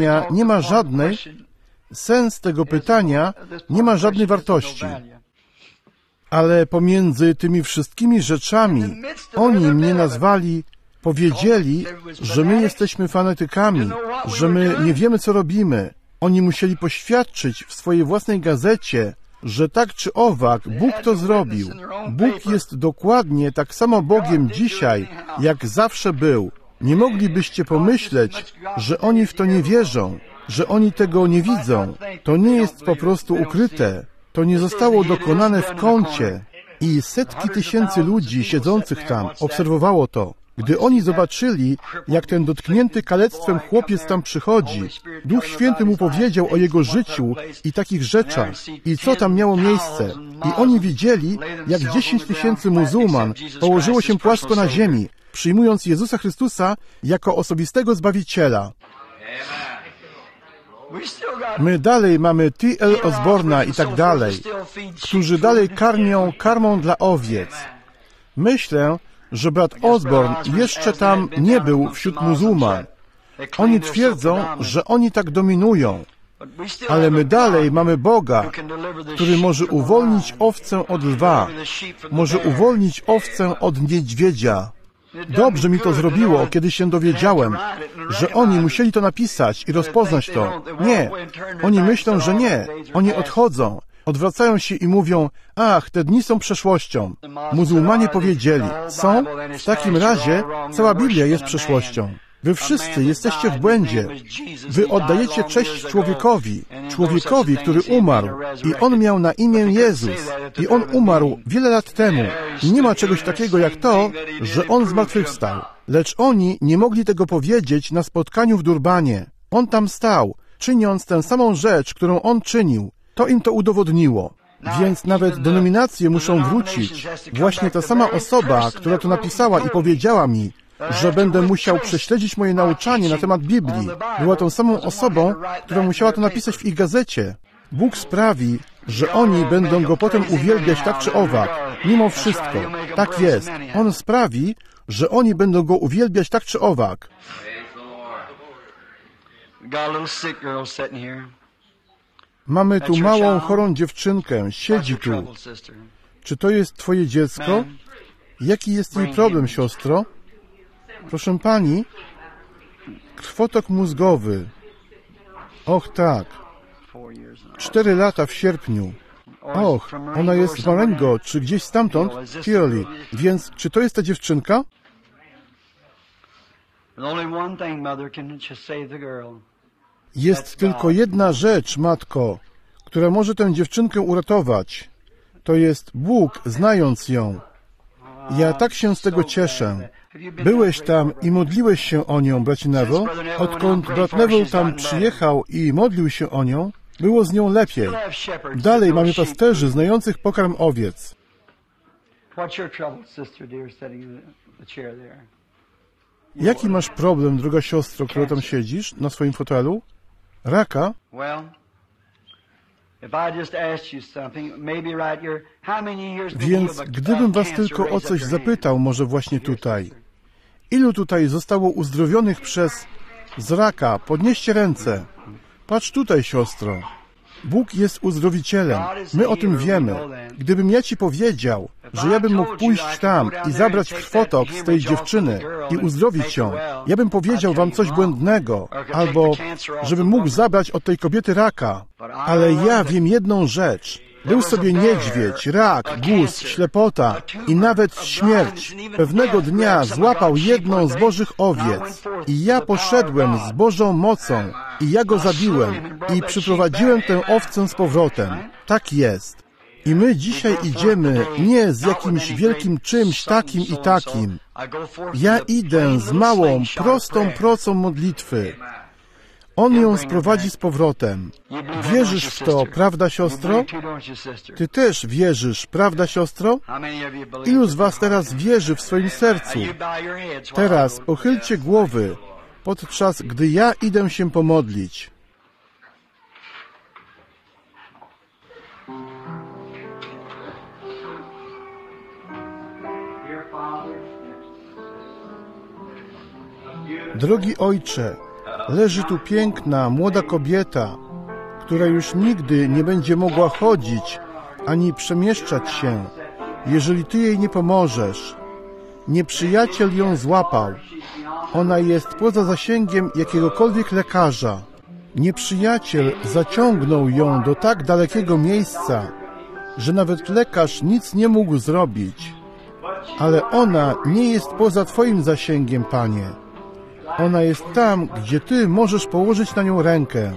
tego pytania nie ma żadnej wartości. Ale pomiędzy tymi wszystkimi rzeczami oni mnie powiedzieli, że my jesteśmy fanatykami, że my nie wiemy, co robimy. Oni musieli poświadczyć w swojej własnej gazecie, że tak czy owak Bóg to zrobił. Bóg jest dokładnie tak samo Bogiem dzisiaj, jak zawsze był. Nie moglibyście pomyśleć, że oni w to nie wierzą, że oni tego nie widzą. To nie jest po prostu ukryte. To nie zostało dokonane w kącie. I setki tysięcy ludzi siedzących tam obserwowało to. Gdy oni zobaczyli, jak ten dotknięty kalectwem chłopiec tam przychodzi, Duch Święty mu powiedział o jego życiu i takich rzeczach, i co tam miało miejsce. I oni widzieli, jak 10 000 muzułman położyło się płasko na ziemi, przyjmując Jezusa Chrystusa jako osobistego Zbawiciela. My dalej mamy T.L. Osborna i tak dalej, którzy dalej karmią karmą dla owiec. Myślę, że brat Osborn jeszcze tam nie był wśród muzułman. Oni twierdzą, że oni tak dominują. Ale my dalej mamy Boga, który może uwolnić owcę od lwa, może uwolnić owcę od niedźwiedzia. Dobrze mi to zrobiło, kiedy się dowiedziałem, że oni musieli to napisać i rozpoznać to. Nie, oni myślą, że nie. Oni odchodzą, odwracają się i mówią, ach, te dni są przeszłością. Muzułmanie powiedzieli, są? W takim razie cała Biblia jest przeszłością. Wy wszyscy jesteście w błędzie. Wy oddajecie cześć człowiekowi, który umarł. I on miał na imię Jezus. I on umarł wiele lat temu. I nie ma czegoś takiego jak to, że on zmartwychwstał. Lecz oni nie mogli tego powiedzieć na spotkaniu w Durbanie. On tam stał, czyniąc tę samą rzecz, którą on czynił. To im to udowodniło. Więc nawet denominacje muszą wrócić. Właśnie ta sama osoba, która to napisała i powiedziała mi, że będę musiał prześledzić moje nauczanie na temat Biblii, była tą samą osobą, która musiała to napisać w ich gazecie. Bóg sprawi, że oni będą Go potem uwielbiać tak czy owak, mimo wszystko. Tak jest. On sprawi, że oni będą Go uwielbiać tak czy owak. Mamy tu małą, chorą dziewczynkę, siedzi tu. Czy to jest twoje dziecko? Jaki jest jej problem, siostro? Proszę pani, krwotok mózgowy. Och, tak. 4 lata w sierpniu. Och, ona jest z Marengo, czy gdzieś stamtąd? Pearly. Więc, czy to jest ta dziewczynka? Jest tylko jedna rzecz, matko, która może tę dziewczynkę uratować. To jest Bóg, znając ją. Ja tak się z tego cieszę. Byłeś tam i modliłeś się o nią, bracie Neville. Odkąd brat Neville tam przyjechał i modlił się o nią, było z nią lepiej. Dalej mamy pasterzy znających pokarm owiec. Jaki masz problem, droga siostro, która tam siedzisz na swoim fotelu? Raka? Więc gdybym was tylko o coś zapytał, może właśnie tutaj. Ilu tutaj zostało uzdrowionych z raka? Podnieście ręce. Patrz tutaj, siostro. Bóg jest uzdrowicielem. My o tym wiemy. Gdybym ja ci powiedział, że ja bym mógł pójść tam i zabrać krwotok z tej dziewczyny i uzdrowić ją, ja bym powiedział wam coś błędnego, albo żebym mógł zabrać od tej kobiety raka. Ale ja wiem jedną rzecz. Był sobie niedźwiedź, rak, guz, ślepota i nawet śmierć. Pewnego dnia złapał jedną z Bożych owiec i ja poszedłem z Bożą mocą i ja go zabiłem i przyprowadziłem tę owcę z powrotem. Tak jest. I my dzisiaj idziemy nie z jakimś wielkim czymś takim i takim. Ja idę z małą, prostą procą modlitwy. On ją sprowadzi z powrotem. Wierzysz w to, prawda, siostro? Ty też wierzysz, prawda, siostro? Ilu z was teraz wierzy w swoim sercu? Teraz pochylcie głowy, podczas gdy ja idę się pomodlić. Drogi Ojcze, leży tu piękna, młoda kobieta, która już nigdy nie będzie mogła chodzić ani przemieszczać się, jeżeli Ty jej nie pomożesz. Nieprzyjaciel ją złapał. Ona jest poza zasięgiem jakiegokolwiek lekarza. Nieprzyjaciel zaciągnął ją do tak dalekiego miejsca, że nawet lekarz nic nie mógł zrobić. Ale ona nie jest poza Twoim zasięgiem, Panie. Ona jest tam, gdzie Ty możesz położyć na nią rękę.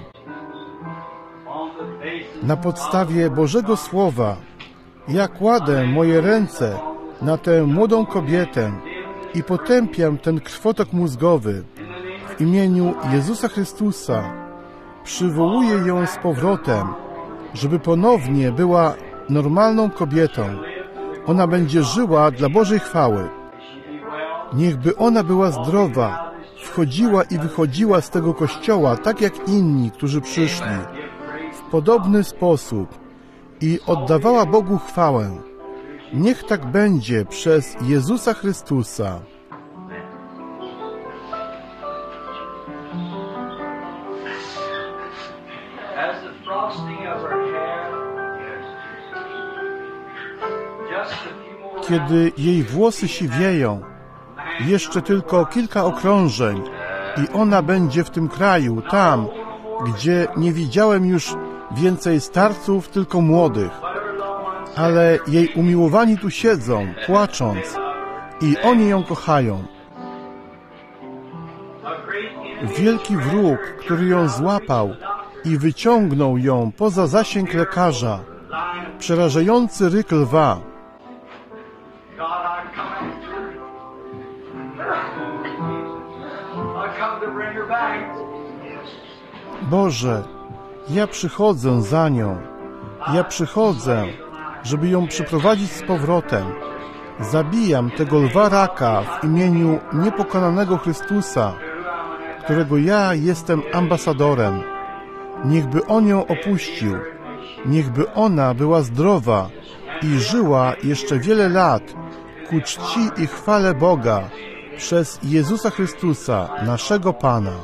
Na podstawie Bożego Słowa ja kładę moje ręce na tę młodą kobietę i potępiam ten krwotok mózgowy. W imieniu Jezusa Chrystusa przywołuję ją z powrotem, żeby ponownie była normalną kobietą. Ona będzie żyła dla Bożej chwały. Niechby ona była zdrowa, wchodziła i wychodziła z tego kościoła, tak jak inni, którzy przyszli, w podobny sposób i oddawała Bogu chwałę. Niech tak będzie przez Jezusa Chrystusa. Kiedy jej włosy siwieją, jeszcze tylko kilka okrążeń i ona będzie w tym kraju, tam, gdzie nie widziałem już więcej starców, tylko młodych. Ale jej umiłowani tu siedzą, płacząc, i oni ją kochają. Wielki wróg, który ją złapał i wyciągnął ją poza zasięg lekarza, przerażający ryk lwa. Boże, ja przychodzę za nią. Ja przychodzę, żeby ją przyprowadzić z powrotem. Zabijam tego lwa raka w imieniu niepokonanego Chrystusa, którego ja jestem ambasadorem. Niechby on ją opuścił. Niechby ona była zdrowa i żyła jeszcze wiele lat ku czci i chwale Boga przez Jezusa Chrystusa, naszego Pana.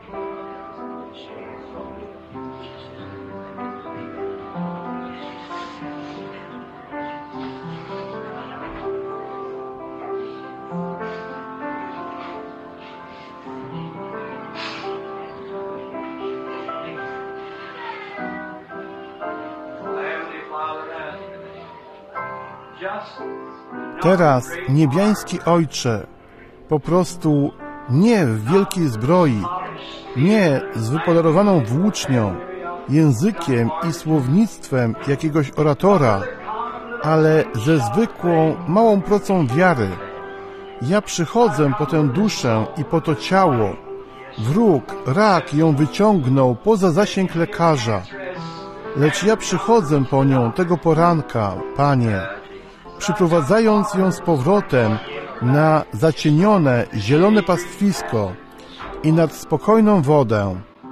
Teraz, niebiański Ojcze, po prostu nie w wielkiej zbroi, nie z wypolerowaną włócznią, językiem i słownictwem jakiegoś oratora, ale ze zwykłą, małą procą wiary. Ja przychodzę po tę duszę i po to ciało. Wróg, rak ją wyciągnął poza zasięg lekarza. Lecz ja przychodzę po nią tego poranka, Panie, przyprowadzając ją z powrotem na zacienione, zielone pastwisko i nad spokojną wodę.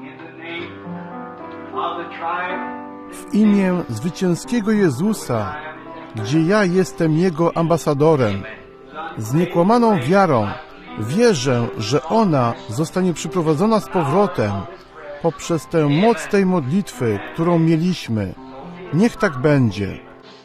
W imię zwycięskiego Jezusa, gdzie ja jestem Jego ambasadorem, z niekłamaną wiarą wierzę, że ona zostanie przyprowadzona z powrotem poprzez tę moc tej modlitwy, którą mieliśmy. Niech tak będzie.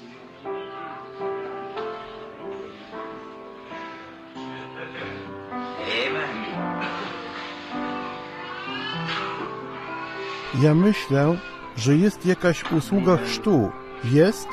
Ja myślę, że jest jakaś usługa chrztu. Jest?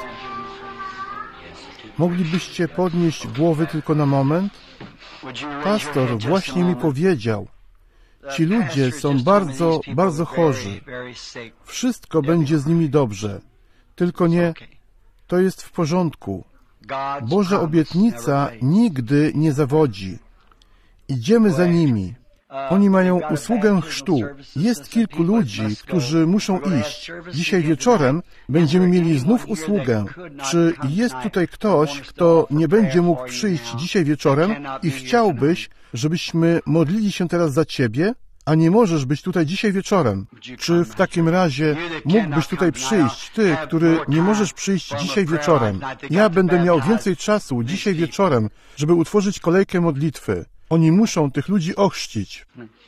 Moglibyście podnieść głowy tylko na moment? Pastor właśnie mi powiedział, ci ludzie są bardzo, bardzo chorzy. Wszystko będzie z nimi dobrze. Tylko nie, to jest w porządku. Boża obietnica nigdy nie zawodzi. Idziemy za nimi. Oni mają usługę chrztu. Jest kilku ludzi, którzy muszą iść. Dzisiaj wieczorem będziemy mieli znów usługę. Czy jest tutaj ktoś, kto nie będzie mógł przyjść dzisiaj wieczorem i chciałbyś, żebyśmy modlili się teraz za Ciebie, a nie możesz być tutaj dzisiaj wieczorem? Czy w takim razie mógłbyś tutaj przyjść, Ty, który nie możesz przyjść dzisiaj wieczorem? Ja będę miał więcej czasu dzisiaj wieczorem, żeby utworzyć kolejkę modlitwy. Oni muszą tych ludzi ochrzcić.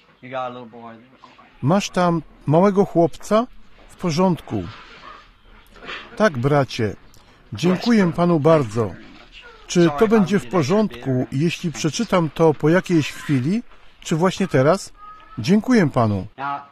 Masz tam małego chłopca? W porządku. Tak, bracie. Dziękuję Panu bardzo. Czy to będzie w porządku, jeśli przeczytam to po jakiejś chwili, czy właśnie teraz? Dziękuję Panu.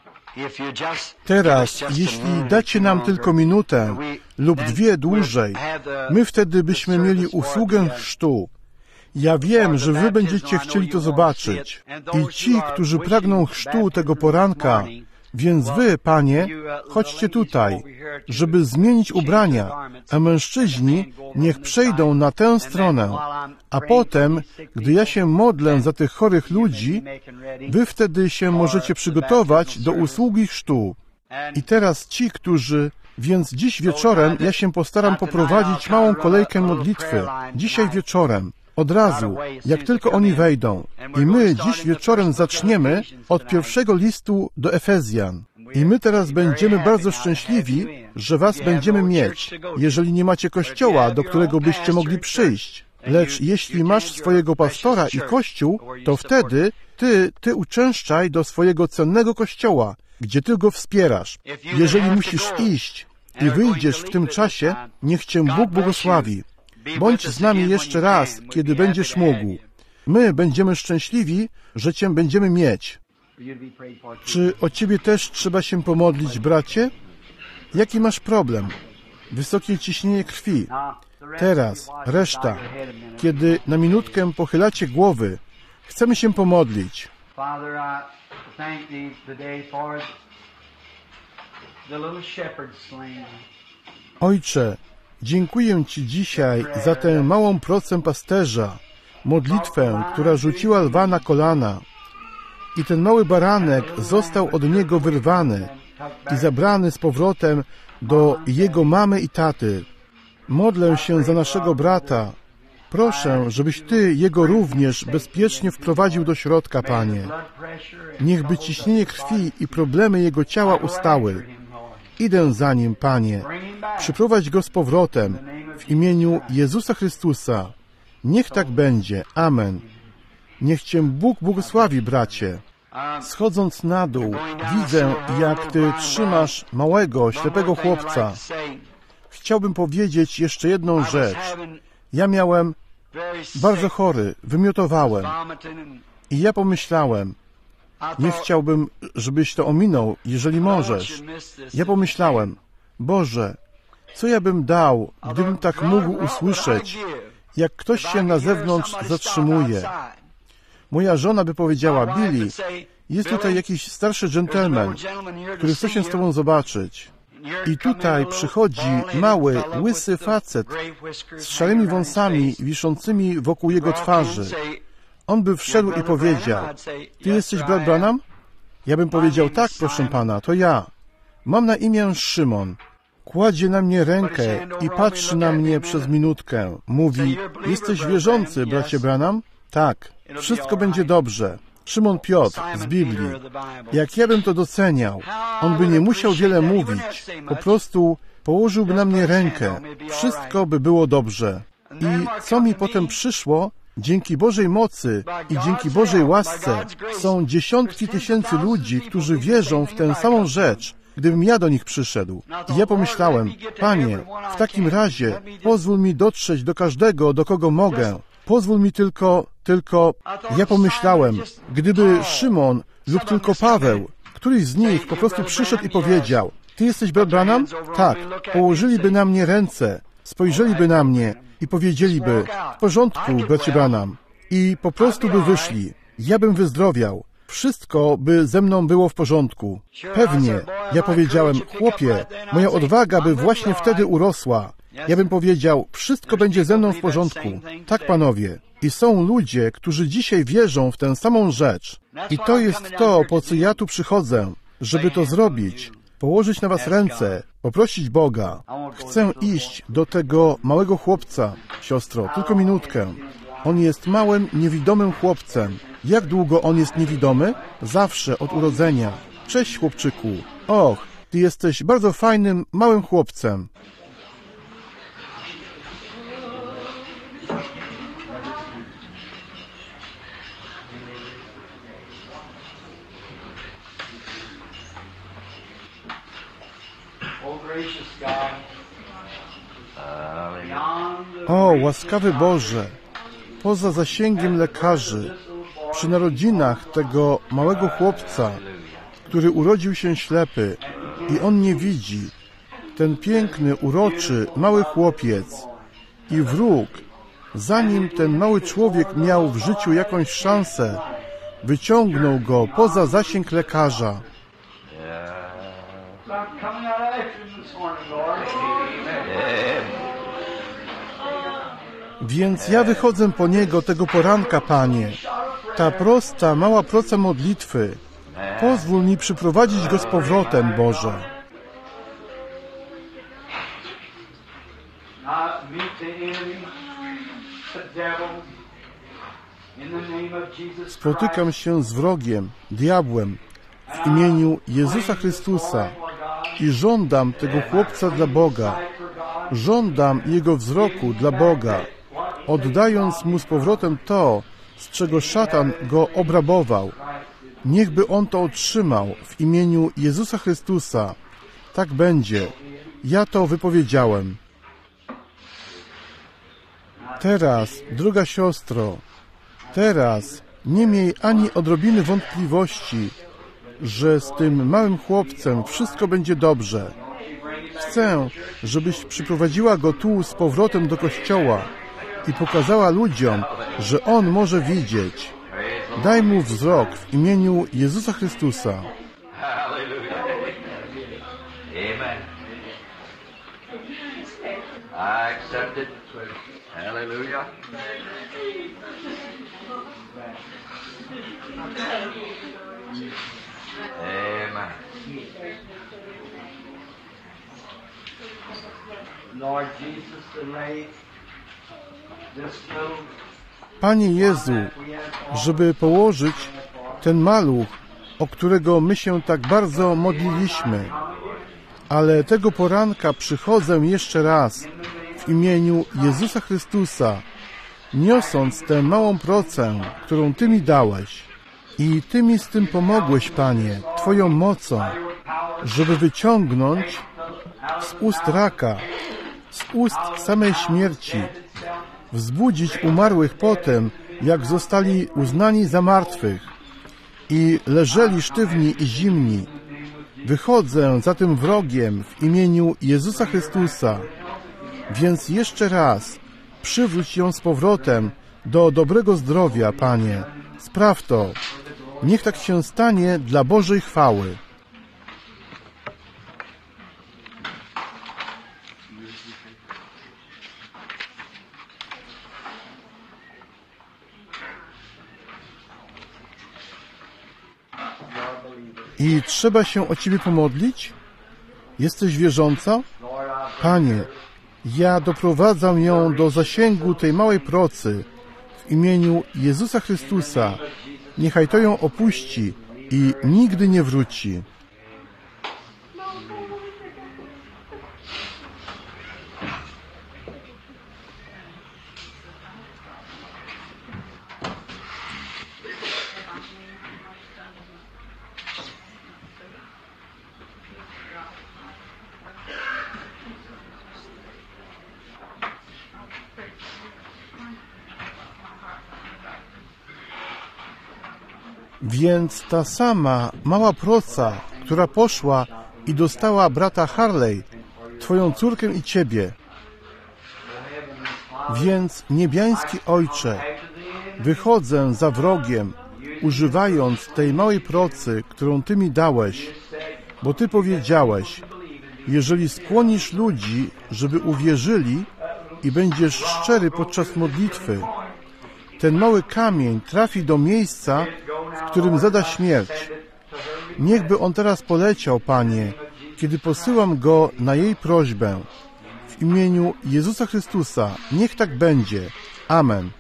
Teraz, jeśli dacie nam tylko minutę lub dwie dłużej, my wtedy byśmy mieli usługę chrztu. Ja wiem, że wy będziecie chcieli to zobaczyć. I ci, którzy pragną chrztu tego poranka, więc wy, Panie, chodźcie tutaj, żeby zmienić ubrania, a mężczyźni niech przejdą na tę stronę. A potem, gdy ja się modlę za tych chorych ludzi, wy wtedy się możecie przygotować do usługi chrztu. I teraz ci, którzy... Więc dziś wieczorem ja się postaram poprowadzić małą kolejkę modlitwy. Dzisiaj wieczorem. Od razu, jak tylko oni wejdą. I my dziś wieczorem zaczniemy od pierwszego listu do Efezjan. I my teraz będziemy bardzo szczęśliwi, że was będziemy mieć, jeżeli nie macie kościoła, do którego byście mogli przyjść. Lecz jeśli masz swojego pastora i kościół, to wtedy ty uczęszczaj do swojego cennego kościoła, gdzie ty go wspierasz. Jeżeli musisz iść i wyjdziesz w tym czasie, niech cię Bóg błogosławi. Bądź z nami jeszcze raz, kiedy będziesz mógł. My będziemy szczęśliwi, że Cię będziemy mieć. Czy o Ciebie też trzeba się pomodlić, bracie? Jaki masz problem? Wysokie ciśnienie krwi. Teraz, reszta. Kiedy na minutkę pochylacie głowy, chcemy się pomodlić. Ojcze, dziękuję Ci dzisiaj za tę małą procę pasterza, modlitwę, która rzuciła lwa na kolana. I ten mały baranek został od niego wyrwany i zabrany z powrotem do jego mamy i taty. Modlę się za naszego brata. Proszę, żebyś Ty jego również bezpiecznie wprowadził do środka, Panie. Niechby ciśnienie krwi i problemy jego ciała ustały. Idę za nim, Panie. Przyprowadź go z powrotem w imieniu Jezusa Chrystusa. Niech tak będzie. Amen. Niech Cię Bóg błogosławi, bracie. Schodząc na dół, widzę, jak Ty trzymasz małego, ślepego chłopca. Chciałbym powiedzieć jeszcze jedną rzecz. Ja miałem bardzo chory, wymiotowałem. I ja pomyślałem, nie chciałbym, żebyś to ominął, jeżeli możesz. Ja pomyślałem, Boże, co ja bym dał, gdybym tak mógł usłyszeć, jak ktoś się na zewnątrz zatrzymuje. Moja żona by powiedziała, Billy, jest tutaj jakiś starszy dżentelmen, który chce się z Tobą zobaczyć. I tutaj przychodzi mały, łysy facet z szarymi wąsami wiszącymi wokół jego twarzy. On by wszedł i powiedział: ty jesteś brat Branham? Ja bym powiedział: tak, proszę pana, to ja. Mam na imię Szymon. Kładzie na mnie rękę i patrzy na mnie przez minutkę. Mówi: jesteś wierzący, bracie Branham? Tak, wszystko będzie dobrze. Szymon Piotr z Biblii. Jak ja bym to doceniał, on by nie musiał wiele mówić. Po prostu położyłby na mnie rękę. Wszystko by było dobrze. I co mi potem przyszło? Dzięki Bożej mocy i dzięki Bożej łasce są dziesiątki tysięcy ludzi, którzy wierzą w tę samą rzecz, gdybym ja do nich przyszedł. I ja pomyślałem: Panie, w takim razie pozwól mi dotrzeć do każdego, do kogo mogę. Pozwól mi tylko... Ja pomyślałem, gdyby Szymon lub tylko Paweł, któryś z nich po prostu przyszedł i powiedział: ty jesteś brat Branham? Tak. Położyliby na mnie ręce, spojrzeliby na mnie i powiedzieliby: w porządku, bracie Branham. I po prostu by wyszli. Ja bym wyzdrowiał. Wszystko by ze mną było w porządku. Pewnie. Ja powiedziałem: chłopie, moja odwaga by właśnie wtedy urosła. Ja bym powiedział: wszystko będzie ze mną w porządku. Tak, panowie. I są ludzie, którzy dzisiaj wierzą w tę samą rzecz. I to jest to, po co ja tu przychodzę, żeby to zrobić. Położyć na was ręce, poprosić Boga. Chcę iść do tego małego chłopca, siostro, tylko minutkę. On jest małym, niewidomym chłopcem. Jak długo on jest niewidomy? Zawsze, od urodzenia. Cześć, chłopczyku. Och, ty jesteś bardzo fajnym, małym chłopcem. O, łaskawy Boże, poza zasięgiem lekarzy, przy narodzinach tego małego chłopca, który urodził się ślepy i on nie widzi, ten piękny, uroczy, mały chłopiec i wróg, zanim ten mały człowiek miał w życiu jakąś szansę, wyciągnął go poza zasięg lekarza. Więc ja wychodzę po niego tego poranka, Panie. Ta prosta, mała proca modlitwy. Pozwól mi przyprowadzić go z powrotem, Boże. Spotykam się z wrogiem, diabłem, w imieniu Jezusa Chrystusa i żądam tego chłopca dla Boga. Żądam jego wzroku dla Boga, oddając mu z powrotem to, z czego szatan go obrabował. Niechby on to otrzymał w imieniu Jezusa Chrystusa. Tak będzie. Ja to wypowiedziałem. Teraz, droga siostro, teraz nie miej ani odrobiny wątpliwości, że z tym małym chłopcem wszystko będzie dobrze. Chcę, żebyś przyprowadziła go tu z powrotem do kościoła i pokazała ludziom, że on może widzieć. Daj mu wzrok w imieniu Jezusa Chrystusa. Panie Jezu, żeby położyć ten maluch, o którego my się tak bardzo modliliśmy, ale tego poranka przychodzę jeszcze raz w imieniu Jezusa Chrystusa, niosąc tę małą procę, którą Ty mi dałeś. I Ty mi z tym pomogłeś, Panie, Twoją mocą, żeby wyciągnąć z ust raka, z ust samej śmierci, wzbudzić umarłych potem, jak zostali uznani za martwych i leżeli sztywni i zimni. Wychodzę za tym wrogiem w imieniu Jezusa Chrystusa. Więc jeszcze raz przywróć ją z powrotem do dobrego zdrowia, Panie. Spraw to. Niech tak się stanie dla Bożej chwały. i trzeba się o Ciebie pomodlić? Jesteś wierząca? Panie, ja doprowadzam ją do zasięgu tej małej procy w imieniu Jezusa Chrystusa. Niechaj to ją opuści i nigdy nie wróci. Więc ta sama mała proca, która poszła i dostała brata Harley, Twoją córkę i Ciebie. Więc niebiański Ojcze, wychodzę za wrogiem, używając tej małej procy, którą Ty mi dałeś, bo Ty powiedziałeś, jeżeli skłonisz ludzi, żeby uwierzyli i będziesz szczery podczas modlitwy, ten mały kamień trafi do miejsca, w którym zada śmierć. Niechby on teraz poleciał, Panie, kiedy posyłam go na jej prośbę. W imieniu Jezusa Chrystusa, niech tak będzie. Amen.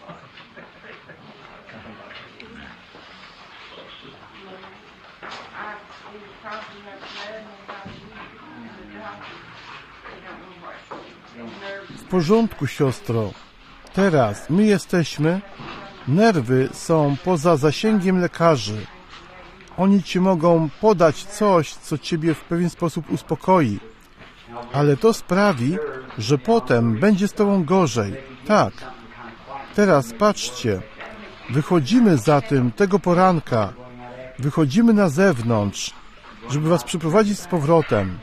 W porządku, siostro. Teraz my jesteśmy. Nerwy są poza zasięgiem lekarzy. Oni Ci mogą podać coś, co Ciebie w pewien sposób uspokoi. Ale to sprawi, że potem będzie z Tobą gorzej. Tak. Teraz patrzcie. Wychodzimy zatem tego poranka. Wychodzimy na zewnątrz, żeby Was przyprowadzić z powrotem.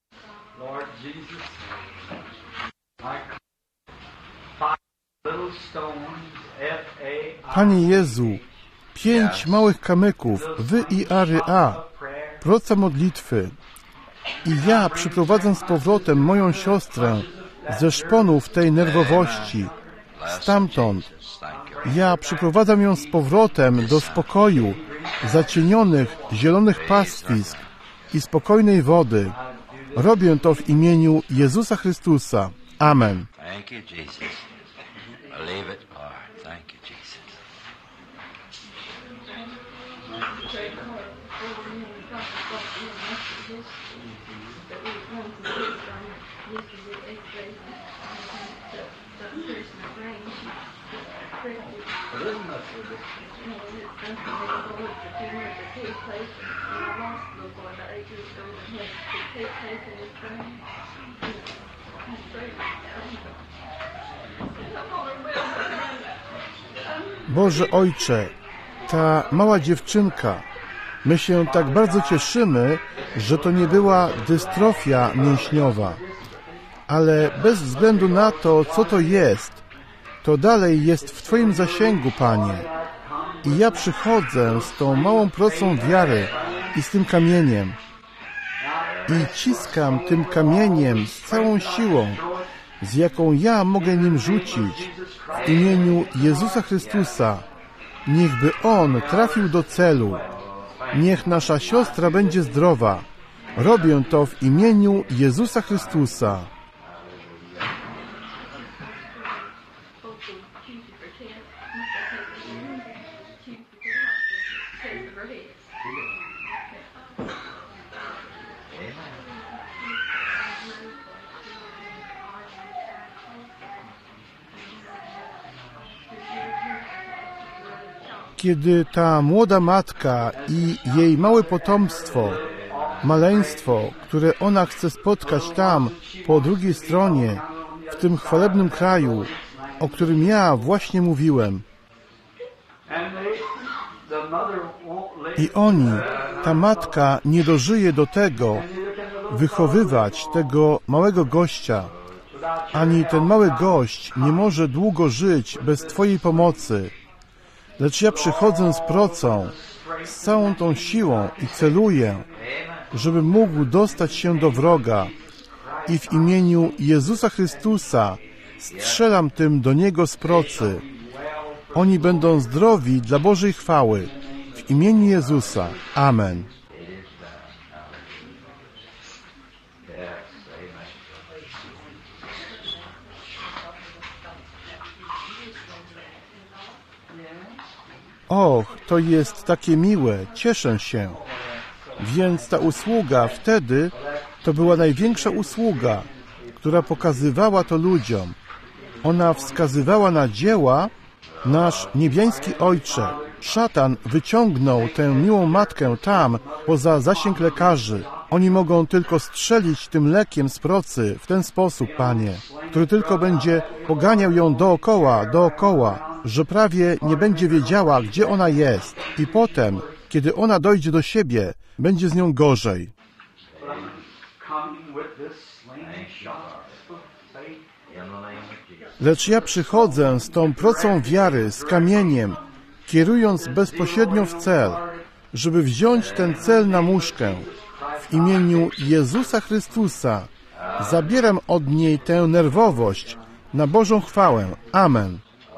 Panie Jezu, 5 małych kamyków, wy i A, proca modlitwy. I ja przyprowadzam z powrotem moją siostrę ze szponów tej nerwowości, stamtąd. Ja przyprowadzam ją z powrotem do spokoju, zacienionych, zielonych pastwisk i spokojnej wody. Robię to w imieniu Jezusa Chrystusa. Amen. Boże Ojcze, ta mała dziewczynka, my się tak bardzo cieszymy, że to nie była dystrofia mięśniowa, ale bez względu na to, co to jest, to dalej jest w Twoim zasięgu, Panie. I ja przychodzę z tą małą procą wiary i z tym kamieniem i ciskam tym kamieniem z całą siłą, z jaką ja mogę nim rzucić, w imieniu Jezusa Chrystusa. Niechby on trafił do celu. Niech nasza siostra będzie zdrowa. Robię to w imieniu Jezusa Chrystusa. Kiedy ta młoda matka i jej małe potomstwo, maleństwo, które ona chce spotkać tam, po drugiej stronie, w tym chwalebnym kraju, o którym ja właśnie mówiłem. I oni, ta matka nie dożyje do tego, wychowywać tego małego gościa, ani ten mały gość nie może długo żyć bez Twojej pomocy. Lecz ja przychodzę z procą, z całą tą siłą i celuję, żeby mógł dostać się do wroga. I w imieniu Jezusa Chrystusa strzelam tym do niego z procy. Oni będą zdrowi dla Bożej chwały. W imieniu Jezusa. Amen. Och, to jest takie miłe, cieszę się. Więc ta usługa wtedy to była największa usługa, która pokazywała to ludziom. Ona wskazywała na dzieła. Nasz niebiański Ojcze, szatan wyciągnął tę miłą matkę tam, poza zasięg lekarzy. Oni mogą tylko strzelić tym lekiem z procy w ten sposób, Panie, który tylko będzie poganiał ją dookoła, że prawie nie będzie wiedziała, gdzie ona jest. I potem, kiedy ona dojdzie do siebie, będzie z nią gorzej. Lecz ja przychodzę z tą procą wiary, z kamieniem, kierując bezpośrednio w cel, żeby wziąć ten cel na muszkę. W imieniu Jezusa Chrystusa zabieram od niej tę nerwowość na Bożą chwałę. Amen.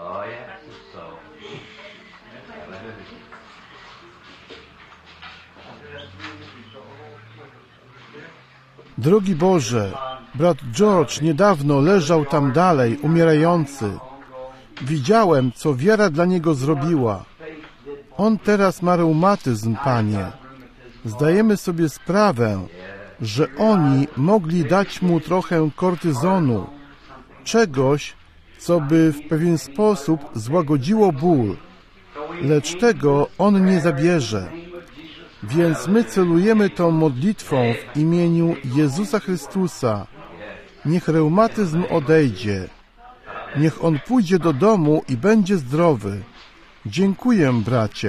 Drogi Boże, brat George niedawno leżał tam dalej, umierający. Widziałem, co wiara dla niego zrobiła. On teraz ma reumatyzm, Panie. Zdajemy sobie sprawę, że oni mogli dać mu trochę kortyzonu, czegoś, co by w pewien sposób złagodziło ból, lecz tego on nie zabierze. Więc my celujemy tą modlitwą w imieniu Jezusa Chrystusa. Niech reumatyzm odejdzie. Niech on pójdzie do domu i będzie zdrowy. Dziękuję, bracie.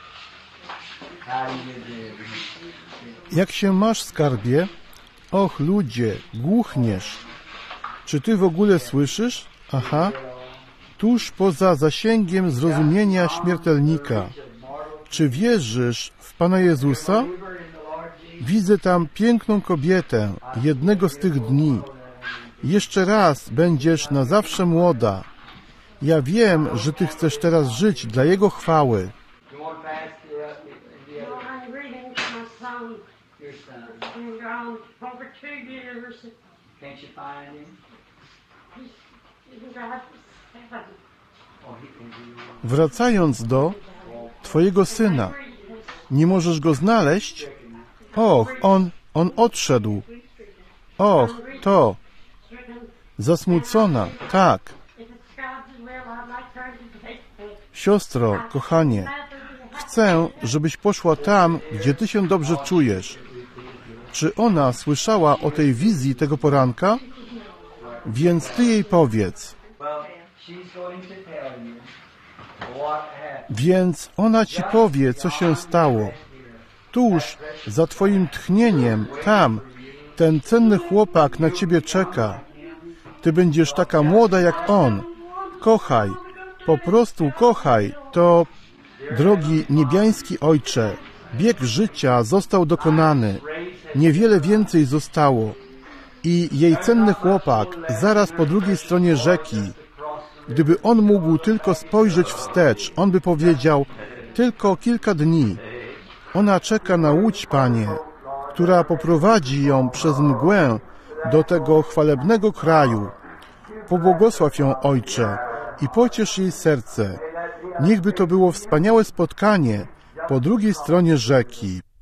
Jak się masz, skarbie? Och, ludzie, głuchniesz. Czy ty w ogóle słyszysz? Aha. Tuż poza zasięgiem zrozumienia śmiertelnika. Czy wierzysz w Pana Jezusa? Widzę tam piękną kobietę, jednego z tych dni. Jeszcze raz będziesz na zawsze młoda. Ja wiem, że ty chcesz teraz żyć dla Jego chwały. Wracając do twojego syna, nie możesz go znaleźć? Och, on odszedł. Och, to. Zasmucona, tak. Siostro, kochanie, chcę, żebyś poszła tam, gdzie ty się dobrze czujesz. Czy ona słyszała o tej wizji tego poranka? Więc ty jej powiedz. Więc ona ci powie, co się stało. Tuż za twoim tchnieniem, tam, ten cenny chłopak na ciebie czeka. Ty będziesz taka młoda jak on. Kochaj, po prostu kochaj. To, drogi niebiański Ojcze, bieg życia został dokonany. Niewiele więcej zostało. I jej cenny chłopak zaraz po drugiej stronie rzeki. Gdyby on mógł tylko spojrzeć wstecz, on by powiedział, tylko kilka dni. Ona czeka na łódź, Panie, która poprowadzi ją przez mgłę do tego chwalebnego kraju. Pobłogosław ją, Ojcze, i pociesz jej serce. Niechby to było wspaniałe spotkanie po drugiej stronie rzeki.